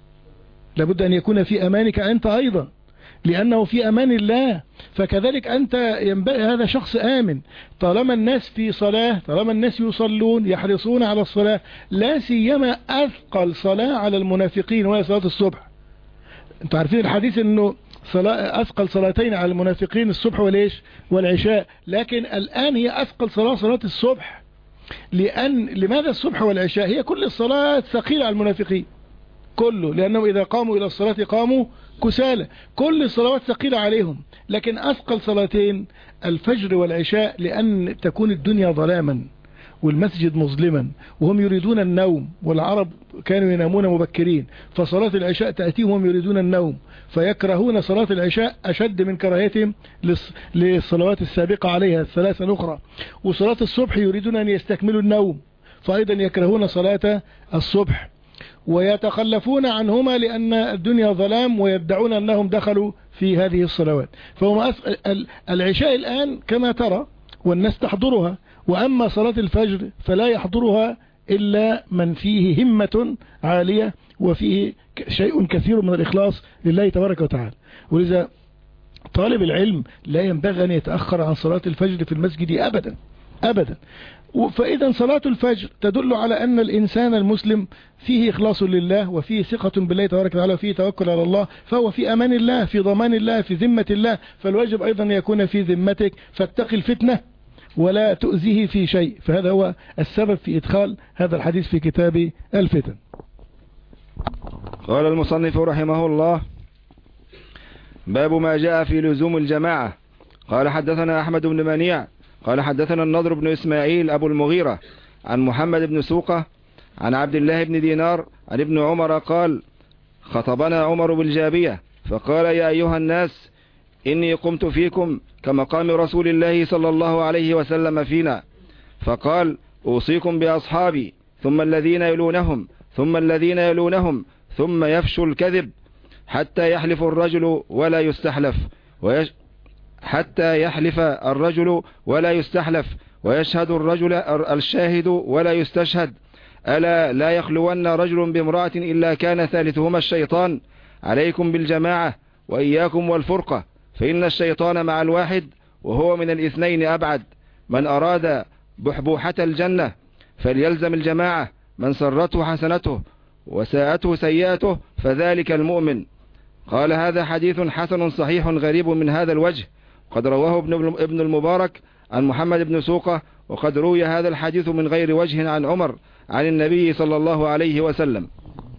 لابد أن يكون في أمانك أنت أيضا، لأنه في أمان الله. فكذلك أنت ينبغي هذا شخص آمن، طالما الناس في صلاة، طالما الناس يصلون يحرصون على الصلاة، لا سيما أثقل صلاة على المنافقين وهي صلاة الصبح. أنتوا عارفين الحديث أنه صلاة أثقل صلاتين على المنافقين الصبح والإيش والعشاء، لكن الآن هي أثقل صلاة صلاة الصبح. لأن لماذا الصبح والعشاء؟ هي كل الصلاة ثقيلة على المنافقين كله، لأنهم إذا قاموا إلى الصلاة قاموا كسالى، كل الصلوات ثقيلة عليهم، لكن أثقل صلاتين الفجر والعشاء، لأن تكون الدنيا ظلاما والمسجد مظلما وهم يريدون النوم، والعرب كانوا ينامون مبكرين، فصلاة العشاء تأتيهم وهم يريدون النوم، فيكرهون صلاة العشاء أشد من كراهتهم للصلوات السابقة عليها الثلاثة الأخرى. وصلاة الصبح يريدون أن يستكملوا النوم، فأيضا يكرهون صلاة الصبح ويتخلفون عنهما لأن الدنيا ظلام، ويدعون أنهم دخلوا في هذه الصلوات. فهم العشاء الآن كما ترى والناس تحضرها، وأما صلاة الفجر فلا يحضرها إلا من فيه همة عالية وفيه شيء كثير من الإخلاص لله تبارك وتعالى. ولذا طالب العلم لا ينبغي أن يتأخر عن صلاة الفجر في المسجد أبدا أبدا. فإذا صلاة الفجر تدل على أن الإنسان المسلم فيه إخلاص لله، وفيه ثقة بالله تبارك وتعالى، وفيه توكل على الله، فهو في أمان الله، في ضمان الله، في ذمة الله، فالواجب أيضا يكون في ذمتك، فاتقي الفتنة ولا تؤذيه في شيء. فهذا هو السبب في إدخال هذا الحديث في كتاب الفتن. قال المصنف رحمه الله: باب ما جاء في لزوم الجماعة. قال حدثنا أحمد بن منيع قال حدثنا النضر بن إسماعيل أبو المغيرة عن محمد بن سوقة عن عبد الله بن دينار عن ابن عمر قال: خطبنا عمر بالجابية فقال: يا أيها الناس، إني قمت فيكم كمقام رسول الله صلى الله عليه وسلم فينا، فقال: أوصيكم بأصحابي، ثم الذين يلونهم، ثم الذين يلونهم، ثم يفشو الكذب حتى يحلف الرجل ولا يستحلف ويش حتى يحلف الرجل ولا يستحلف ويشهد الرجل الشاهد ولا يستشهد. ألا لا يخلون رجل بامرأة إلا كان ثالثهما الشيطان. عليكم بالجماعة وإياكم والفرقة، فإن الشيطان مع الواحد وهو من الاثنين أبعد. من أراد بحبوحة الجنة فليلزم الجماعة، من سرته حسنته وساءته سيئته فذلك المؤمن. قال: هذا حديث حسن صحيح غريب من هذا الوجه، قد رواه ابن المبارك عن محمد بن سوقة، وقد روي هذا الحديث من غير وجه عن عمر عن النبي صلى الله عليه وسلم.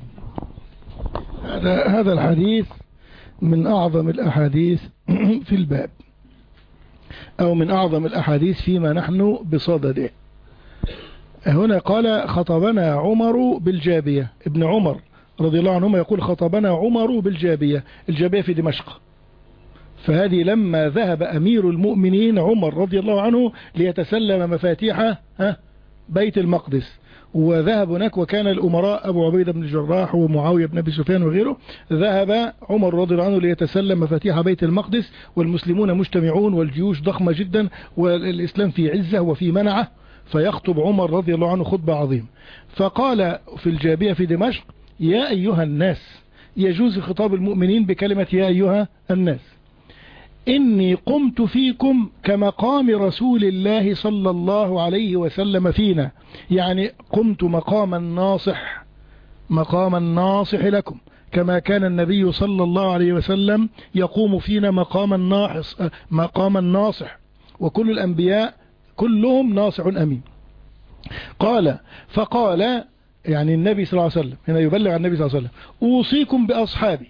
هذا هذا الحديث من أعظم الأحاديث في الباب، أو من أعظم الأحاديث فيما نحن بصدده. هنا قال: خطبنا عمر بالجابية. ابن عمر رضي الله عنهما يقول: خطبنا عمر بالجابية. الجابية في دمشق، فهذه لما ذهب أمير المؤمنين عمر رضي الله عنه ليتسلم مفاتيح بيت المقدس، وذهب هناك، وكان الأمراء أبو عبيدة بن الجراح ومعاوية بن أبي سفيان وغيره، ذهب عمر رضي الله عنه ليتسلم مفاتيح بيت المقدس، والمسلمون مجتمعون والجيوش ضخمة جدا والإسلام في عزة وفي منعه، فيخطب عمر رضي الله عنه خطبة عظيمة. فقال في الجابية في دمشق: يا أيها الناس. يجوز خطاب المؤمنين بكلمة يا أيها الناس. إني قمت فيكم كمقام رسول الله صلى الله عليه وسلم فينا، يعني قمت مقام الناصح، مقام الناصح لكم، كما كان النبي صلى الله عليه وسلم يقوم فينا مقام الناحص مقام الناصح، وكل الأنبياء كلهم ناصح أمين. قال فقال يعني النبي صلى الله عليه وسلم هنا يبلغ عن النبي صلى الله عليه وسلم: أوصيكم بأصحابي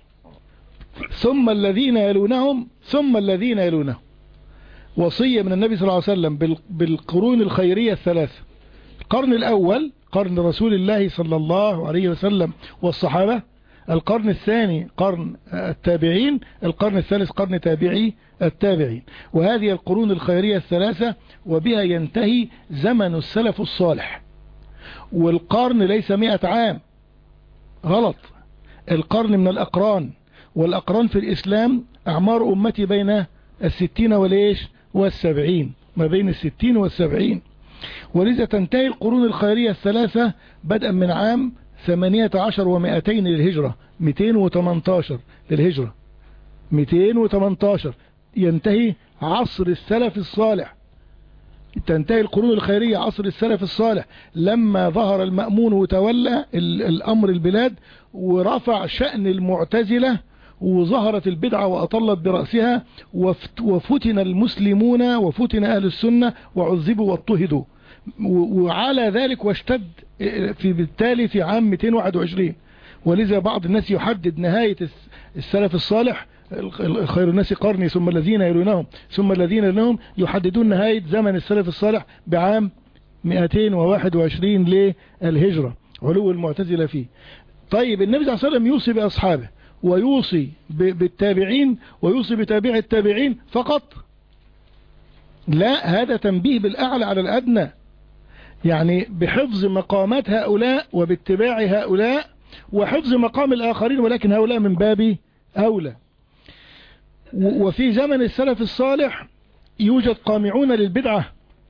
ثم الذين يلونهم ثم الذين يلونهم. وصية من النبي صلى الله عليه وسلم بالقرون الخيرية الثلاثة: القرن الأول قرن رسول الله صلى الله عليه وسلم والصحابة، القرن الثاني قرن التابعين، القرن الثالث قرن تابعي التابعين. وهذه القرون الخيرية الثلاثة وبها ينتهي زمن السلف الصالح. والقرن ليس مئة عام، غلط، القرن من الأقران، والأقران في الإسلام أعمار أمتي بين الستين وليش والسبعين، ما بين الستين والسبعين. ولذا تنتهي القرون الخيرية الثلاثة بدءا من عام ثمانية عشر ومئتين للهجرة، مئتين وثمانية عشر للهجرة، مئتين وثمانية عشر ينتهي عصر السلف الصالح. تنتهي القرون الخيرية عصر السلف الصالح لما ظهر المأمون وتولى الأمر البلاد ورفع شأن المعتزلة، وظهرت البدعة وأطلت برأسها، وفتن المسلمون وفتن أهل السنة وعذبوا واضطهدوا، وعلى ذلك واشتد في بالتالي في عام مئتين وواحد وعشرين. ولذا بعض الناس يحدد نهاية السلف الصالح: خير الناس قرني ثم الذين يلونهم ثم الذين يلونهم، يحددون نهاية زمن السلف الصالح بعام مئتين وواحد وعشرين للهجرة، علو المعتزلة فيه. طيب النبي صلى الله عليه وسلم يوصي بأصحابه ويوصي بالتابعين ويوصي بتابع التابعين فقط؟ لا، هذا تنبيه بالأعلى على الأدنى، يعني بحفظ مقامات هؤلاء وباتباع هؤلاء وحفظ مقام الآخرين، ولكن هؤلاء من باب أولى. وفي زمن السلف الصالح يوجد قامعون للبدعة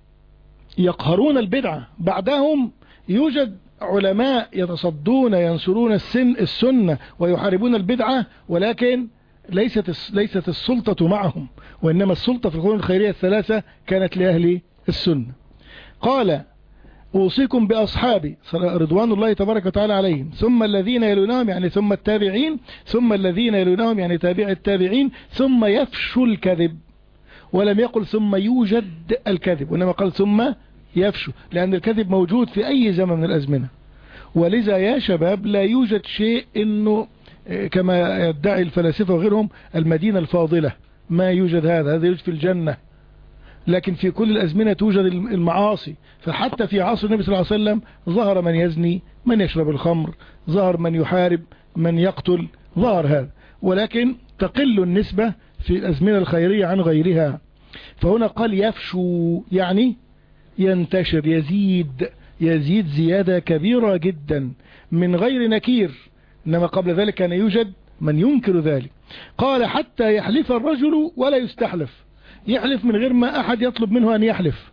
يقهرون البدعة، بعدهم يوجد علماء يتصدون ينصرون السن السنة ويحاربون البدعة، ولكن ليست ليست السلطة معهم، وإنما السلطة في القرون الخيرية الثلاثة كانت لأهل السنة. قال: أوصيكم بأصحابي رضوان الله تبارك وتعالى عليهم ثم الذين يلونهم، يعني ثم التابعين، ثم الذين يلونهم يعني تابع التابعين، ثم يفشو الكذب، ولم يقل ثم يوجد الكذب، وإنما قال ثم يفشو، لأن الكذب موجود في أي زمن من الأزمنة. ولذا يا شباب لا يوجد شيء إنه كما يدعي الفلاسفة وغيرهم المدينة الفاضلة، ما يوجد هذا، هذا يوجد في الجنة، لكن في كل الأزمنة توجد المعاصي. فحتى في عصر النبي صلى الله عليه وسلم ظهر من يزني، من يشرب الخمر، ظهر من يحارب، من يقتل، ظهر هذا، ولكن تقل النسبة في الأزمنة الخيرية عن غيرها. فهنا قال يفشو يعني ينتشر، يزيد يزيد زيادة كبيرة جدا من غير نكير، إنما قبل ذلك كان يوجد من ينكر ذلك. قال حتى يحلف الرجل ولا يستحلف، يحلف من غير ما أحد يطلب منه أن يحلف.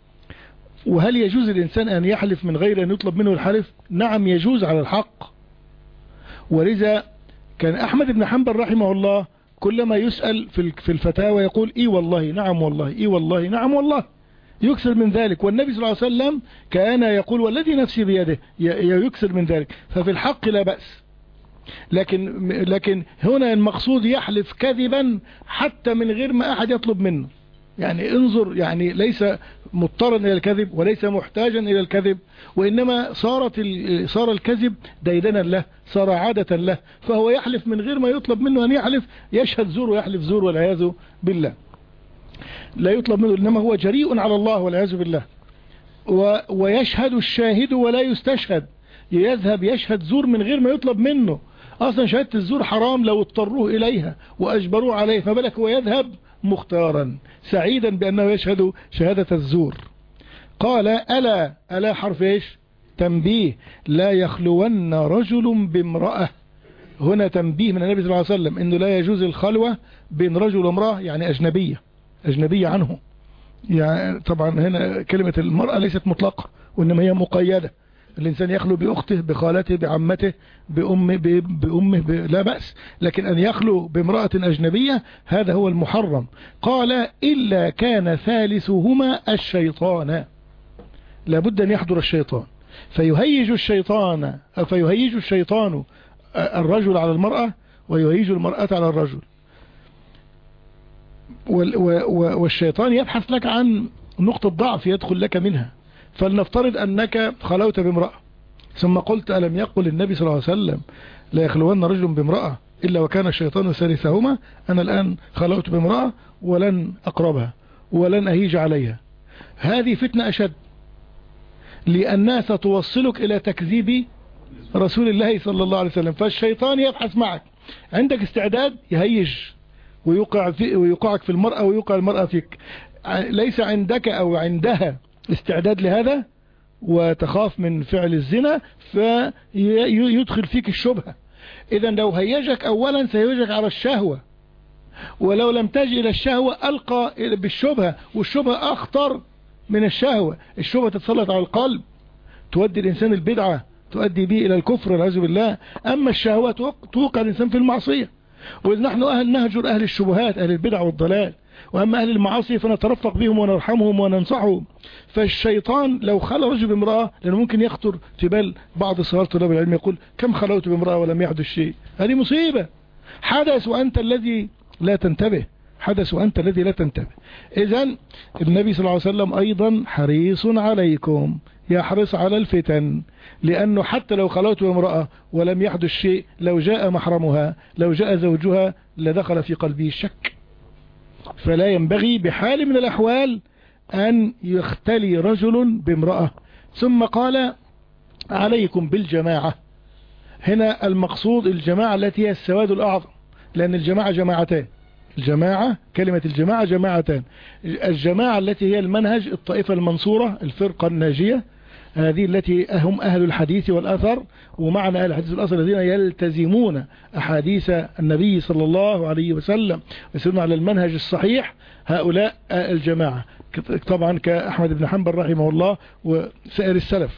وهل يجوز الإنسان أن يحلف من غير أن يطلب منه الحلف؟ نعم يجوز على الحق. ولذا كان أحمد بن حنبل رحمه الله كلما يسأل في الفتاوى يقول إي والله نعم والله إي والله نعم والله، يكثر من ذلك. والنبي صلى الله عليه وسلم كان يقول والذي نفسي بيده، يكثر من ذلك. ففي الحق لا بأس، لكن لكن هنا المقصود يحلف كذبا حتى من غير ما أحد يطلب منه. يعني انظر، يعني ليس مضطرا إلى الكذب وليس محتاجا إلى الكذب، وإنما صارت صار الكذب ديدنا له، صار عادة له، فهو يحلف من غير ما يطلب منه أن يحلف، يشهد زور ويحلف زور والعياذ بالله، لا يطلب منه، إنما هو جريء على الله والعياذ بالله. ويشهد الشاهد ولا يستشهد، يذهب يشهد زور من غير ما يطلب منه. أصلا شهادة الزور حرام لو اضطروه إليها وأجبروه عليه، ما بالك هو يذهب مختارا سعيدا بأنه يشهد شهادة الزور. قال ألا، ألا حرف إيش؟ تنبيه، لا يخلون رجل بامرأة. هنا تنبيه من النبي صلى الله عليه وسلم إنه لا يجوز الخلوة بين رجل وامرأة، يعني أجنبية أجنبية عنه. يعني طبعا هنا كلمة المرأة ليست مطلقة وإنما هي مقيدة، الإنسان يخلو بأخته بخالته بعمته بأمه, بأمه ب... لا بأس، لكن أن يخلو بامرأة أجنبية هذا هو المحرم. قال إلا كان ثالثهما الشيطان، لابد أن يحضر الشيطان فيهيج الشيطان أو فيهيج الشيطان الرجل على المرأة ويهيج المرأة على الرجل، والشيطان يبحث لك عن نقطة ضعف يدخل لك منها. فلنفترض أنك خلوت بامرأة ثم قلت ألم يقل النبي صلى الله عليه وسلم لا يخلون رجل بامرأة إلا وكان الشيطان ثالثهما؟ أنا الآن خلوت بامرأة ولن أقربها ولن أهيج عليها. هذه فتنة أشد، لأنها ستوصلك إلى تكذيب رسول الله صلى الله عليه وسلم. فالشيطان يبحث معك، عندك استعداد يهيج ويوقع في ويوقعك في المرأة ويوقع المرأة فيك، ليس عندك أو عندها استعداد لهذا وتخاف من فعل الزنا فيدخل فيك الشبهة. إذا لو هيجك أولا سيهيجك على الشهوة، ولو لم تجي إلى الشهوة ألقى بالشبهة، والشبهة أخطر من الشهوة. الشبهة تتسلط على القلب تودي الإنسان البدعة تؤدي به إلى الكفر والعياذ بالله، أما الشهوة توقع الإنسان في المعصية. وإذ نحن أهل نهجر أهل الشبهات أهل البدع والضلال، وأما أهل المعاصي فنترفق بهم ونرحمهم وننصحهم. فالشيطان لو خلى رجل بامرأة، لأنه ممكن يخطر في بال بعض صغار طلاب العلم يقول كم خلوت بامرأة ولم يحدث شيء، هذه مصيبة. حدث وأنت الذي لا تنتبه، حدث وأنت الذي لا تنتبه. إذن النبي صلى الله عليه وسلم أيضا حريص عليكم، يحرص على الفتن، لأنه حتى لو خلوت بامرأة ولم يحدث شيء لو جاء محرمها لو جاء زوجها لدخل في قلبه الشك. فلا ينبغي بحال من الأحوال أن يختلي رجل بامرأة. ثم قال عليكم بالجماعة. هنا المقصود الجماعة التي هي السواد الأعظم، لأن الجماعة جماعتان، الجماعة كلمة الجماعة جماعتان. الجماعة التي هي المنهج الطائفة المنصورة الفرقة الناجية، هذه التي هم أهل الحديث والأثر، ومعنى أهل الحديث والأثر الذين يلتزمون أحاديث النبي صلى الله عليه وسلم ويسيرون على المنهج الصحيح، هؤلاء الجماعة. طبعا كأحمد بن حنبل رحمه الله وسائر السلف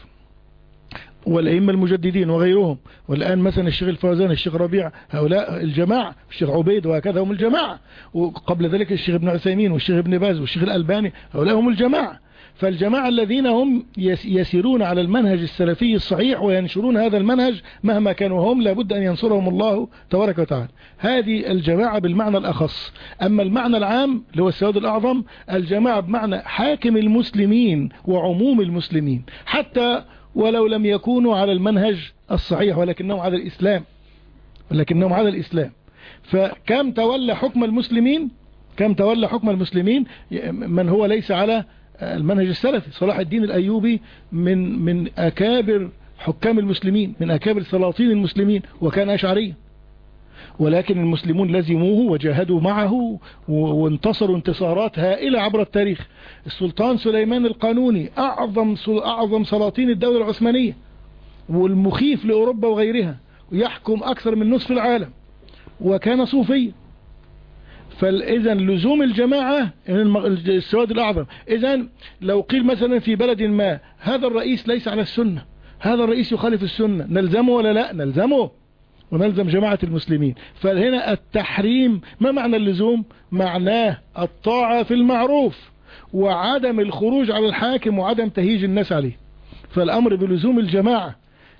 والأئمة المجددين وغيرهم، والآن مثلا الشيخ الفوزان الشيخ ربيع، هؤلاء الجماعة، الشيخ عبيد وهكذا هم الجماعة، وقبل ذلك الشيخ ابن عثيمين والشيخ ابن باز والشيخ الألباني، هؤلاء هم الجماعة. فالجماعة الذين هم يسيرون على المنهج السلفي الصحيح وينشرون هذا المنهج مهما كانوا هم، لابد أن ينصرهم الله تبارك وتعالى. هذه الجماعة بالمعنى الأخص. أما المعنى العام اللي هو السواد الأعظم، الجماعة بمعنى حاكم المسلمين وعموم المسلمين، حتى ولو لم يكونوا على المنهج الصحيح ولكنهم على الإسلام، ولكنهم على الإسلام. فكم تولى حكم المسلمين، كم تولى حكم المسلمين من هو ليس على المنهج السلفي. صلاح الدين الأيوبي من من أكابر حكام المسلمين، من أكابر سلاطين المسلمين، وكان أشعريا، ولكن المسلمون لزموه وجاهدوا معه وانتصروا انتصارات هائلة عبر التاريخ. السلطان سليمان القانوني أعظم أعظم سلاطين الدولة العثمانية والمخيف لأوروبا وغيرها، ويحكم أكثر من نصف العالم، وكان صوفيا. فإذا لزوم الجماعة السواد الأعظم. إذا لو قيل مثلا في بلد ما هذا الرئيس ليس على السنة، هذا الرئيس يخالف السنة، نلزمه ولا لا؟ نلزمه ونلزم جماعة المسلمين. فهنا التحريم ما معنى اللزوم؟ معناه الطاعة في المعروف وعدم الخروج على الحاكم وعدم تهيج الناس عليه. فالأمر بلزوم الجماعة.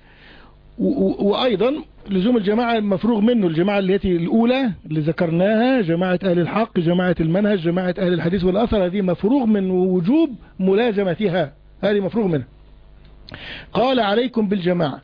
وأيضا لزوم الجماعة مفروغ منه، الجماعة التي الأولى اللي ذكرناها، جماعة أهل الحق، جماعة المنهج، جماعة أهل الحديث والأثر، هذه مفروغ من وجوب ملازمتها، هذه مفروغ منها. قال عليكم بالجماعة.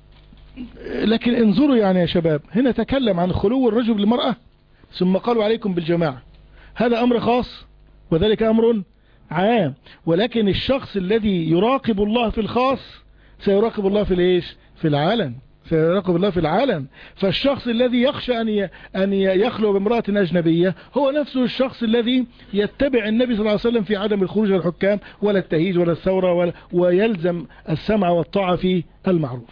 لكن انظروا يعني يا شباب، هنا تكلم عن خلو الرجل بالمرأة ثم قالوا عليكم بالجماعة. هذا أمر خاص وذلك أمر عام، ولكن الشخص الذي يراقب الله في الخاص سيراقب الله في الايش؟ في العالم، سيراقب الله في العالم. فالشخص الذي يخشى أن أن يخلو بامرأة أجنبية هو نفسه الشخص الذي يتبع النبي صلى الله عليه وسلم في عدم الخروج على الحكام ولا التهيج ولا الثورة ولا، ويلزم السمع والطاعة في المعروف.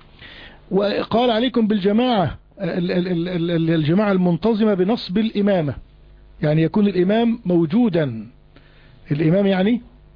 وقال عليكم بالجماعة، الجماعة المنتظمة بنصب الإمامة، يعني يكون الإمام موجودا. الإمام يعني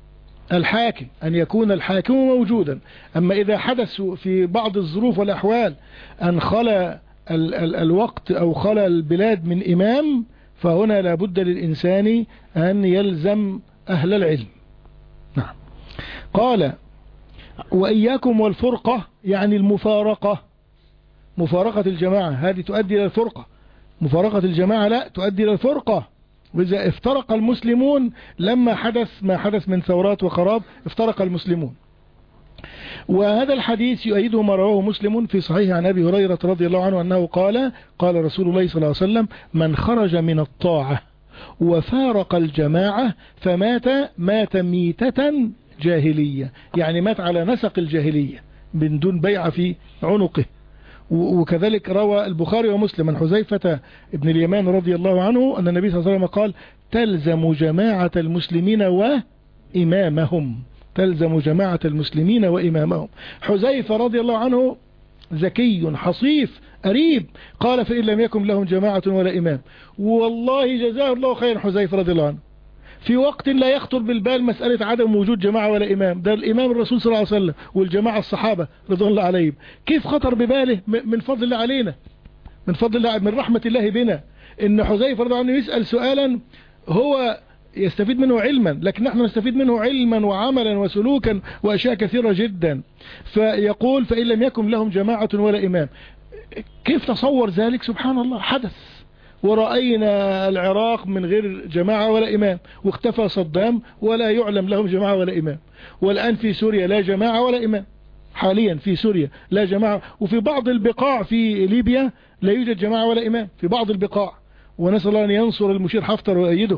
الحاكم، أن يكون الحاكم موجودا. أما إذا حدث في بعض الظروف والأحوال أن خلى ال ال الوقت أو خلى البلاد من إمام، فهنا لابد للإنسان أن يلزم أهل العلم. نعم. قال وإياكم والفرقة، يعني المفارقة، مفارقة الجماعة هذه تؤدي إلى الفرقة، مفارقة الجماعة لا تؤدي إلى الفرقة. وإذا افترق المسلمون لما حدث ما حدث من ثورات وخراب، افترق المسلمون. وهذا الحديث يؤيده ما رواه مسلم في صحيح عن أبي هريرة رضي الله عنه أنه قال قال رسول الله صلى الله عليه وسلم: من خرج من الطاعة وفارق الجماعة فمات مات ميتة جاهلية، يعني مات على نسق الجاهلية من دون بيعة في عنقه. وكذلك روى البخاري ومسلم عن حذيفة ابن اليمان رضي الله عنه أن النبي صلى الله عليه وسلم قال: تلزم جماعة المسلمين وإمامهم، تلزم جماعة المسلمين وإمامهم. حذيفة رضي الله عنه ذكي حصيف قريب، قال: فإن لم يكن لهم جماعة ولا إمام. والله جزاه الله خير حذيفة رضي الله عنه، في وقت لا يخطر بالبال مسألة عدم وجود جماعة ولا إمام، ده الإمام الرسول صلى الله عليه وسلم والجماعة الصحابة رضوان الله عليهم، كيف خطر بباله؟ من فضل الله علينا، من فضل الله، من رحمة الله بنا، إن حذيفة رضي الله عنه يسأل سؤالا هو يستفيد منه علما، لكن نحن نستفيد منه علما وعملا وسلوكا وأشياء كثيرة جدا. فيقول: فإن لم يكن لهم جماعة ولا إمام. كيف تصور ذلك؟ سبحان الله، حدث. ورأينا العراق من غير جماعة ولا إمام، واختفى صدام ولا يعلم لهم جماعة ولا إمام. والآن في سوريا لا جماعة ولا إمام، حاليا في سوريا لا جماعة، وفي بعض البقاع في ليبيا لا يوجد جماعة ولا إمام في بعض البقاع، ونسأل الله أن ينصر المشير حفتر ويؤيده.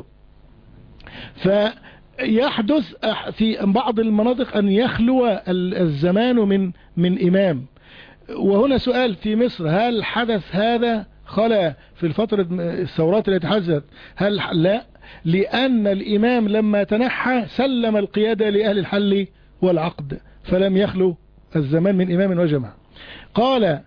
فيحدث في بعض المناطق أن يخلو الزمان من من إمام. وهنا سؤال: في مصر هل حدث هذا؟ خلى في الفترة الثورات التي حدثت، هل لا؟ لأن الإمام لما تنحى سلم القيادة لأهل الحل والعقد، فلم يخلو الزمان من إمام وجماعة. قال: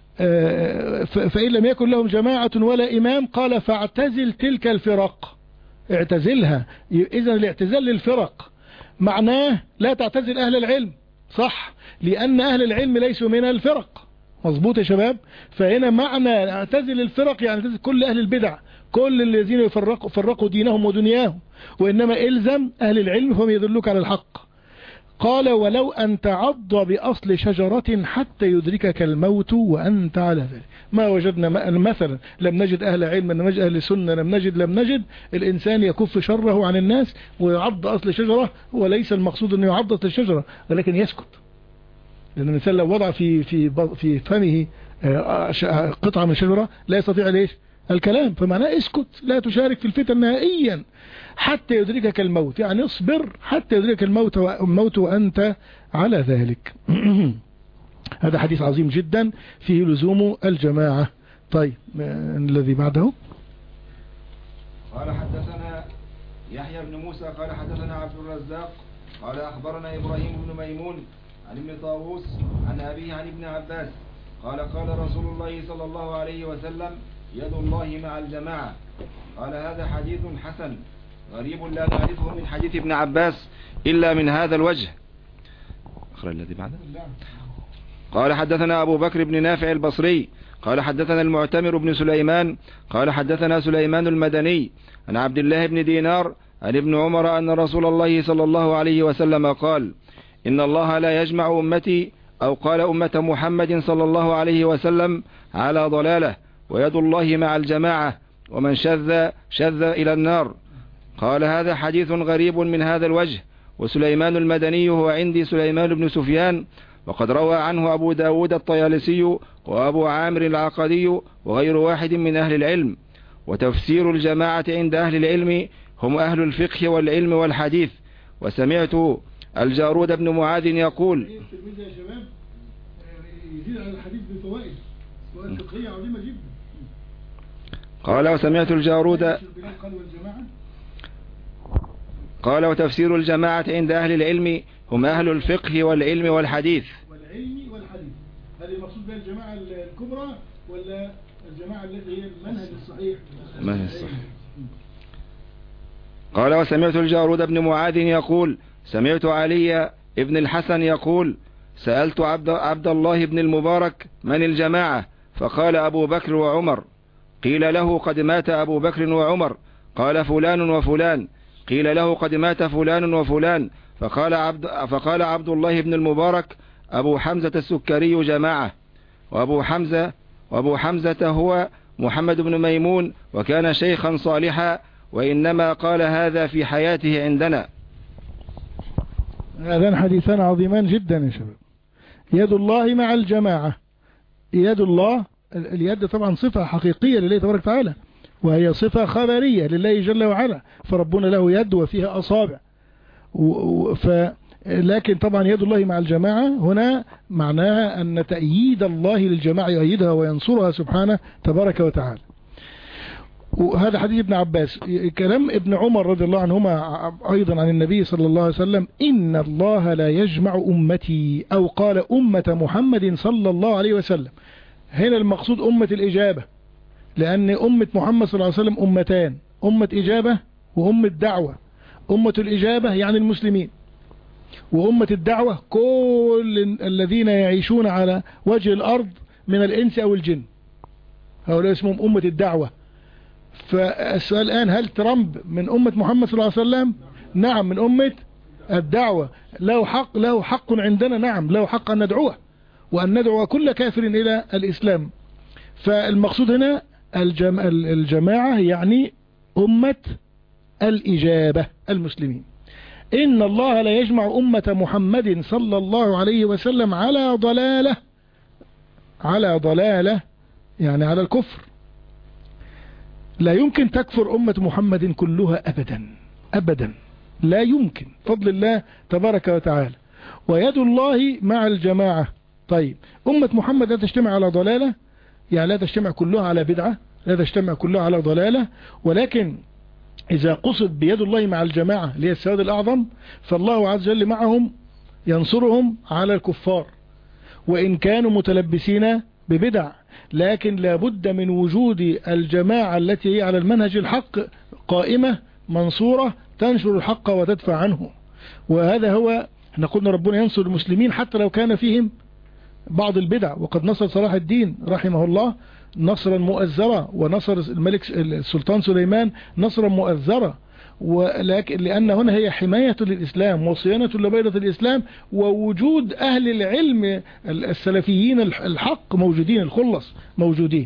فإن لم يكن لهم جماعة ولا إمام، قال: فاعتزل تلك الفرق، اعتزلها. إذن الاعتزال للفرق معناه لا تعتزل أهل العلم، صح؟ لأن أهل العلم ليسوا من الفرق، مظبوط يا شباب؟ فهنا معنى اعتزل الفرق يعني اعتزل كل أهل البدع، كل الذين يفرقوا فرقوا دينهم ودنياهم، وإنما إلزم أهل العلم فهم يدلوك على الحق. قال: ولو أن تعض بأصل شجرة حتى يدركك الموت وأنت على ذلك. ما وجدنا مثلا، لم نجد أهل علم، لم نجد أهل سنة، لم نجد لم نجد الإنسان يكف شره عن الناس ويعض أصل شجرة، وليس المقصود أنه يعض أصل الشجرة ولكن يسكت. لأن الإنسان لو وضع في في في فمه قطعة من شجرة لا يستطيع ليش الكلام، فمعناه اسكت، لا تشارك في الفتن نهائيا حتى يدركك الموت، يعني اصبر حتى يدركك الموت والموت وأنت على ذلك. هذا حديث عظيم جدا فيه لزوم الجماعة. طيب الذي بعده. قال: حدثنا يحيى بن موسى قال حدثنا عبد الرزاق قال أخبرنا إبراهيم بن ميمون عن ابن طاووس عن أبيه عن ابن عباس قال: قال رسول الله صلى الله عليه وسلم: يد الله مع الجماعة. قال: هذا حديث حسن غريب لا نعرفه من حديث ابن عباس إلا من هذا الوجه. أخرى الذي بعده. قال: حدثنا أبو بكر بن نافع البصري قال حدثنا المعتمر بن سليمان قال حدثنا سليمان المدني عن عبد الله بن دينار عن ابن عمر أن رسول الله صلى الله عليه وسلم قال: إن الله لا يجمع أمتي، أو قال أمة محمد صلى الله عليه وسلم، على ضلالة، ويد الله مع الجماعة، ومن شذ شذ إلى النار. قال: هذا حديث غريب من هذا الوجه. وسليمان المدني هو عندي سليمان بن سفيان، وقد روى عنه أبو داود الطيالسي وأبو عامر العقدي وغير واحد من أهل العلم. وتفسير الجماعة عند أهل العلم هم أهل الفقه والعلم والحديث. وسمعت الجارود بن معاذ يقول: يا شباب يزيد على الحديث بفوائد فقهية عظيمة جدا. قال: وسمعت الجارود قال: وتفسير الجماعة عند أهل العلم هم أهل الفقه والعلم والحديث. والعلم والحديث، هذه المقصود بها الجماعة الكبرى ولا الجماعة التي هي المنهج الصحيح؟ المنهج الصحيح. قال: وسمعت الجارود بن معاذ يقول: سمعت علي ابن الحسن يقول سألت عبد, عبد الله بن المبارك من الجماعة؟ فقال أبو بكر وعمر. قيل له قد مات أبو بكر وعمر. قال فلان وفلان. قيل له قد مات فلان وفلان. فقال عبد, فقال عبد الله بن المبارك أبو حمزة السكري جماعة. وأبو حمزة, وأبو حمزة هو محمد بن ميمون، وكان شيخا صالحا، وإنما قال هذا في حياته عندنا. هذان حديثان عظيمان جدا يا شباب. يد الله مع الجماعة. يد الله، اليد طبعا صفة حقيقية لله تبارك وتعالى، وهي صفة خبرية لله جل وعلا، فربنا له يد وفيها أصابع. ف لكن طبعا يد الله مع الجماعة هنا معناها أن تأييد الله للجماعة يؤيدها وينصرها سبحانه تبارك وتعالى. وهذا حديث ابن عباس. كلام ابن عمر رضي الله عنهما أيضا عن النبي صلى الله عليه وسلم: إن الله لا يجمع أمتي، أو قال أمة محمد صلى الله عليه وسلم. هنا المقصود أمة الإجابة، لأن أمة محمد صلى الله عليه وسلم أمتان: أمة إجابة وأمة دعوة. أمة الإجابة يعني المسلمين، وأمة الدعوة كل الذين يعيشون على وجه الأرض من الإنس أو الجن، هؤلاء اسمهم أمة الدعوة. فالسؤال الآن: هل ترامب من أمة محمد صلى الله عليه وسلم؟ نعم، من أمة الدعوة. له حق له حق عندنا، نعم له حق أن ندعوه وأن ندعو كل كافر إلى الإسلام. فالمقصود هنا الجم... الجماعة يعني أمة الإجابة المسلمين. إن الله لا يجمع أمة محمد صلى الله عليه وسلم على ضلالة، على ضلالة يعني على الكفر. لا يمكن تكفر أمة محمد كلها أبدا أبدا، لا يمكن، فضل الله تبارك وتعالى. ويد الله مع الجماعة. طيب، أمة محمد لا تجتمع على ضلالة، يعني لا تجتمع كلها على بدعة، لا تجتمع كلها على ضلالة، ولكن إذا قصد بيد الله مع الجماعة اللي هي السواد الأعظم، فالله عز وجل معهم ينصرهم على الكفار وإن كانوا متلبسين ببدع. لكن لابد من وجود الجماعة التي هي على المنهج الحق قائمة منصورة تنشر الحق وتدفع عنه. وهذا هو، احنا قلنا ربنا ينصر المسلمين حتى لو كان فيهم بعض البدع. وقد نصر صلاح الدين رحمه الله نصرا مؤزرا، ونصر الملك السلطان سليمان نصرا مؤزرا، ولكن لأن هنا هي حماية للإسلام وصيانة لبيضة الإسلام، ووجود أهل العلم السلفيين الحق موجودين، الخلص موجودين.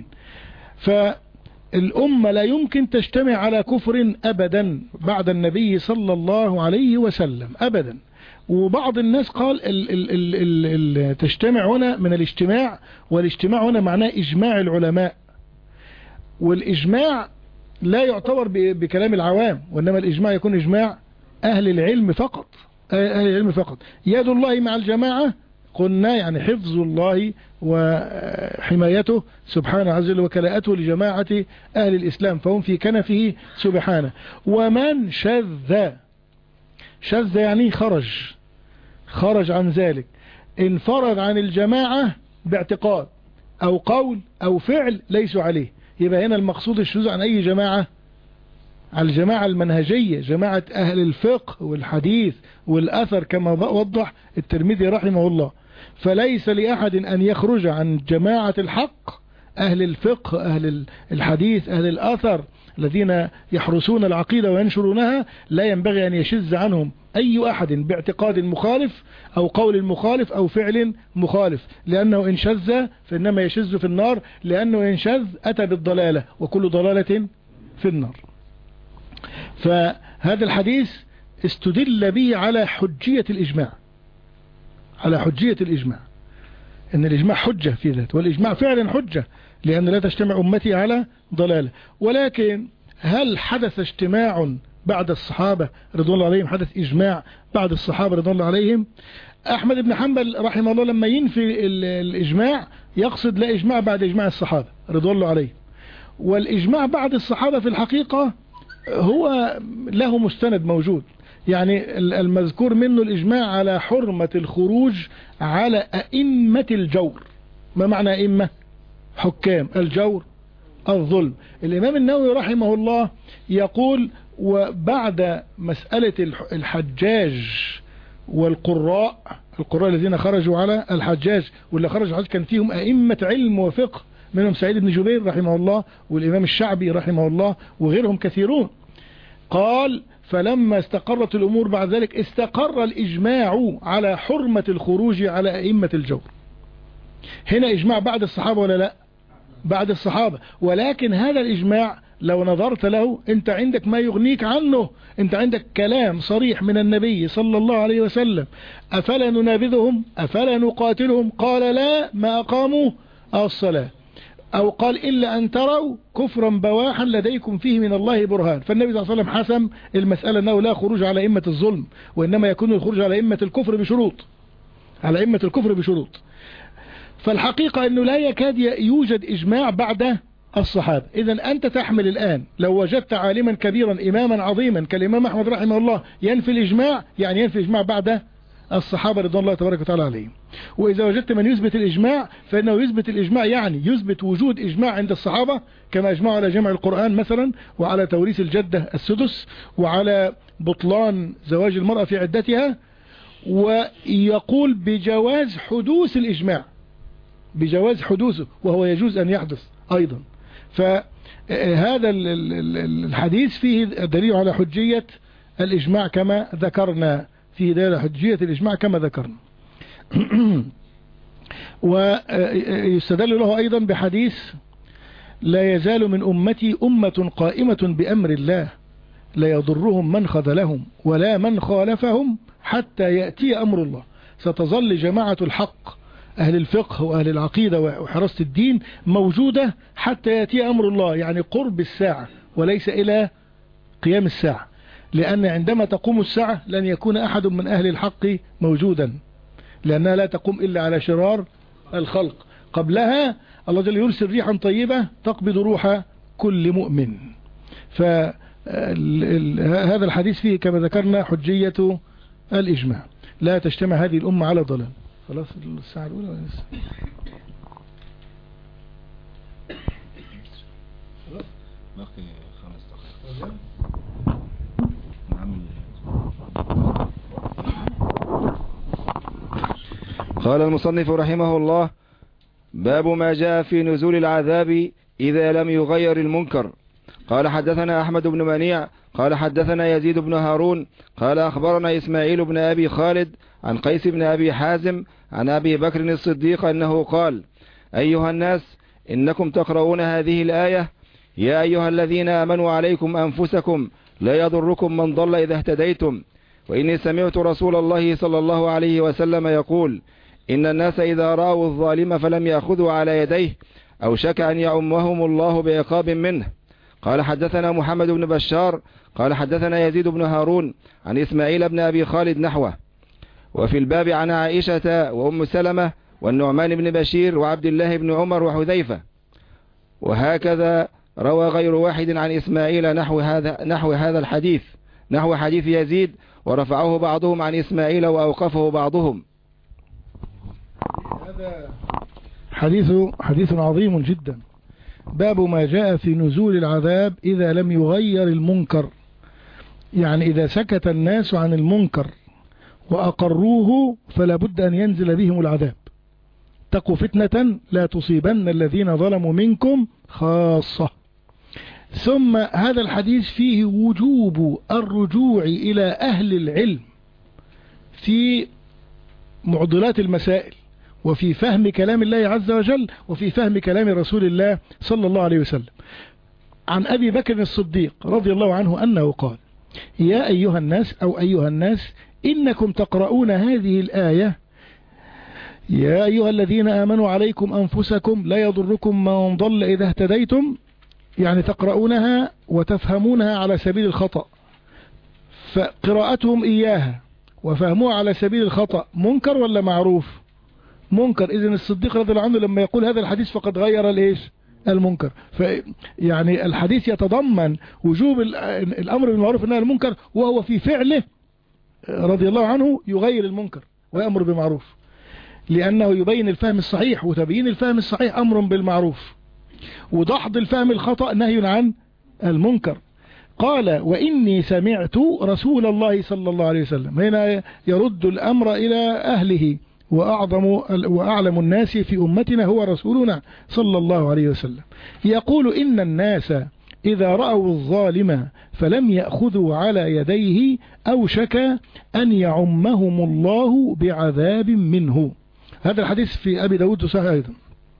فالأمة لا يمكن تجتمع على كفر أبدا بعد النبي صلى الله عليه وسلم أبدا. وبعض الناس قال ال ال ال ال ال تجتمع هنا من الاجتماع، والاجتماع هنا معناه إجماع العلماء، والإجماع لا يعتبر بكلام العوام، وإنما الإجماع يكون إجماع أهل العلم فقط، أهل العلم فقط. يد الله مع الجماعة قلنا يعني حفظ الله وحمايته سبحانه عز وجل وكلاءته لجماعة أهل الإسلام، فهم في كنفه سبحانه. ومن شذ، شذ يعني خرج، خرج عن ذلك، انفرد عن الجماعة باعتقاد أو قول أو فعل ليسوا عليه. يبقى هنا المقصود الشذوذ عن أي جماعة؟ على الجماعة المنهجية، جماعة أهل الفقه والحديث والأثر كما وضح الترمذي رحمه الله. فليس لأحد أن يخرج عن جماعة الحق، أهل الفقه أهل الحديث أهل الأثر الذين يحرسون العقيدة وينشرونها، لا ينبغي أن يشذ عنهم أي أحد باعتقاد مخالف أو قول مخالف أو فعل مخالف، لأنه إن شذ فإنما يشذ في النار، لأنه إن شذ أتى بالضلالة، وكل ضلالة في النار. فهذا الحديث استدل به على حجية الإجماع، على حجية الإجماع، إن الإجماع حجة في ذاته، والإجماع فعلا حجة، لأن لا تجتمع أمتي على ضلالة. ولكن هل حدث اجتماع بعد الصحابة رضوان الله عليهم؟ حدث إجماع بعد الصحابة رضوان الله عليهم؟ أحمد بن حنبل رحمه الله لما ينفي الإجماع يقصد لا إجماع بعد إجماع الصحابة رضوان الله عليهم. والإجماع بعد الصحابة في الحقيقة هو له مستند موجود، يعني المذكور منه الإجماع على حرمة الخروج على أئمة الجور. ما معنى أئمة؟ حكام الجور الظلم. الإمام النووي رحمه الله يقول: وبعد مسألة الحجاج والقراء القراء الذين خرجوا على الحجاج، واللي خرجوا على الحجاج كان فيهم أئمة علم وفقه، منهم سعيد بن جبير رحمه الله والإمام الشعبي رحمه الله وغيرهم كثيرون. قال فلما استقرت الأمور بعد ذلك استقر الإجماع على حرمة الخروج على أئمة الجور. هنا إجماع بعد الصحابة ولا لا؟ بعد الصحابة، ولكن هذا الإجماع لو نظرت له أنت عندك ما يغنيك عنه، أنت عندك كلام صريح من النبي صلى الله عليه وسلم، أفلا ننابذهم أفلا نقاتلهم؟ قال لا ما أقاموا الصلاة، أو قال إلا أن تروا كفرا بواحا لديكم فيه من الله برهان. فالنبي صلى الله عليه وسلم حسم المسألة أنه لا خروج على أئمة الظلم، وإنما يكون الخروج على أئمة الكفر بشروط، على أئمة الكفر بشروط. فالحقيقة أنه لا يكاد يوجد إجماع بعد الصحابة. إذا أنت تحمل الآن لو وجدت عالما كبيرا إماما عظيما كالإمام أحمد رحمه الله ينفي الإجماع، يعني ينفي الإجماع بعد الصحابة رضوان الله تبارك وتعالى عليهم. وإذا وجدت من يثبت الإجماع فإنه يثبت الإجماع، يعني يثبت وجود إجماع عند الصحابة، كما أجمعوا على جمع القرآن مثلا، وعلى توريث الجدة السدس، وعلى بطلان زواج المرأة في عدتها، ويقول بجواز حدوث الإجماع، بجواز حدوثه، وهو يجوز أن يحدث أيضا. فهذا الحديث فيه دليل على حجية الإجماع كما ذكرنا، فيه دليل على حجية الإجماع كما ذكرنا. ويستدل له أيضا بحديث لا يزال من أمتي أمة قائمة بأمر الله لا يضرهم من خذلهم ولا من خالفهم حتى يأتي أمر الله. ستظل جماعة الحق أهل الفقه وأهل العقيدة وحراسة الدين موجودة حتى يأتي أمر الله، يعني قرب الساعة وليس إلى قيام الساعة، لأن عندما تقوم الساعة لن يكون أحد من أهل الحق موجودا، لأنها لا تقوم إلا على شرار الخلق. قبلها الله جل يرسل ريحا طيبة تقبض روح كل مؤمن. فهذا الحديث فيه كما ذكرنا حجية الإجماع، لا تجتمع هذه الأمة على ضلال. خلاص الساعة الأولى ولا لسه؟ خلاص باقي خمس دقائق. قال المصنف رحمه الله: باب ما جاء في نزول العذاب إذا لم يغير المنكر. قال حدثنا أحمد بن منيع قال حدثنا يزيد بن هارون قال أخبرنا إسماعيل بن أبي خالد عن قيس بن أبي حازم عن أبي بكر الصديق أنه قال: أيها الناس إنكم تقرؤون هذه الآية: يا أيها الذين آمنوا عليكم أنفسكم لا يضركم من ضل إذا اهتديتم. وإني سمعت رسول الله صلى الله عليه وسلم يقول: إن الناس إذا رأوا الظالم فلم يأخذوا على يديه أوشك أن يعمهم الله بعقاب منه. قال حدثنا محمد بن بشار قال حدثنا يزيد بن هارون عن إسماعيل بن أبي خالد نحوه. وفي الباب عن عائشة وأم سلمة والنعمان بن بشير وعبد الله بن عمر وحذيفة. وهكذا روى غير واحد عن إسماعيل نحو هذا نحو هذا الحديث نحو حديث يزيد، ورفعه بعضهم عن إسماعيل وأوقفه بعضهم. هذا حديث حديث عظيم جدا. باب ما جاء في نزول العذاب إذا لم يغير المنكر، يعني إذا سكت الناس عن المنكر وأقروه فلا بد أن ينزل بهم العذاب. اتقوا فتنة لا تصيبن الذين ظلموا منكم خاصة. ثم هذا الحديث فيه وجوب الرجوع إلى أهل العلم في معضلات المسائل، وفي فهم كلام الله عز وجل، وفي فهم كلام رسول الله صلى الله عليه وسلم. عن أبي بكر الصديق رضي الله عنه أنه قال: يا أيها الناس أو أيها الناس إنكم تقرؤون هذه الآية: يا أيها الذين آمنوا عليكم أنفسكم لا يضركم من ضل إذا اهتديتم، يعني تقرؤونها وتفهمونها على سبيل الخطأ، فقراءتهم إياها وفهموها على سبيل الخطأ منكر ولا معروف؟ منكر. إذن الصديق رضي الله عنه لما يقول هذا الحديث فقد غير الإيش؟ المنكر. يعني الحديث يتضمن وجوب الأمر بالمعروف والنهي عن المنكر، وهو في فعله رضي الله عنه يغير المنكر ويأمر بالمعروف، لأنه يبين الفهم الصحيح، وتبيين الفهم الصحيح أمر بالمعروف، ودحض الفهم الخطأ نهي عن المنكر. قال وإني سمعت رسول الله صلى الله عليه وسلم. هنا يرد الأمر إلى أهله، وأعظم وأعلم الناس في أمتنا هو رسولنا صلى الله عليه وسلم، يقول إن الناس إذا رأوا الظالم فلم يأخذوا على يديه أوشك أن يعمهم الله بعذاب منه. هذا الحديث في أبي داود صحيح أيضا.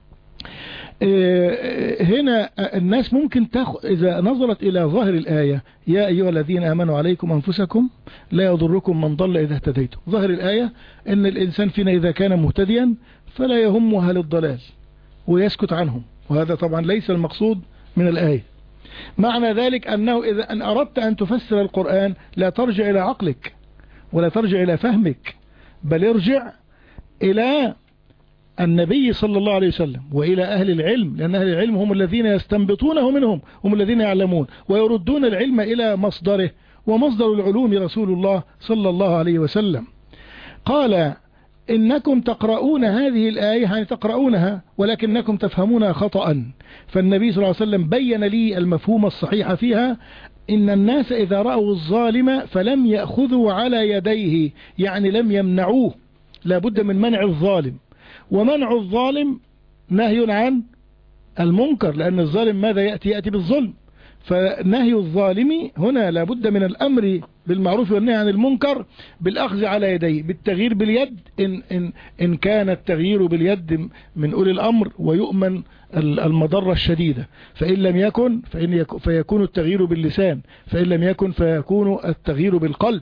هنا الناس ممكن تاخذ إذا نظرت إلى ظاهر الآية يا أيها الذين آمنوا عليكم أنفسكم لا يضركم من ضل إذا اهتديتم. ظاهر الآية أن الإنسان فينا إذا كان مهتديا فلا يهمه أهل الضلال ويسكت عنهم، وهذا طبعا ليس المقصود من الآية. معنى ذلك أنه إذا أن أردت أن تفسر القرآن لا ترجع إلى عقلك ولا ترجع إلى فهمك، بل ارجع إلى النبي صلى الله عليه وسلم وإلى أهل العلم، لأن أهل العلم هم الذين يستنبطونه منهم، هم الذين يعلمون ويردون العلم إلى مصدره، ومصدر العلوم رسول الله صلى الله عليه وسلم. قال إنكم تقرؤون هذه الآية، يعني تقرؤونها ولكنكم تفهمونها خطأ. فالنبي صلى الله عليه وسلم بين لي المفهوم الصحيح فيها، إن الناس إذا رأوا الظالم فلم يأخذوا على يديه، يعني لم يمنعوه، لابد من منع الظالم، ومنع الظالم نهي عن المنكر، لأن الظالم ماذا يأتي؟ يأتي بالظلم. فنهي الظالم هنا لابد من الأمر بالمعروف والنهي عن المنكر بالأخذ على يديه، بالتغيير باليد إن, إن, إن كان التغيير باليد من أولي الأمر ويؤمن المضرة الشديدة، فإن لم يكن فإن يكون فيكون التغيير باللسان، فإن لم يكن فيكون التغيير بالقلب.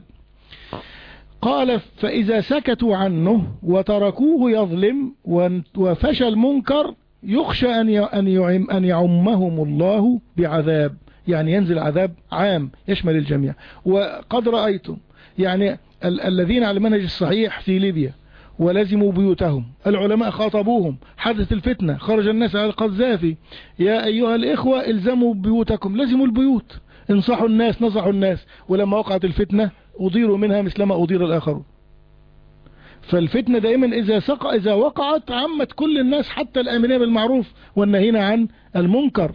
قال فإذا سكتوا عنه وتركوه يظلم وفشى المنكر يخشى أن يعمهم الله بعذاب، يعني ينزل عذاب عام يشمل الجميع. وقد رأيتم يعني ال الذين على المنهج الصحيح في ليبيا ولزموا بيوتهم، العلماء خاطبوهم، حدث الفتنة، خرج الناس على القذافي، يا أيها الإخوة الزموا بيوتكم، لزموا البيوت، انصحوا الناس، نصحوا الناس، ولما وقعت الفتنة أضيروا منها مثلما أضير الآخرون. فالفتنة دائما إذا سق إذا وقعت عمت كل الناس، حتى الآمنين بالمعروف والنهين عن المنكر.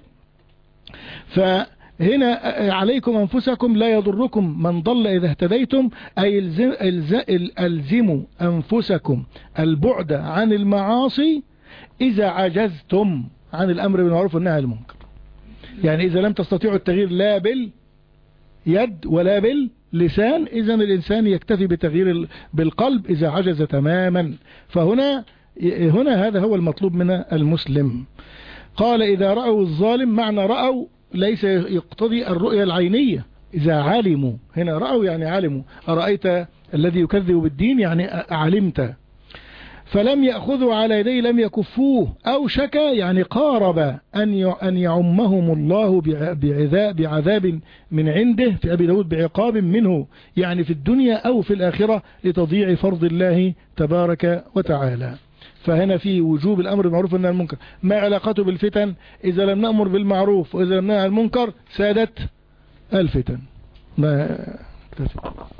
فهنا عليكم أنفسكم لا يضركم من ضل إذا اهتديتم، أي ألزموا أنفسكم البعد عن المعاصي إذا عجزتم عن الأمر بالمعروف والنهي عن المنكر. يعني إذا لم تستطيعوا التغيير لا باليد ولا باللسان، إذا الإنسان يكتفي بتغيير بالقلب إذا عجز تماما. فهنا هنا هذا هو المطلوب من المسلم. قال إذا رأوا الظالم، معنى رأوا ليس يقتضي الرؤية العينية، إذا علموا، هنا رأوا يعني علموا، أرأيت الذي يكذب بالدين يعني علمت. فلم يأخذوا على يديه لم يكفوه، أو شكا يعني قارب أن أن يعمهم الله بعذاب بعذاب من عنده، في أبي داود بعقاب منه، يعني في الدنيا أو في الآخرة لتضييع فرض الله تبارك وتعالى. فهنا في وجوب الأمر بالمعروف والنهي عن المنكر. ما علاقته بالفتن؟ إذا لم نأمر بالمعروف وإذا لم ننهى عن المنكر سادت الفتن. ما اكتفي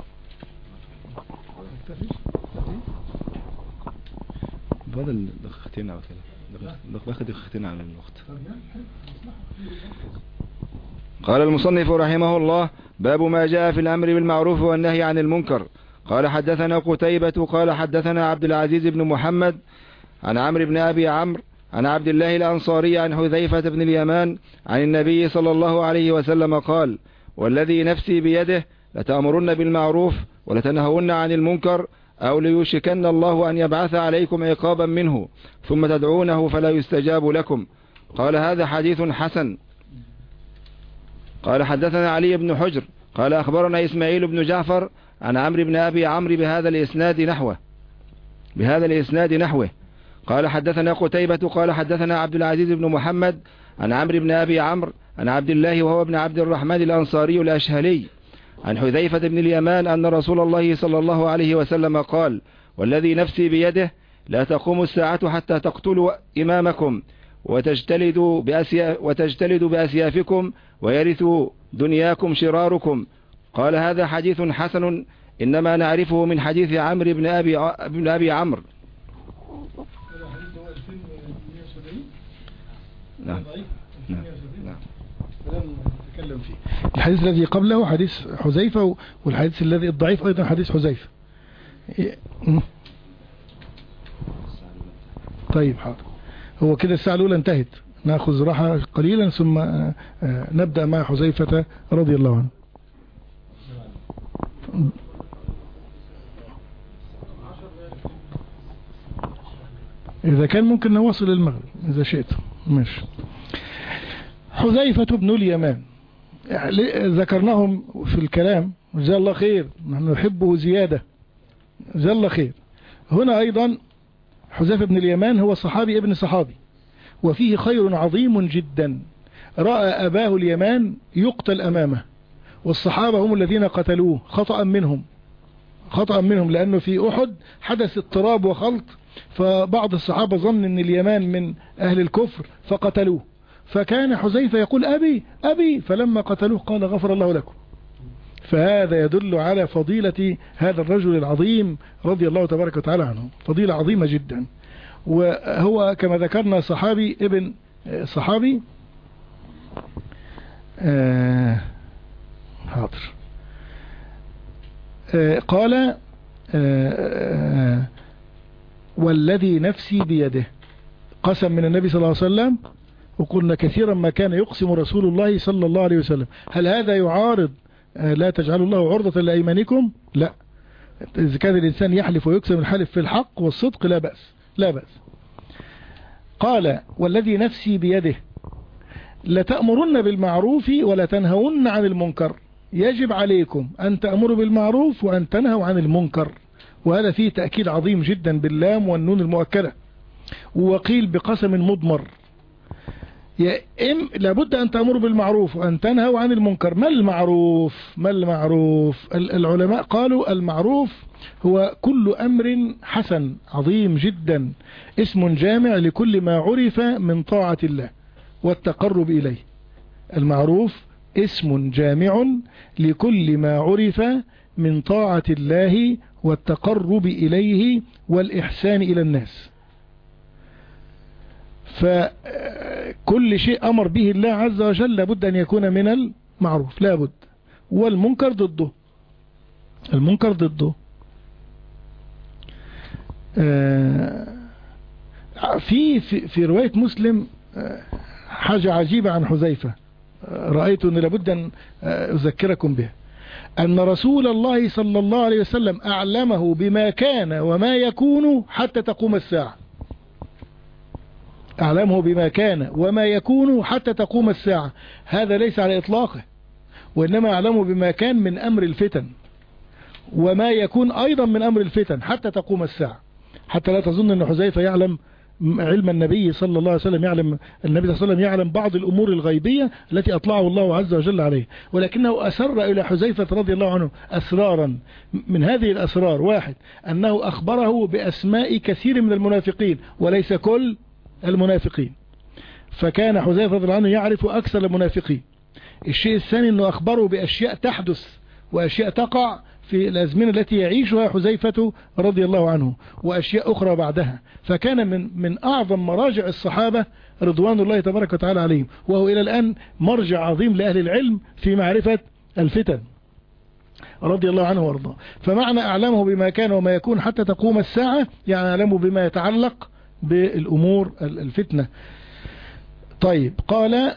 بدل دقيقتين او كده باخد دقيقتين على الوقت. قال المصنف رحمه الله: باب ما جاء في الأمر بالمعروف والنهي عن المنكر. قال حدثنا قتيبة قال حدثنا عبد العزيز بن محمد عن عمرو بن أبي عمرو عن عبد الله الأنصاري عن حذيفة بن اليمان عن النبي صلى الله عليه وسلم قال: والذي نفسي بيده لتأمرن بالمعروف ولتنهون عن المنكر أو ليوشكن الله أن يبعث عليكم عقابا منه ثم تدعونه فلا يستجاب لكم. قال هذا حديث حسن. قال حدثنا علي بن حجر قال أخبرنا إسماعيل بن جعفر عن عمرو بن أبي عمرو بهذا الإسناد نحوه بهذا الإسناد نحوه قال حدثنا قتيبة قال حدثنا عبد العزيز بن محمد عن عمرو بن أبي عمرو عن عبد الله وهو ابن عبد الرحمن الأنصاري الأشهلي عن حذيفة بن اليمان أن رسول الله صلى الله عليه وسلم قال: والذي نفسي بيده لا تقوم الساعة حتى تقتلوا إمامكم وتجتلدوا بأسيا وتجتلدوا بأسيافكم ويرث دنياكم شراركم. قال هذا حديث حسن إنما نعرفه من حديث عمرو بن أبي بن أبي عمرو. نعم. نعم. نتكلم فيه. الحديث الذي قبله حديث حذيفة، والحديث الذي الضعيف أيضا حديث حذيفة. طيب حاضر، هو كده الساعة الأولى انتهت، نأخذ راحة قليلا ثم نبدأ مع حذيفة رضي الله عنه. إذا كان ممكن نواصل المغرب إذا شئت. ماشي. حذيفة بن اليمان ذكرناهم في الكلام، جزاه الله خير، نحن نحبه زيادة، جزاه الله خير. هنا أيضا حذيفة بن اليمان هو صحابي ابن صحابي، وفيه خير عظيم جدا. رأى أباه اليمان يقتل أمامه، والصحابة هم الذين قتلوه خطأ منهم خطأ منهم لأنه في أحد حدث اضطراب وخلط، فبعض الصحابة ظن أن اليمان من أهل الكفر فقتلوه، فكان حذيفة يقول أبي أبي، فلما قتلوه قال غفر الله لكم. فهذا يدل على فضيلة هذا الرجل العظيم رضي الله تبارك وتعالى عنه، فضيلة عظيمة جدا. وهو كما ذكرنا صحابي ابن صحابي آه حاضر آه قال آه آه والذي نفسي بيده، قسم من النبي صلى الله عليه وسلم، وقلنا كثيرا ما كان يقسم رسول الله صلى الله عليه وسلم. هل هذا يعارض لا تجعلوا الله عرضة لأيمانكم؟ لا، إذا كان الإنسان يحلف ويقسم الحلف في الحق والصدق لا بأس لا بأس. قال والذي نفسي بيده لتأمرن بالمعروف ولا تنهون عن المنكر، يجب عليكم أن تأمروا بالمعروف وأن تنهوا عن المنكر، وهذا فيه تأكيد عظيم جدا باللام والنون المؤكدة، وقيل بقسم مضمر. لابد أن تأمروا بالمعروف وأن تنهوا عن المنكر. ما المعروف؟ ما المعروف؟ العلماء قالوا المعروف هو كل أمر حسن عظيم جدا، اسم جامع لكل ما عرف من طاعة الله والتقرب إليه. المعروف اسم جامع لكل ما عرف من طاعة الله والتقرب إليه والإحسان إلى الناس. فكل شيء أمر به الله عز وجل لابد أن يكون من المعروف، لابد، والمنكر ضده المنكر ضده في في, في رواية مسلم حاجة عجيبة عن حذيفة، رأيت أن لابد أن أذكركم به، أن رسول الله صلى الله عليه وسلم أعلمه بما كان وما يكون حتى تقوم الساعة. أعلمه بما كان وما يكون حتى تقوم الساعة، هذا ليس على إطلاقه، وإنما أعلمه بما كان من أمر الفتن وما يكون أيضا من أمر الفتن حتى تقوم الساعة، حتى لا تظن أن حذيفة يعلم علم النبي صلى الله عليه وسلم، يعلم النبي صلى الله عليه وسلم يعلم بعض الأمور الغيبية التي أطلعه الله عز وجل عليه، ولكنه أسر إلى حذيفة رضي الله عنه أسرارا. من هذه الأسرار واحد، أنه أخبره بأسماء كثير من المنافقين وليس كل المنافقين، فكان حذيفة رضي الله عنه يعرف أكثر المنافقين. الشيء الثاني أنه أخبره بأشياء تحدث وأشياء تقع في الأزمنة التي يعيشها حذيفة رضي الله عنه، وأشياء أخرى بعدها، فكان من من أعظم مراجع الصحابة رضوان الله تبارك وتعالى عليهم، وهو إلى الآن مرجع عظيم لأهل العلم في معرفة الفتن رضي الله عنه وارضاه. فمعنى أعلمه بما كان وما يكون حتى تقوم الساعة، يعني أعلمه بما يتعلق بالأمور الفتنة. طيب قال آآ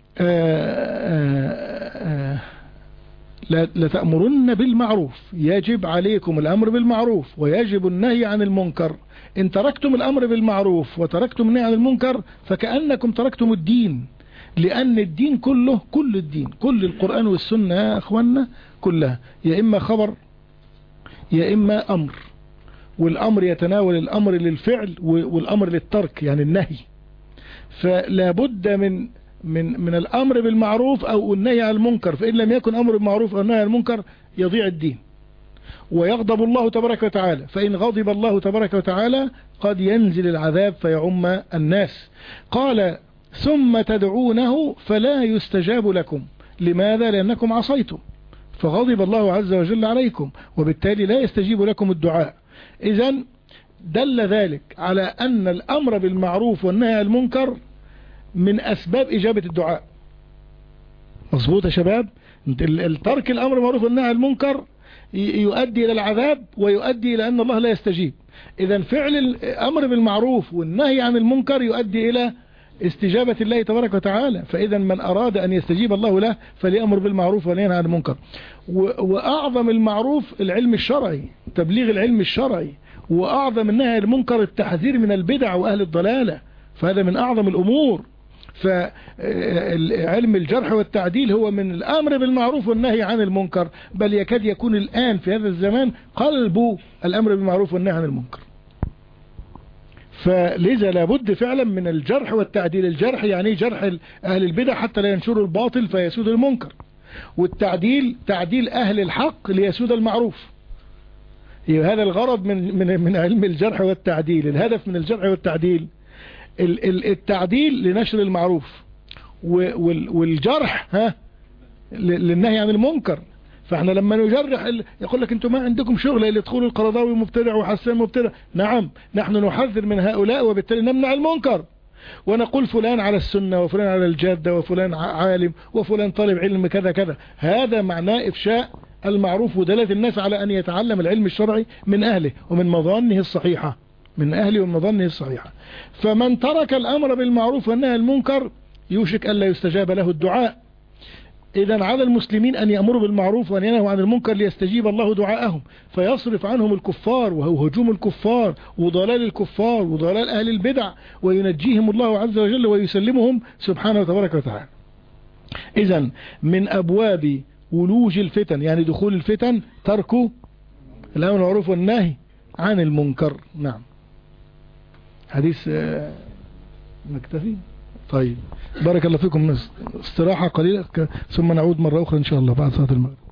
آآ لتأمرن بالمعروف، يجب عليكم الأمر بالمعروف ويجب النهي عن المنكر. إن تركتم الأمر بالمعروف وتركتم النهي عن المنكر فكأنكم تركتم الدين، لأن الدين كله كل الدين كل القرآن والسنة يا أخوانا كلها يا إما خبر يا إما أمر، والأمر يتناول الأمر للفعل والأمر للترك يعني النهي، فلا بد من من من الأمر بالمعروف أو النهي عن المنكر، فإن لم يكن أمر بالمعروف أو النهي عن المنكر يضيع الدين ويغضب الله تبارك وتعالى، فإن غضب الله تبارك وتعالى قد ينزل العذاب فيعم الناس. قال ثم تدعونه فلا يستجاب لكم، لماذا؟ لأنكم عصيتم فغضب الله عز وجل عليكم وبالتالي لا يستجيب لكم الدعاء. إذن دل ذلك على أن الأمر بالمعروف والنهي عن المنكر من أسباب إجابة الدعاء، مظبوط يا شباب. الترك الأمر بالمعروف والنهي عن المنكر يؤدي إلى العذاب ويؤدي إلى أن الله لا يستجيب. إذا فعل الأمر بالمعروف والنهي عن المنكر يؤدي إلى استجابة الله تبارك وتعالى. فإذا من أراد أن يستجيب الله له فليأمر بالمعروف ولينهى عن المنكر. وأعظم المعروف العلم الشرعي، تبليغ العلم الشرعي، وأعظم النهي عن المنكر التحذير من البدع وأهل الضلالة، فهذا من أعظم الأمور. فعلم الجرح والتعديل هو من الأمر بالمعروف والنهي عن المنكر، بل يكاد يكون الآن في هذا الزمان قلب الأمر بالمعروف والنهي عن المنكر. فلذا لابد فعلا من الجرح والتعديل. الجرح يعني جرح أهل البدع حتى لا ينشروا الباطل فيسود المنكر، والتعديل تعديل أهل الحق ليسود المعروف. هذا الغرض من من من علم الجرح والتعديل. الهدف من الجرح والتعديل التعديل لنشر المعروف، والجرح ها للنهي عن المنكر. فاحنا لما نجرح يقول لك انتم ما عندكم شغل اللي يدخلوا القرضاوي مبتدع وحسان مبتدع. نعم، نحن نحذر من هؤلاء وبالتالي نمنع المنكر، ونقول فلان على السنة وفلان على الجادة وفلان عالم وفلان طالب علم كذا كذا. هذا معناه إفشاء المعروف ودلالة الناس على أن يتعلم العلم الشرعي من أهله ومن مظانه الصحيحة، من أهله ومن مظانه الصحيحة. فمن ترك الأمر بالمعروف والنهي عن المنكر يوشك ألا يستجاب له الدعاء. إذا على المسلمين أن يأمروا بالمعروف وأن ينهوا عن المنكر ليستجيب الله دعاءهم، فيصرف عنهم الكفار وهو هجوم الكفار وضلال الكفار وضلال أهل البدع، وينجيهم الله عز وجل ويسلمهم سبحانه وتبارك وتعالى. إذا من أبواب ولوج الفتن يعني دخول الفتن ترك الأمر بالمعروف والنهي عن المنكر. نعم. حديث نكتفي. طيب، بارك الله فيكم. استراحة قليلة ثم نعود مرة أخرى إن شاء الله بعد صلاة المغرب.